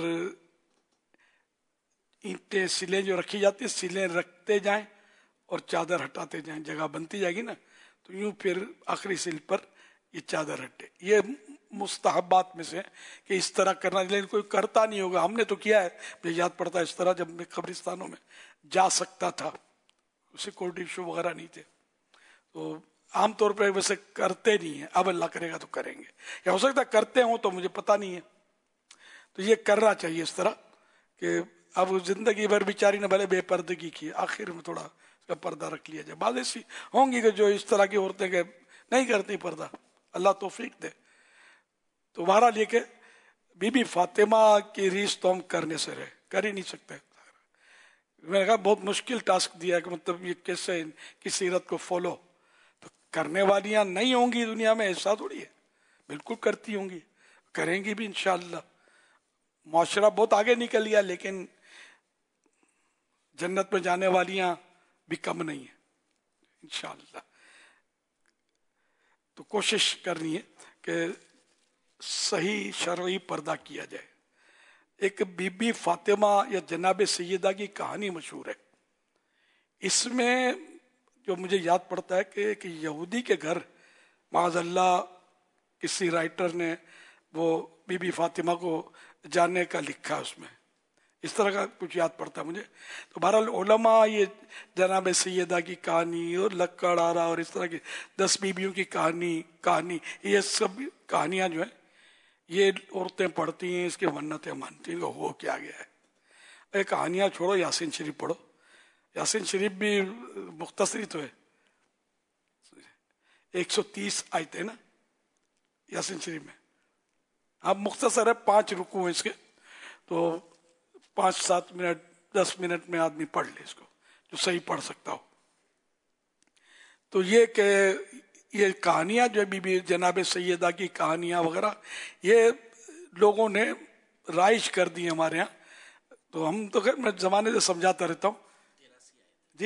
اینٹیں سلیں جو رکھی جاتی ہیں سلیں رکھتے جائیں اور چادر ہٹاتے جائیں، جگہ بنتی جائے گی نا تو یوں پھر آخری سل پر یہ چادر ہٹے. یہ مستحبات میں سے کہ اس طرح کرنا، لیکن کوئی کرتا نہیں ہوگا. ہم نے تو کیا ہے، مجھے یاد پڑتا ہے اس طرح جب میں قبرستانوں میں جا سکتا تھا، سیکورٹی ایشو وغیرہ نہیں تھے، تو عام طور پہ ویسے کرتے نہیں ہیں. اب اللہ کرے گا تو کریں گے، یا ہو سکتا ہے کرتے ہوں تو مجھے پتہ نہیں ہے. تو یہ کرنا چاہیے اس طرح کہ اب زندگی بھر بیچاری نے بھلے بے پردگی کی، آخر میں تھوڑا اس کا پردہ رکھ لیا جائے. بعض ایسی ہوں گی کہ جو اس طرح کی عورتیں کہ نہیں کرتی پردہ، اللہ توفیق دے. تو بہرحال یہ کہ بی بی فاطمہ کی ریس تو ہم کرنے سے رہے، کر ہی نہیں سکتے. میں نے کہا بہت مشکل ٹاسک دیا ہے کہ مطلب یہ کیسے ان کی سیرت کو فالو. تو کرنے والیاں نہیں ہوں گی دنیا میں، ایسا تھوڑی ہے، بالکل کرتی ہوں گی، کریں گی بھی انشاءاللہ. معاشرہ بہت آگے نکل گیا، لیکن جنت میں جانے والیاں بھی کم نہیں ہیں انشاءاللہ. تو کوشش کرنی ہے کہ صحیح شرعی پردہ کیا جائے. ایک بی بی فاطمہ یا جناب سیدہ کی کہانی مشہور ہے. اس میں جو مجھے یاد پڑتا ہے کہ ایک یہودی کے گھر معاذ اللہ کسی رائٹر نے وہ بی بی فاطمہ کو جاننے کا لکھا، اس میں اس طرح کا کچھ یاد پڑتا ہے مجھے. تو بہرحال علماء یہ جناب سیدہ کی کہانی اور لکڑ آرا اور اس طرح کی 10 بیویوں کی کہانی یہ سب کہانیاں جو ہیں یہ عورتیں پڑھتی ہیں، اس کی منتیں مانتی ہیں کہ ہو کیا گیا ہے. یہ کہانیاں چھوڑو، یاسین شریف پڑھو. یاسین شریف بھی مختصری تو ہے، 130 آیتیں نا یاسین شریف میں. اب مختصر ہے، 5 رکوع ہیں اس کے، تو 5-7 منٹ 10 منٹ میں آدمی پڑھ لے اس کو، جو صحیح پڑھ سکتا ہو. تو یہ کہ یہ کہانیاں جو بی بی جناب سیدہ کی کہانیاں وغیرہ یہ لوگوں نے رائج کر دی ہمارے ہاں. تو ہم تو خیر میں زمانے سے سمجھاتا رہتا ہوں. جی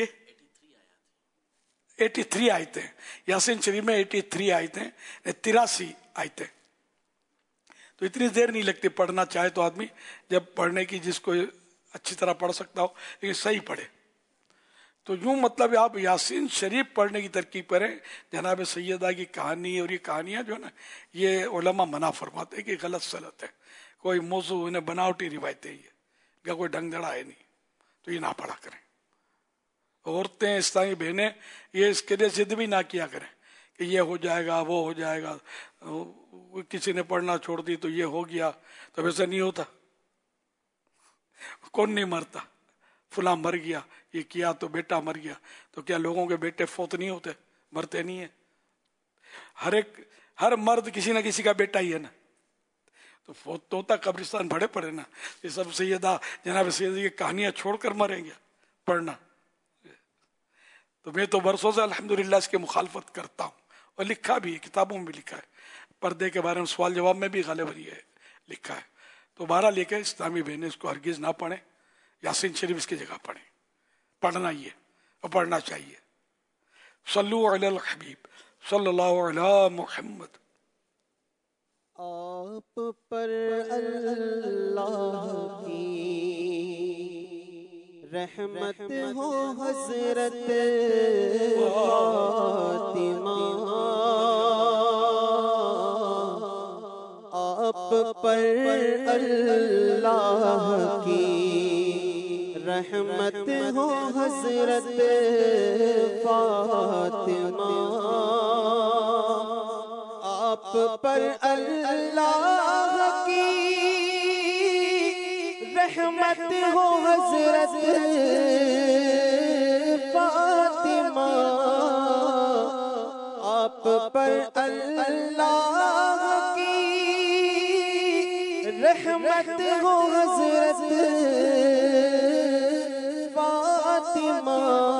83 آیتیں یاسین شریف میں، 83 آیتیں، 83 آیتیں. تو اتنی دیر نہیں لگتی پڑھنا چاہے تو آدمی، جب پڑھنے کی جس کو اچھی طرح پڑھ سکتا ہو لیکن صحیح پڑھے. تو یوں مطلب آپ یاسین شریف پڑھنے کی ترکیب کریں. جناب سیدہ کی کہانی اور یہ کہانیاں جو ہے نا یہ علماء منع فرماتے ہیں کہ غلط سلط ہے, کوئی موضوع انہیں بناوٹی روایتیں یہ کیا کوئی ڈھنگ دھڑا ہے نہیں, تو یہ نہ پڑھا کریں. عورتیں اسلامی بہنیں یہ اس کے لیے ضد بھی نہ کیا کریں کہ یہ ہو جائے گا وہ ہو جائے گا, کسی نے پڑھنا چھوڑ دی تو یہ ہو گیا, تو ویسا نہیں ہوتا. کون نہیں مرتا, فلاں مر گیا, یہ کیا تو بیٹا مر گیا, تو کیا لوگوں کے بیٹے فوت نہیں ہوتے, مرتے نہیں ہیں؟ ہر مرد کسی نہ کسی کا بیٹا ہی ہے نا, تو فوت تو ہوتا, قبرستان بھرے پڑے نا. یہ سب سیدہ جناب سیدہ کی کہانیاں چھوڑ کر مریں گے پڑھنا. تو میں تو برسوں سے الحمدللہ اس کی مخالفت کرتا ہوں, اور لکھا بھی ہے, کتابوں میں بھی لکھا ہے, پردے کے بارے میں سوال جواب میں بھی غالباً یہ لکھا ہے. تو بہرحال لے کے اسلامی بہنیں اس کو ہرگز نہ پڑھیں, یاسین شریف اس کی جگہ پڑھیں. پڑھنا ہی ہے اور پڑھنا چاہیے. صلو علی الحبیب صلی اللہ علی محمد. آپ پر اللہ کی رحمت ہو حضرت فاطمہ, آپ پر اللہ کی رحمت ہو حضرت فاطمہ, آپ پر اللہ کی رحمت ہو حضرت فاطمہ, آپ پر اللہ کی رحمت ہو حضرت فاطمہ,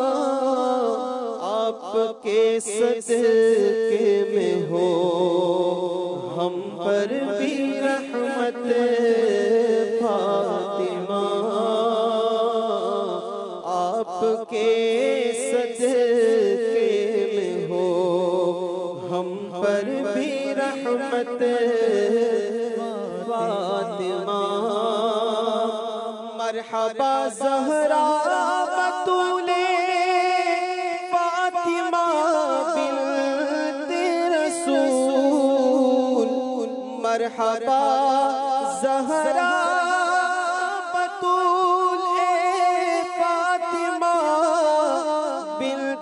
آپ کے صدقے میں ہو ہم پر بھی رحمت فاطمہ, آپ کے صدقے میں ہو ہم پر بھی رحمت فاطمہ. مرحبا زہرا بطول فاطمہ بنت رسول, مرحبا زہرا بطول فاطمہ بنت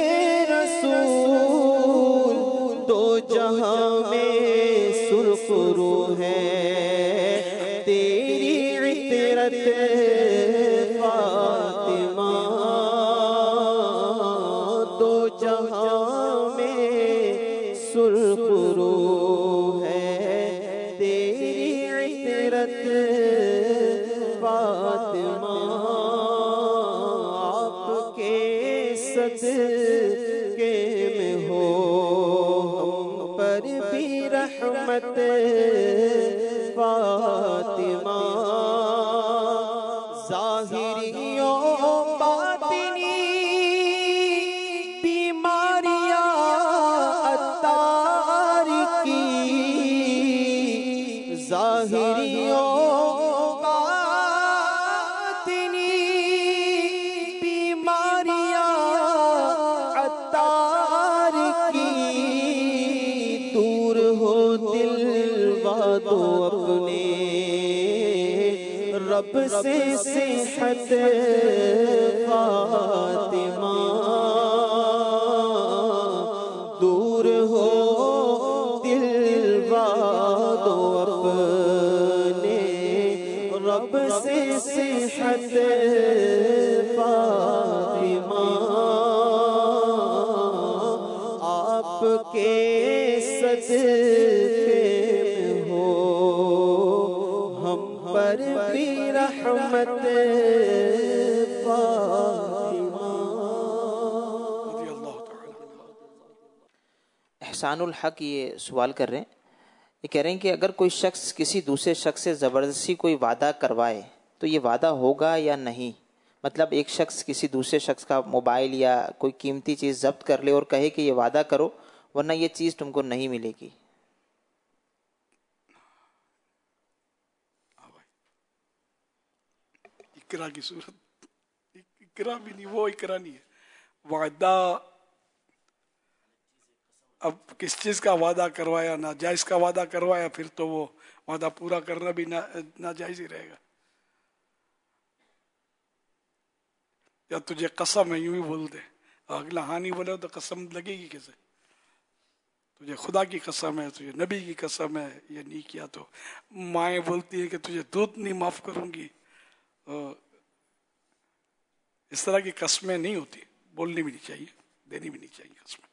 رسول, دو جہاں میں سرخرو ہے تیری عطرت فاطمہ, دو جہاں میں سرخرو ہے تیری عطرت فاطمہ, آپ کے صدقے میں ہو ہم پر بھی رحمت فاطمہ. ظاہریوں باطنی بیماریاں عطار کی, ظاہریوں باطنی بیماریاں عطار کی, دور ہو دل وادو اپنے رب سے صحت فاطمہ, دور ہو دل وادو اپنے رب سے صحت فاطمہ, آپ کے صدقے میں ہو ہم پر بھی رحمت فاطمہ. احسان الحق یہ سوال کر رہے ہیں, یہ کہہ رہے ہیں کہ اگر کوئی شخص کسی دوسرے شخص سے زبردستی کوئی وعدہ کروائے تو یہ وعدہ ہوگا یا نہیں؟ مطلب ایک شخص کسی دوسرے شخص کا موبائل یا کوئی قیمتی چیز ضبط کر لے اور کہے کہ یہ وعدہ کرو ورنہ یہ چیز تم کو نہیں ملے گی. اقرا کی صورت, اقرا بھی نہیں, وہ اقرا نہیں ہے, वादा, अब किस चीज का वादा करवाया, नाजायज का वादा करवाया, फिर तो वो वादा पूरा करना भी नाजायज ही रहेगा। या तुझे कसम है, यूं ही बोल दे, अगला हाँ नहीं बोले तो कसम लगेगी कैसे? तुझे खुदा की कसम है, तुझे नबी की कसम है, ये नहीं किया तो। माएँ बोलती है कि तुझे दूध नहीं माफ करूंगी, इस तरह की कसमें नहीं होती, बोलनी भी नहीं चाहिए, देनी भी नहीं चाहिए कसमें।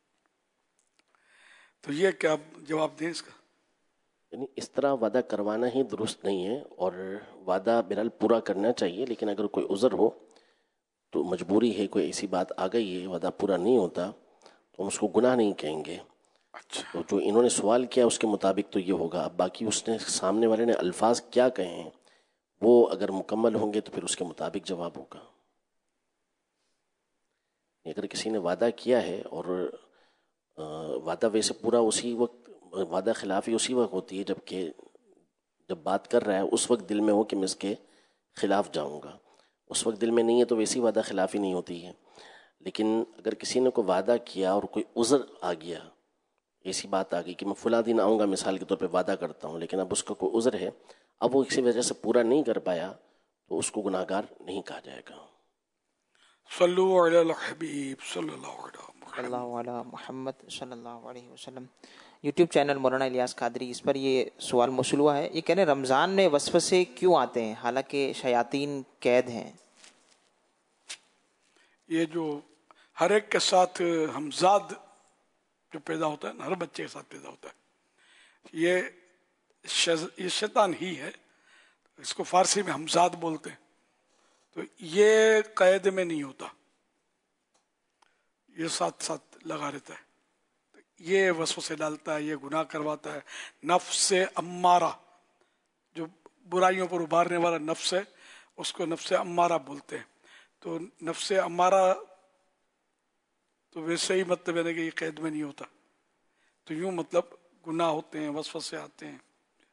तो ये क्या जवाब दें इसका? यानी इस तरह वादा करवाना ही दुरुस्त नहीं है, और वादा बहरहाल पूरा करना चाहिए, लेकिन अगर कोई उज़र हो तो मजबूरी है, कोई ऐसी बात आ गई है, वादा पूरा नहीं होता, तो हम उसको गुनाह नहीं कहेंगे। अच्छा। तो जो इन्होंने सवाल किया उसके मुताबिक तो ये होगा। अब बाकी उसने सामने वाले ने अल्फाज क्या कहे हैं वो अगर मुकम्मल होंगे तो फिर उसके मुताबिक जवाब होगा। अगर किसी ने वादा किया है और वादा वैसे पूरा उसी वक्त, वादा खिलाफी उसी वक्त होती है जब बात कर रहा है उस वक्त दिल में हो कि मैं इसके खिलाफ जाऊंगा, उस वक्त दिल में नहीं है तो वैसी वादा खिलाफी नहीं होती है। लेकिन अगर किसी ने कोई वादा किया और कोई उज़र आ गया, ऐसी बात आ गई कि मैं फला दिन आऊँगा, मिसाल के तौर पे वादा करता हूँ, लेकिन अब उसका कोई उज़र है, अब वो किसी वजह से पूरा नहीं कर पाया, तो उसको गुनाहगार नहीं कहा जाएगा। सल्लु अला हबीब सल्लल्लाहु अला मुहम्मद सल्लल्लाहु अलैहि वसल्लम। यूट्यूब चैनल मौलाना इलियास कादरी, इस पर ये सवाल मौसूल हुआ है। ये कह रहे हैं रमज़ान में वसवसे क्यों आते हैं हालांकि शयातीन कैद हैं? ये जो हर एक के साथ हमजाद जो पैदा होता है ना, हर बच्चे के साथ पैदा होता है, ये शैतान ही है, इसको फारसी में हमजाद बोलते हैं। तो ये कैद में नहीं होता, ये साथ साथ लगा रहता है, तो ये वसवसे डालता है, ये गुनाह करवाता है। नफ्स अम्मारा, जो बुराइयों पर उभारने वाला नफ्स है, उसको नफ्स अम्मारा बोलते हैं। तो नफ्स अम्मारा तो वैसे ही मतलब है कि ये कैद में नहीं होता, तो यूं मतलब गुनाह होते हैं, वसवसे आते हैं।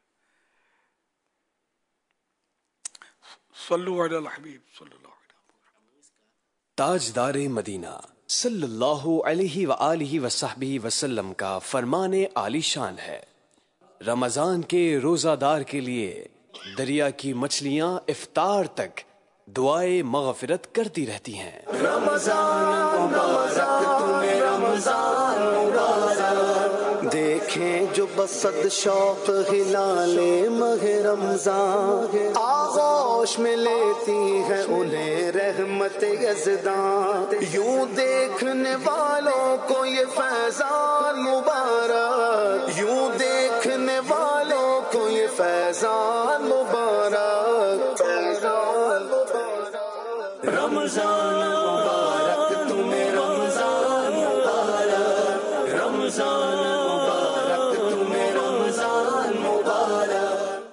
सल्लु अलल हबीब सल्लल्लाहु अलैहि ताजदारे मदीना सल्लल्लाहु अलैहि व आलिहि वसहबिहि वसल्लम का फरमाने आलीशान है, रमजान के रोजादार के लिए दरिया की मछलियां इफ्तार तक दुआए मगफिरत करती रहती हैं। रमजान मुबारक तुम्हें रमजान मुबारक, देखें जो बसद शौक हिलाले महे रमजान, आगोश में लेती है उन्हें रहमत यज़दां, यूं देखने वालों को ये फैजान मुबारक, यूं देखने वालों को ये फैजान मुबारक, फैजान मुबारक। रमजान मुबारक तुम्हें रमजान मुबारक, रमजान मुबारक तुम्हें रमजान मुबारक।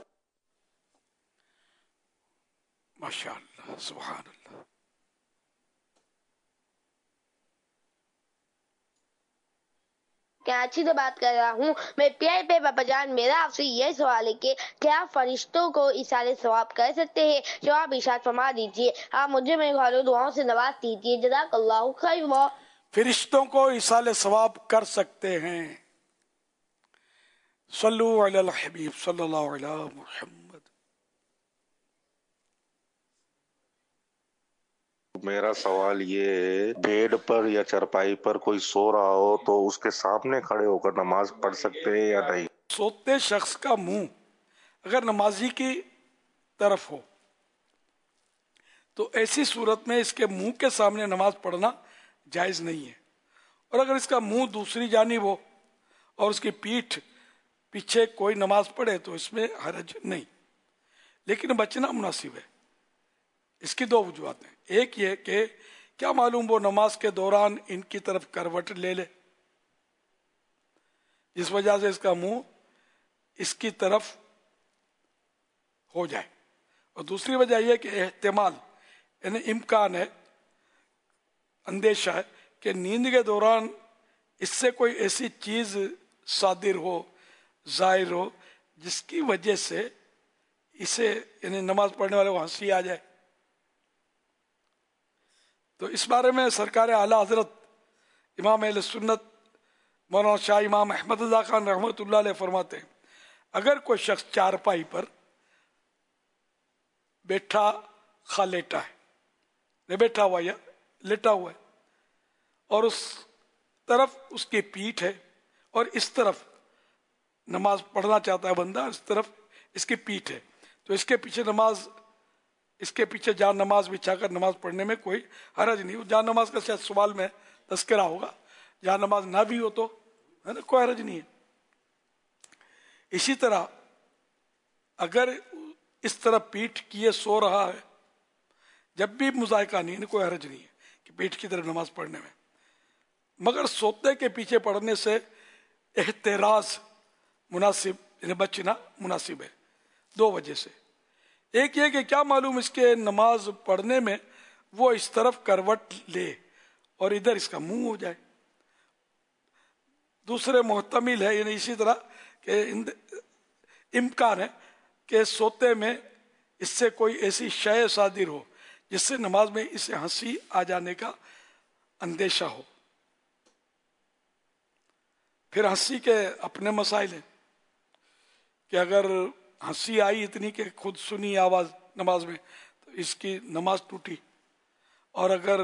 माशाअल्लाह, सुभान अल्लाह। कराची से बात कर रहा हूँ मैं, प्यारे पे पापा जान, मेरा आपसे यह सवाल है कि क्या फरिश्तों को इसाले सवाब कर सकते हैं? जो आप इरशाद फरमा दीजिए, आप मुझे मेरे घरों दुआओं से नवाज दीजिए, जज़ाकल्लाहु खैर। फरिश्तों को इसाले सवाब कर सकते हैं। सल्लु अलल हबीब सल्लल्लाहु अलैहि मुहम्मद। मेरा सवाल ये है, बेड पर या चरपाई पर कोई सो रहा हो तो उसके सामने खड़े होकर नमाज पढ़ सकते हैं या नहीं? सोते शख्स का मुंह अगर नमाजी की तरफ हो तो ऐसी सूरत में इसके मुंह के सामने नमाज पढ़ना जायज नहीं है, और अगर इसका मुंह दूसरी जानिब हो और उसकी पीठ पीछे कोई नमाज पढ़े तो इसमें हरज नहीं, लेकिन बचना मुनासिब है। इसकी दो वजूहत हैं। एक ये कि क्या मालूम वो नमाज के दौरान इनकी तरफ करवट ले ले, जिस वजह से इसका मुंह इसकी तरफ हो जाए, और दूसरी वजह यह कि एहतिमाल यानी इम्कान है, अंदेशा है कि नींद के दौरान इससे कोई ऐसी चीज सादिर हो, जाहिर हो, जिसकी वजह से इसे यानी नमाज पढ़ने वाले को हंसी आ जाए। تو اس بارے میں سرکار اعلیٰ حضرت امام اہل سنت مولانا شاہ امام احمد اللہ خان رحمۃ اللہ علیہ فرماتے ہیں اگر کوئی شخص چارپائی پر بیٹھا خا لیٹا ہے، نہیں بیٹھا ہوا یا لیٹا ہوا ہے، اور اس طرف اس کی پیٹھ ہے اور اس طرف نماز پڑھنا چاہتا ہے بندہ، اس طرف اس کی پیٹھ ہے، تو اس کے پیچھے جان نماز بچھا کر نماز پڑھنے میں کوئی حرج نہیں. جان نماز کا شاید سوال میں تذکرہ ہوگا، جان نماز نہ بھی ہو تو ہے نا کوئی حرج نہیں ہے. اسی طرح اگر اس طرح پیٹھ کیے سو رہا ہے جب بھی مذائقہ نہیں ہے، کوئی حرج نہیں ہے کہ پیٹھ کی طرف نماز پڑھنے میں، مگر سوتے کے پیچھے پڑھنے سے احتراز مناسب یعنی بچنا مناسب ہے دو وجہ سے. ایک یہ کہ کیا معلوم اس کے نماز پڑھنے میں وہ اس طرف کروٹ لے اور ادھر اس کا منہ ہو جائے. دوسرے محتمل ہے یعنی اسی طرح کہ امکان ہے کہ سوتے میں اس سے کوئی ایسی شے صادر ہو جس سے نماز میں اسے ہنسی آ جانے کا اندیشہ ہو. پھر ہنسی کے اپنے مسائل ہیں کہ اگر ہنسی آئی اتنی کہ خود سنی آواز نماز میں تو اس کی نماز ٹوٹی، اور اگر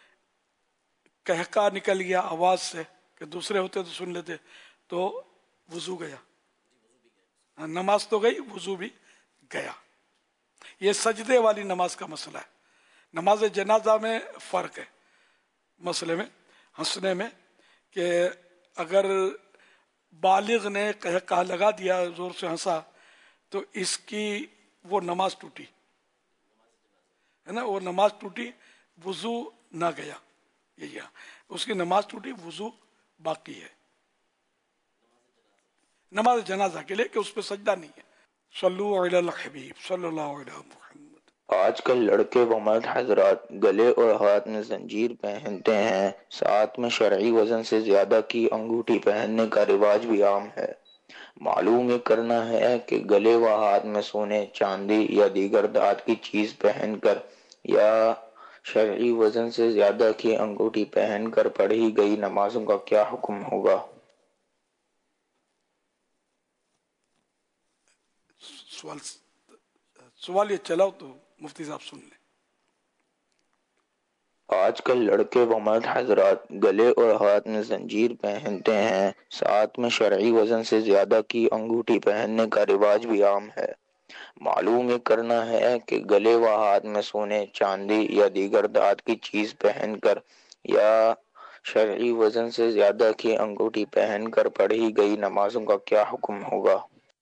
کہکا نکل گیا آواز سے کہ دوسرے ہوتے تو سن لیتے تو وضو گیا، نماز تو گئی وضو بھی گیا. یہ سجدے والی نماز کا مسئلہ ہے. نماز جنازہ میں فرق ہے مسئلے میں ہنسنے میں کہ اگر بالغ نے کہا لگا دیا زور سے ہنسا تو اس کی وہ نماز ٹوٹی ہے نا، وہ نماز ٹوٹی وضو نہ گیا، یہ اس کی نماز ٹوٹی وضو باقی ہے نماز جنازہ کے لیے کہ اس پہ سجدہ نہیں ہے. صلو علی الحبیب صلی اللہ علیہ محمد. آج کل لڑکے و مرد حضرات گلے اور ہاتھ میں زنجیر پہنتے ہیں، ساتھ میں شرعی وزن سے زیادہ کی انگوٹھی پہننے کا رواج بھی عام ہے. معلوم یہ کرنا ہے کہ گلے و ہاتھ میں سونے، چاندی یا دیگر دھات کی چیز پہن کر یا شرعی وزن سے زیادہ کی انگوٹھی پہن کر پڑھی گئی نمازوں کا کیا حکم ہوگا؟ سوال یہ چلاؤ تو مفتی صاحب سن لیں. آج کل لڑکے و مرد حضرات گلے اور ہاتھ میں زنجیر پہنتے ہیں، ساتھ میں شرعی وزن سے زیادہ کی انگوٹھی پہننے کا رواج بھی عام ہے. معلوم یہ کرنا ہے کہ گلے و ہاتھ میں سونے، چاندی یا دیگر دھات کی چیز پہن کر یا شرعی وزن سے زیادہ کی انگوٹھی پہن کر پڑھی گئی نمازوں کا کیا حکم ہوگا؟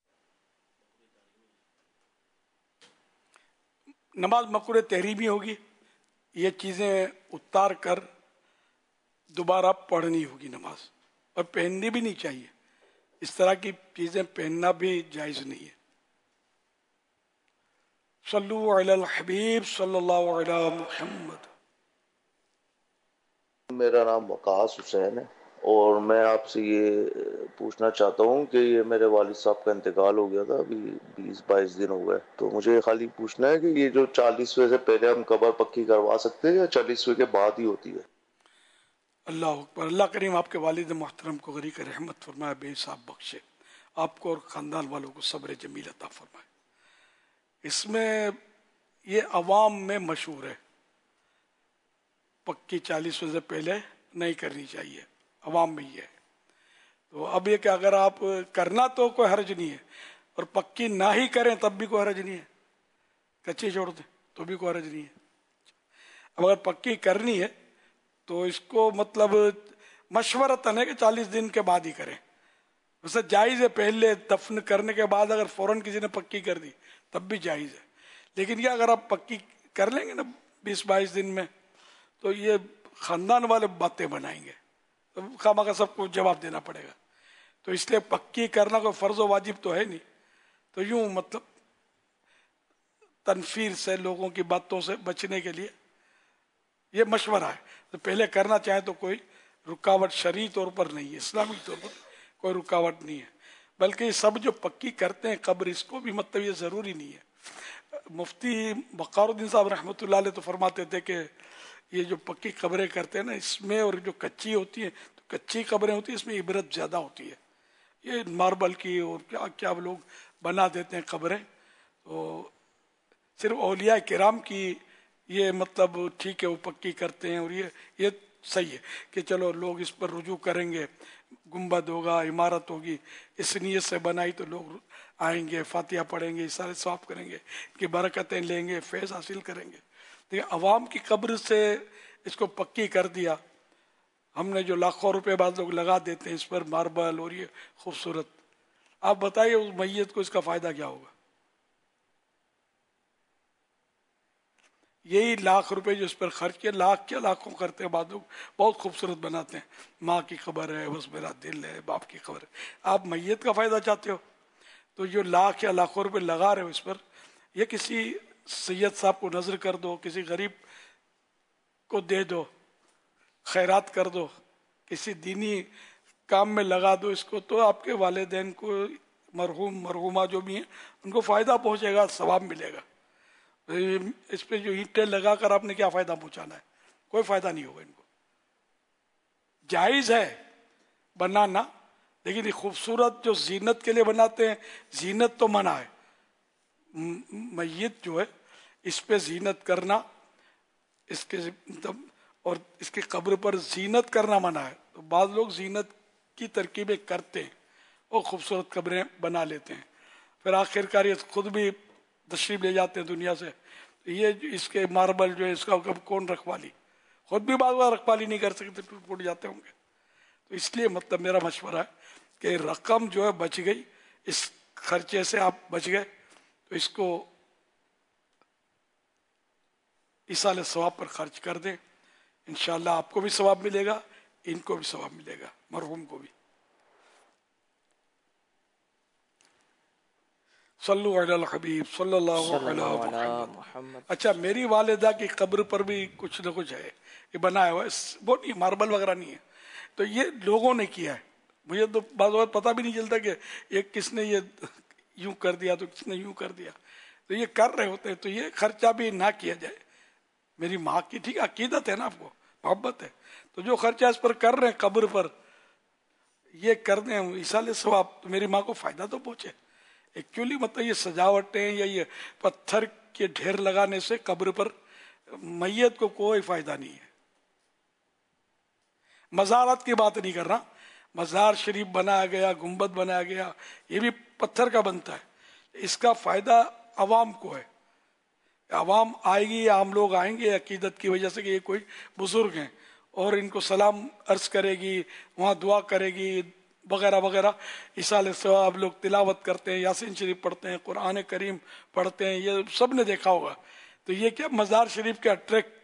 نماز مکروہ تحریمی ہوگی، یہ چیزیں اتار کر دوبارہ پڑھنی ہوگی نماز، اور پہننی بھی نہیں چاہیے. اس طرح کی چیزیں پہننا بھی جائز نہیں ہے. صلو علی الحبیب صلی اللہ علیہ محمد. میرا نام وقاص حسین ہے اور میں آپ سے یہ پوچھنا چاہتا ہوں کہ یہ میرے والد صاحب کا انتقال ہو گیا تھا ابھی 20-22 دن ہو گئے، تو مجھے خالی پوچھنا ہے کہ یہ جو 40ویں سے پہلے ہم قبر پکی کروا سکتے ہیں یا 40ویں کے بعد ہی ہوتی ہے؟ اللہ اکبر. اللہ کریم آپ کے والد محترم کو غریق رحمت فرمائے، بے حساب بخشے، آپ کو اور خاندان والوں کو صبر جمیل عطا فرمائے. اس میں یہ عوام میں مشہور ہے، پکی 40ویں سے پہلے نہیں کرنی چاہیے، عوام میں یہ ہے. تو اب یہ کہ اگر آپ کرنا تو کوئی حرج نہیں ہے، اور پکی نہ ہی کریں تب بھی کوئی حرج نہیں ہے، کچی چھوڑ دیں تو بھی کوئی حرج نہیں ہے. اب اگر پکی کرنی ہے تو اس کو مطلب مشورتاً ہے کہ 40 دن کے بعد ہی کریں. ویسے جائز ہے پہلے دفن کرنے کے بعد اگر فوراً کسی نے پکی کر دی تب بھی جائز ہے، لیکن یہ اگر آپ پکی کر لیں گے نا 20-22 دن میں تو یہ خاندان والے باتیں بنائیں گے، تو خواہ کا سب کو جواب دینا پڑے گا. تو اس لیے پکی کرنا کوئی فرض و واجب تو ہے نہیں، تو یوں مطلب تنفیر سے، لوگوں کی باتوں سے بچنے کے لیے یہ مشورہ ہے. تو پہلے کرنا چاہیں تو کوئی رکاوٹ شرعی طور پر نہیں ہے، اسلامی طور پر کوئی رکاوٹ نہیں ہے، بلکہ یہ سب جو پکی کرتے ہیں قبر، اس کو بھی مطلب یہ ضروری نہیں ہے. مفتی وقار الدین صاحب رحمۃ اللہ علیہ تو فرماتے تھے کہ یہ جو پکی قبریں کرتے ہیں نا اس میں، اور جو کچی ہوتی ہیں تو کچی قبریں ہوتی ہیں اس میں عبرت زیادہ ہوتی ہے. یہ ماربل کی اور کیا کیا لوگ بنا دیتے ہیں قبریں. تو صرف اولیاء کرام کی یہ مطلب ٹھیک ہے وہ پکی کرتے ہیں، اور یہ صحیح ہے کہ چلو لوگ اس پر رجوع کریں گے، گنبد ہوگا، عمارت ہوگی، اس نیت سے بنائی تو لوگ آئیں گے، فاتحہ پڑھیں گے، سارے ثواب کریں گے، کی برکتیں لیں گے، فیض حاصل کریں گے. لیکن عوام کی قبر سے اس کو پکی کر دیا ہم نے، جو لاکھوں روپے بعض لوگ لگا دیتے ہیں اس پر ماربل اور یہ خوبصورت. آپ بتائیے اس میت کو اس کا فائدہ کیا ہوگا؟ یہی لاکھ روپے جو اس پر خرچ کیا، لاکھ کیا لاکھوں کرتے ہیں بعض لوگ، بہت خوبصورت بناتے ہیں. ماں کی قبر ہے، بس میرا دل ہے، باپ کی قبر ہے. آپ میت کا فائدہ چاہتے ہو تو جو لاکھ یا لاکھوں روپے لگا رہے ہو اس پر، یہ کسی سید صاحب کو نظر کر دو، کسی غریب کو دے دو، خیرات کر دو، کسی دینی کام میں لگا دو اس کو، تو آپ کے والدین کو، مرحوم مرحومہ جو بھی ہیں ان کو فائدہ پہنچے گا، ثواب ملے گا. اس پہ جو اینٹیں لگا کر آپ نے کیا فائدہ پہنچانا ہے؟ کوئی فائدہ نہیں ہوگا ان کو. جائز ہے بنانا، لیکن یہ خوبصورت جو زینت کے لیے بناتے ہیں، زینت تو منع ہے. میت جو ہے اس پہ زینت کرنا، اس کے اور اس کی قبر پر زینت کرنا منع ہے. تو بعض لوگ زینت کی ترکیبیں کرتے ہیں اور خوبصورت قبریں بنا لیتے ہیں، پھر آخر کار یہ خود بھی تشریف لے جاتے ہیں دنیا سے. یہ اس کے ماربل جو ہے اس کا کون رکھوالی، خود بھی بعض بار رکھوالی نہیں کر سکتے، ٹوٹ جاتے ہوں گے. تو اس لیے مطلب میرا مشورہ ہے کہ رقم جو ہے بچ گئی، اس خرچے سے آپ بچ گئے تو اس کو ایصال ثواب پر خرچ کر دیں. انشاءاللہ آپ کو بھی ثواب ملے گا، ان کو بھی ثواب ملے گا، مرحوم کو بھی. صلو علی الحبیب صلی اللہ علیہ محمد. اچھا، میری والدہ کی قبر پر بھی کچھ نہ کچھ ہے، یہ بنایا ہوا ہے، وہ نہیں ماربل وغیرہ نہیں ہے، تو یہ لوگوں نے کیا ہے. مجھے تو بعض وقت پتہ بھی نہیں چلتا کہ یہ کس نے یہ یوں کر دیا تو کس نے یوں کر دیا. تو یہ کر رہے ہوتے ہیں، تو یہ خرچہ بھی نہ کیا جائے. میری ماں کی ٹھیک عقیدت ہے نا، آپ کو محبت ہے، تو جو خرچہ اس پر کر رہے ہیں قبر پر یہ کر دیں ایصال ثواب، تو میری ماں کو فائدہ تو پہنچے. ایکچولی مطلب یہ سجاوٹیں یا یہ پتھر کے ڈھیر لگانے سے قبر پر میت کو کوئی فائدہ نہیں ہے. مزارات کی بات نہیں کر رہا، مزار شریف بنایا گیا، گنبد بنایا گیا، یہ بھی پتھر کا بنتا ہے. اس کا فائدہ عوام کو ہے. عوام آئے گی، عام لوگ آئیں گے عقیدت کی وجہ سے کہ یہ کوئی بزرگ ہیں، اور ان کو سلام عرض کرے گی، وہاں دعا کرے گی وغیرہ وغیرہ. ایصال ثواب لوگ تلاوت کرتے ہیں، یاسین شریف پڑھتے ہیں، قرآن کریم پڑھتے ہیں، یہ سب نے دیکھا ہوگا. تو یہ کیا مزار شریف کے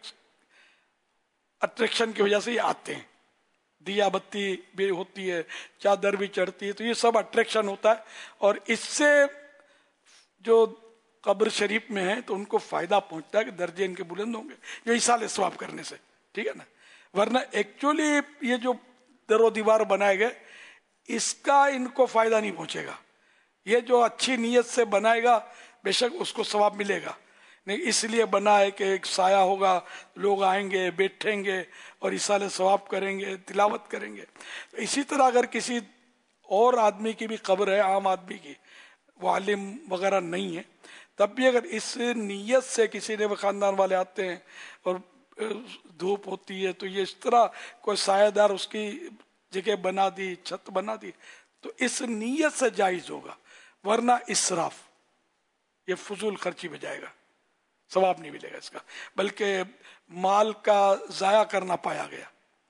اٹریکشن کی وجہ سے یہ آتے ہیں. دیا بتی بھی ہوتی ہے، چادر بھی چڑھتی ہے، تو یہ سب اٹریکشن ہوتا ہے. اور اس سے جو قبر شریف میں ہیں تو ان کو فائدہ پہنچتا ہے کہ درجے ان کے بلند ہوں گے جو ایصال ثواب کرنے سے، ٹھیک ہے نا. ورنہ ایکچولی یہ جو در و دیوار بنائے گئے اس کا ان کو فائدہ نہیں پہنچے گا. یہ جو اچھی نیت سے بنائے گا بے شک اس کو ثواب ملے گا، نہیں اس لیے بنا ہے کہ ایک سایہ ہوگا، لوگ آئیں گے، بیٹھیں گے اور ایصال ثواب کریں گے، تلاوت کریں گے. اسی طرح اگر کسی اور آدمی کی بھی قبر ہے، عام آدمی کی، وہ عالم وغیرہ نہیں ہے، تب بھی اگر اس نیت سے کسی نے خاندان والے آتے ہیں اور دھوپ ہوتی ہے تو یہ اس طرح کوئی سایہ دار اس کی جگہ بنا دی، چھت بنا دی، تو اس نیت سے جائز ہوگا. ورنہ اسراف، یہ فضول خرچی میں جائے گا، ثواب نہیں ملے گا اس کا، بلکہ مال کا ضائع کرنا پایا گیا.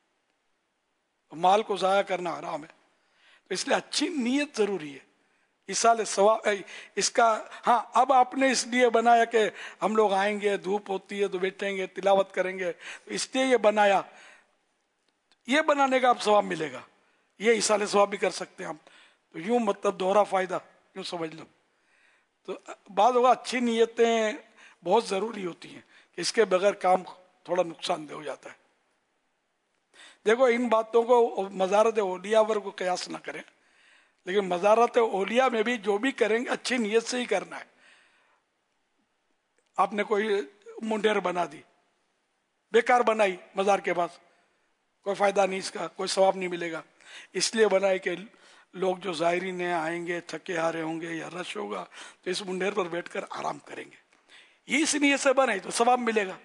مال کو ضائع کرنا حرام ہے. تو اس لیے اچھی نیت ضروری ہے. ایصال ثواب اس کا، ہاں اب آپ نے اس لیے بنایا کہ ہم لوگ آئیں گے، دھوپ ہوتی ہے تو بیٹھیں گے، تلاوت کریں گے، تو اس لیے یہ بنایا، یہ بنانے کا اب ثواب ملے گا. یہ ایصال ثواب بھی کر سکتے ہیں ہم. تو یوں مطلب دوہرا فائدہ یوں سمجھ لو. تو بعض اوقات اچھی نیتیں بہت ضروری ہوتی ہیں کہ اس کے بغیر کام تھوڑا نقصان دہ ہو جاتا ہے. دیکھو ان باتوں کو مزارت اولیاء پر کو قیاس نہ کریں، لیکن مزارت اولیاء میں بھی جو بھی کریں گے اچھی نیت سے ہی کرنا ہے. آپ نے کوئی منڈیر بنا دی، बेकार बनाई मज़ार के पास, कोई फायदा नहीं इसका, कोई सवाब नहीं मिलेगा। इसलिए बनाए कि लोग जो ज़ायरीन आएंगे, थके हारे होंगे या रश होगा, तो इस मुंडेर पर बैठकर आराम करेंगे। ये इस नीयत से बनाई तो सवाब मिलेगा।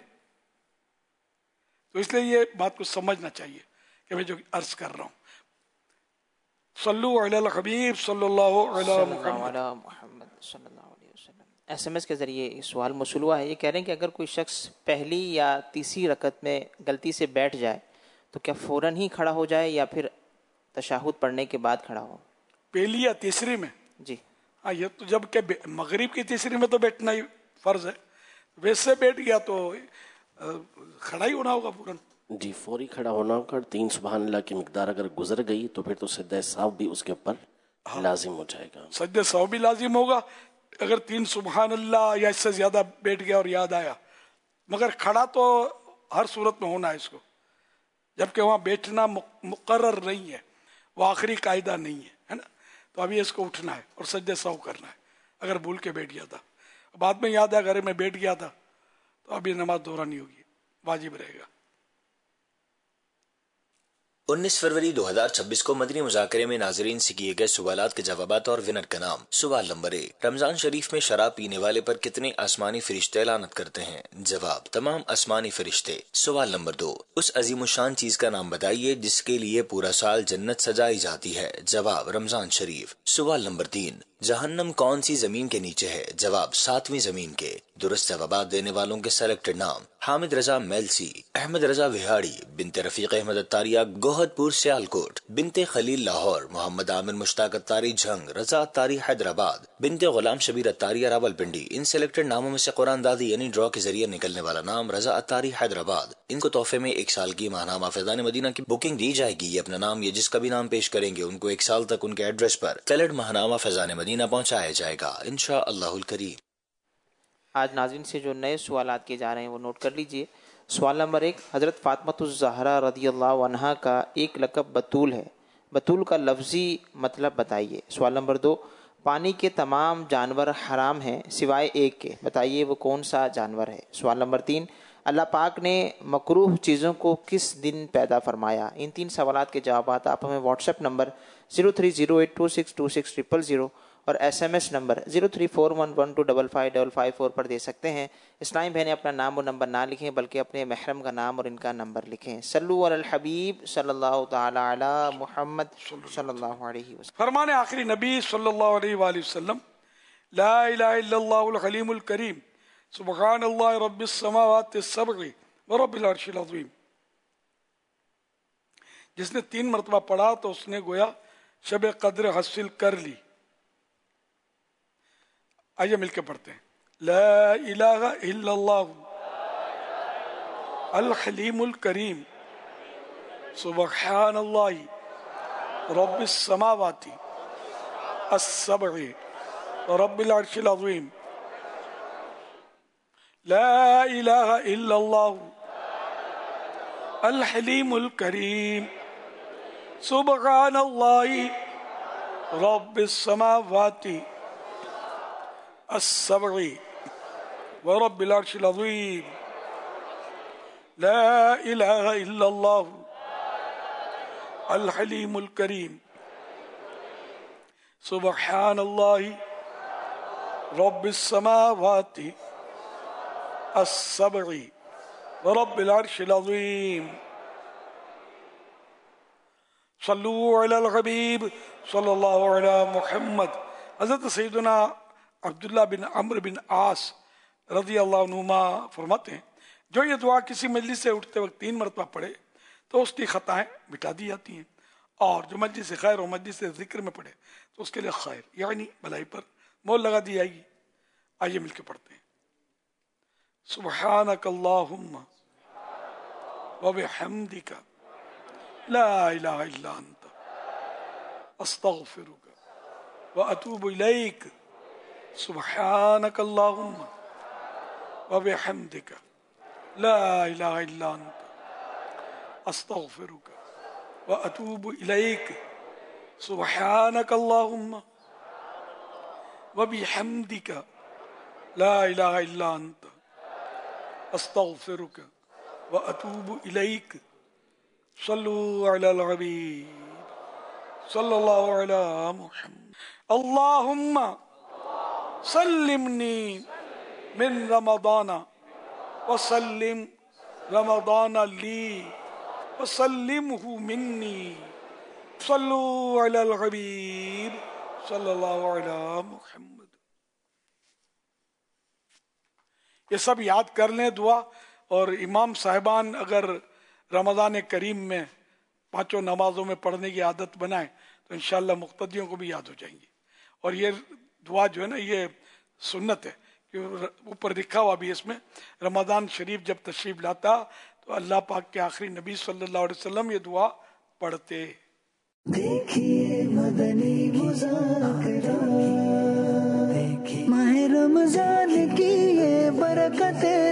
तो इसलिए ये बात को समझना चाहिए कि मैं जो अर्ज कर रहा हूँ, सल्लु अलल हबीब सल्लल्लाहु अलैहि मुहम्मद। SMS के ज़रिए सवाल मौसूल हुआ है। ये कह रहे हैं कि अगर कोई शख्स पहली या तीसरी रकत में गलती से बैठ जाए तो क्या फ़ौरन ही खड़ा हो जाए या फिर तशहुद पढ़ने के बाद खड़ा हो? पहली या तीसरी में? जी हाँ, ये तो जब के मगरिब की तीसरी में तो बैठना ही फर्ज है, वैसे बैठ गया तो खड़ा ही होना होगा पूरन। जी, फौरी खड़ा होना होगा। 3 सुबहान अल्लाह की मिकदार अगर गुजर गई तो फिर तो सज्दे साहब भी उसके ऊपर लाजिम हो जाएगा। सज्दे साहब भी लाजिम होगा अगर 3 सुबहान अल्लाह या इससे ज्यादा बैठ गया और याद आया, मगर खड़ा तो हर सूरत में होना है इसको, जबकि वहाँ बैठना मुकर्रर नहीं है, वो आखिरी कायदा नहीं है ना। तो अभी इसको उठना है और सज्दे साहब करना है। अगर भूल के बैठ गया था, बाद में याद आया घर में बैठ गया था, तो अभी नमाज दोहरानी होगी, वाजिब रहेगा। 19 फरवरी 2026 को मदनी मुज़ाकरे में नाज़रीन से किए गए सवालात के जवाबात और विनर का नाम। सवाल नंबर 1, रमजान शरीफ में शराब पीने वाले पर कितने आसमानी फरिश्ते लानत करते हैं? जवाब, तमाम आसमानी फरिश्ते। सवाल नंबर 2, उस अजीमुशान चीज का नाम बताइए जिसके लिए पूरा साल जन्नत सजाई जाती है? जवाब, रमजान शरीफ। सवाल नंबर 3, जहन्नम कौन सी जमीन के नीचे है? जवाब, 7वीं जमीन के। दुरुस्त जवाबात देने वालों के सेलेक्टेड नाम: हामिद रजा मेलसी, अहमद रजा विहाड़ी, बिनते रफीक अहमद अत्तारिया गोहदपुर सियालकोट, बिनते खलील लाहौर, मोहम्मद आमिर मुश्ताक अत्तारी झंग, रजा अत्तारी हैदराबाद, बिनते गुलाम शबीर अत्तारिया रावलपिंडी। इन सेलेक्टेड नामों में से कुरान दादी यानी ड्रॉ के जरिए निकलने वाला नाम रजा अत्तारी हैदराबाद। इनको तोहफे में 1 साल की माहनामा फैजान मदीना की बुकिंग दी जाएगी। ये अपना नाम या जिसका भी नाम पेश करेंगे उनको 1 साल तक उनके एड्रेस पर तलड माहनामा फैजान मदीना पहुँचाया जाएगा इंशाअल्लाहुल करीम। आज नाज़रीन से जो नए सवालात किए जा रहे हैं वो नोट कर लीजिए। सवाल नंबर 1, हज़रत फ़ातिमातुज़ ज़हरा रज़ियल्लाहु अन्हा का एक लक़ब बतूल है, बतूल का लफ्ज़ी मतलब बताइए। सवाल नंबर 2, पानी के तमाम जानवर हराम हैं सिवाय एक के, बताइए वो कौन सा जानवर है? सवाल नंबर 3, अल्लाह पाक ने मकरूह चीज़ों को किस दिन पैदा फरमाया? इन 3 सवालात के जवाब आप हमें व्हाट्सएप नंबर 0308262600 और SMS नंबर 0341125555 पर दे सकते हैं। इस्लामी बहनें अपना नाम और नंबर ना लिखें बल्कि अपने महरम का नाम और इनका नंबर लिखें। सल्लु अलल हबीब सल्लल्लाहु तआला अला मुहम्मद सल्लल्लाहु अलैहि वसल्लम। फरमाने आखिरी नबी सल्लल्लाहु अलैहि वसल्लम, ला इलाहा इल्लल्लाहुल हलीमुल करीम सुब्हानल्लाहि रब्बिस समावाति सब'i व रब्बिल अर्शिल अज़ीम। जिसने 3 मरतबा पढ़ा तो उसने गोया शब कद्र हासिल कर ली। आइए मिलकर पढ़ते हैं। ला इलाहा इल्लल्लाह अल हलीमुल करीम सुब्हानल्लाहि रब्बिस समावाति अस-सब'i व रब्बिल अर्शिल अज़ीम। ला इलाहा इल्लल्लाह अल हलीमुल करीम सुब्हानल्लाहि रब्बिस समावाति अस-सब'i व रब्बिल अर्शिल अज़ीम। ला इलाहा इल्लल्लाह अल हलीमुल करीम सुब्हानल्लाहि रब्बिस समावाति अस-सब'i व रब्बिल अर्शिल अज़ीम। सल्लु अलल हबीब सल्लल्लाहु अलैहि मुहम्मद। हज़रत सैयदना अब्दुल्लाह बिन अम्र बिन आस रज़ियल्लाहु अन्हुमा फरमाते हैं, जो ये दुआ किसी मजलिस से उठते वक्त 3 मरतबा पढ़े तो उसकी खताएं मिटा दी जाती हैं, और जो मजलिस से खैर और मजलिस से जिक्र में पढ़े तो उसके लिए खैर यानी भलाई पर मोल लगा दी जाएगी। आइए मिलकर पढ़ते हैं। सुब्हानक अल्लाहुम्मा व बिहम्दिका ला इलाहा इल्ला अंता अस्तगफिरुका व अतूबु इलैक। सुब्हानक अल्लाहुम्मा व बिहम्दिका ला इलाहा इल्ला अंता अस्तगफिरुका व अतूबु इलैक। सुब्हानक अल्लाहुम्मा व बिहम्दिका ला इलाहा इल्ला अंता अस्तगफिरुका व व अतूबु इलैक सल्लु अलल हबीब सल्लल्लाहु अला मुहम्मद अल्लाहुम्मा सल्लिमनी मिन रमदाना व सल्लिम रमदाना ली व सल्लिमहु मिन्नी सल्लु अलल हबीब सल्लल्लाहु अला मुहम्मद। ये सब याद कर लें दुआ। और इमाम साहिबान अगर रमज़ान करीम में पांचों नमाजों में पढ़ने की आदत बनाए तो इंशाअल्लाह मुक्तदियों को भी याद हो जाएंगी। और ये दुआ जो है ना ये सुन्नत है कि ऊपर लिखा हुआ भी इसमें रमज़ान शरीफ जब तशरीफ लाता तो अल्लाह पाक के आखिरी नबी सल्लल्लाहु अलैहि वसल्लम ये दुआ पढ़ते। देखिए मदनी मुज़ाकरा, माह रमज़ान की ये बरकतें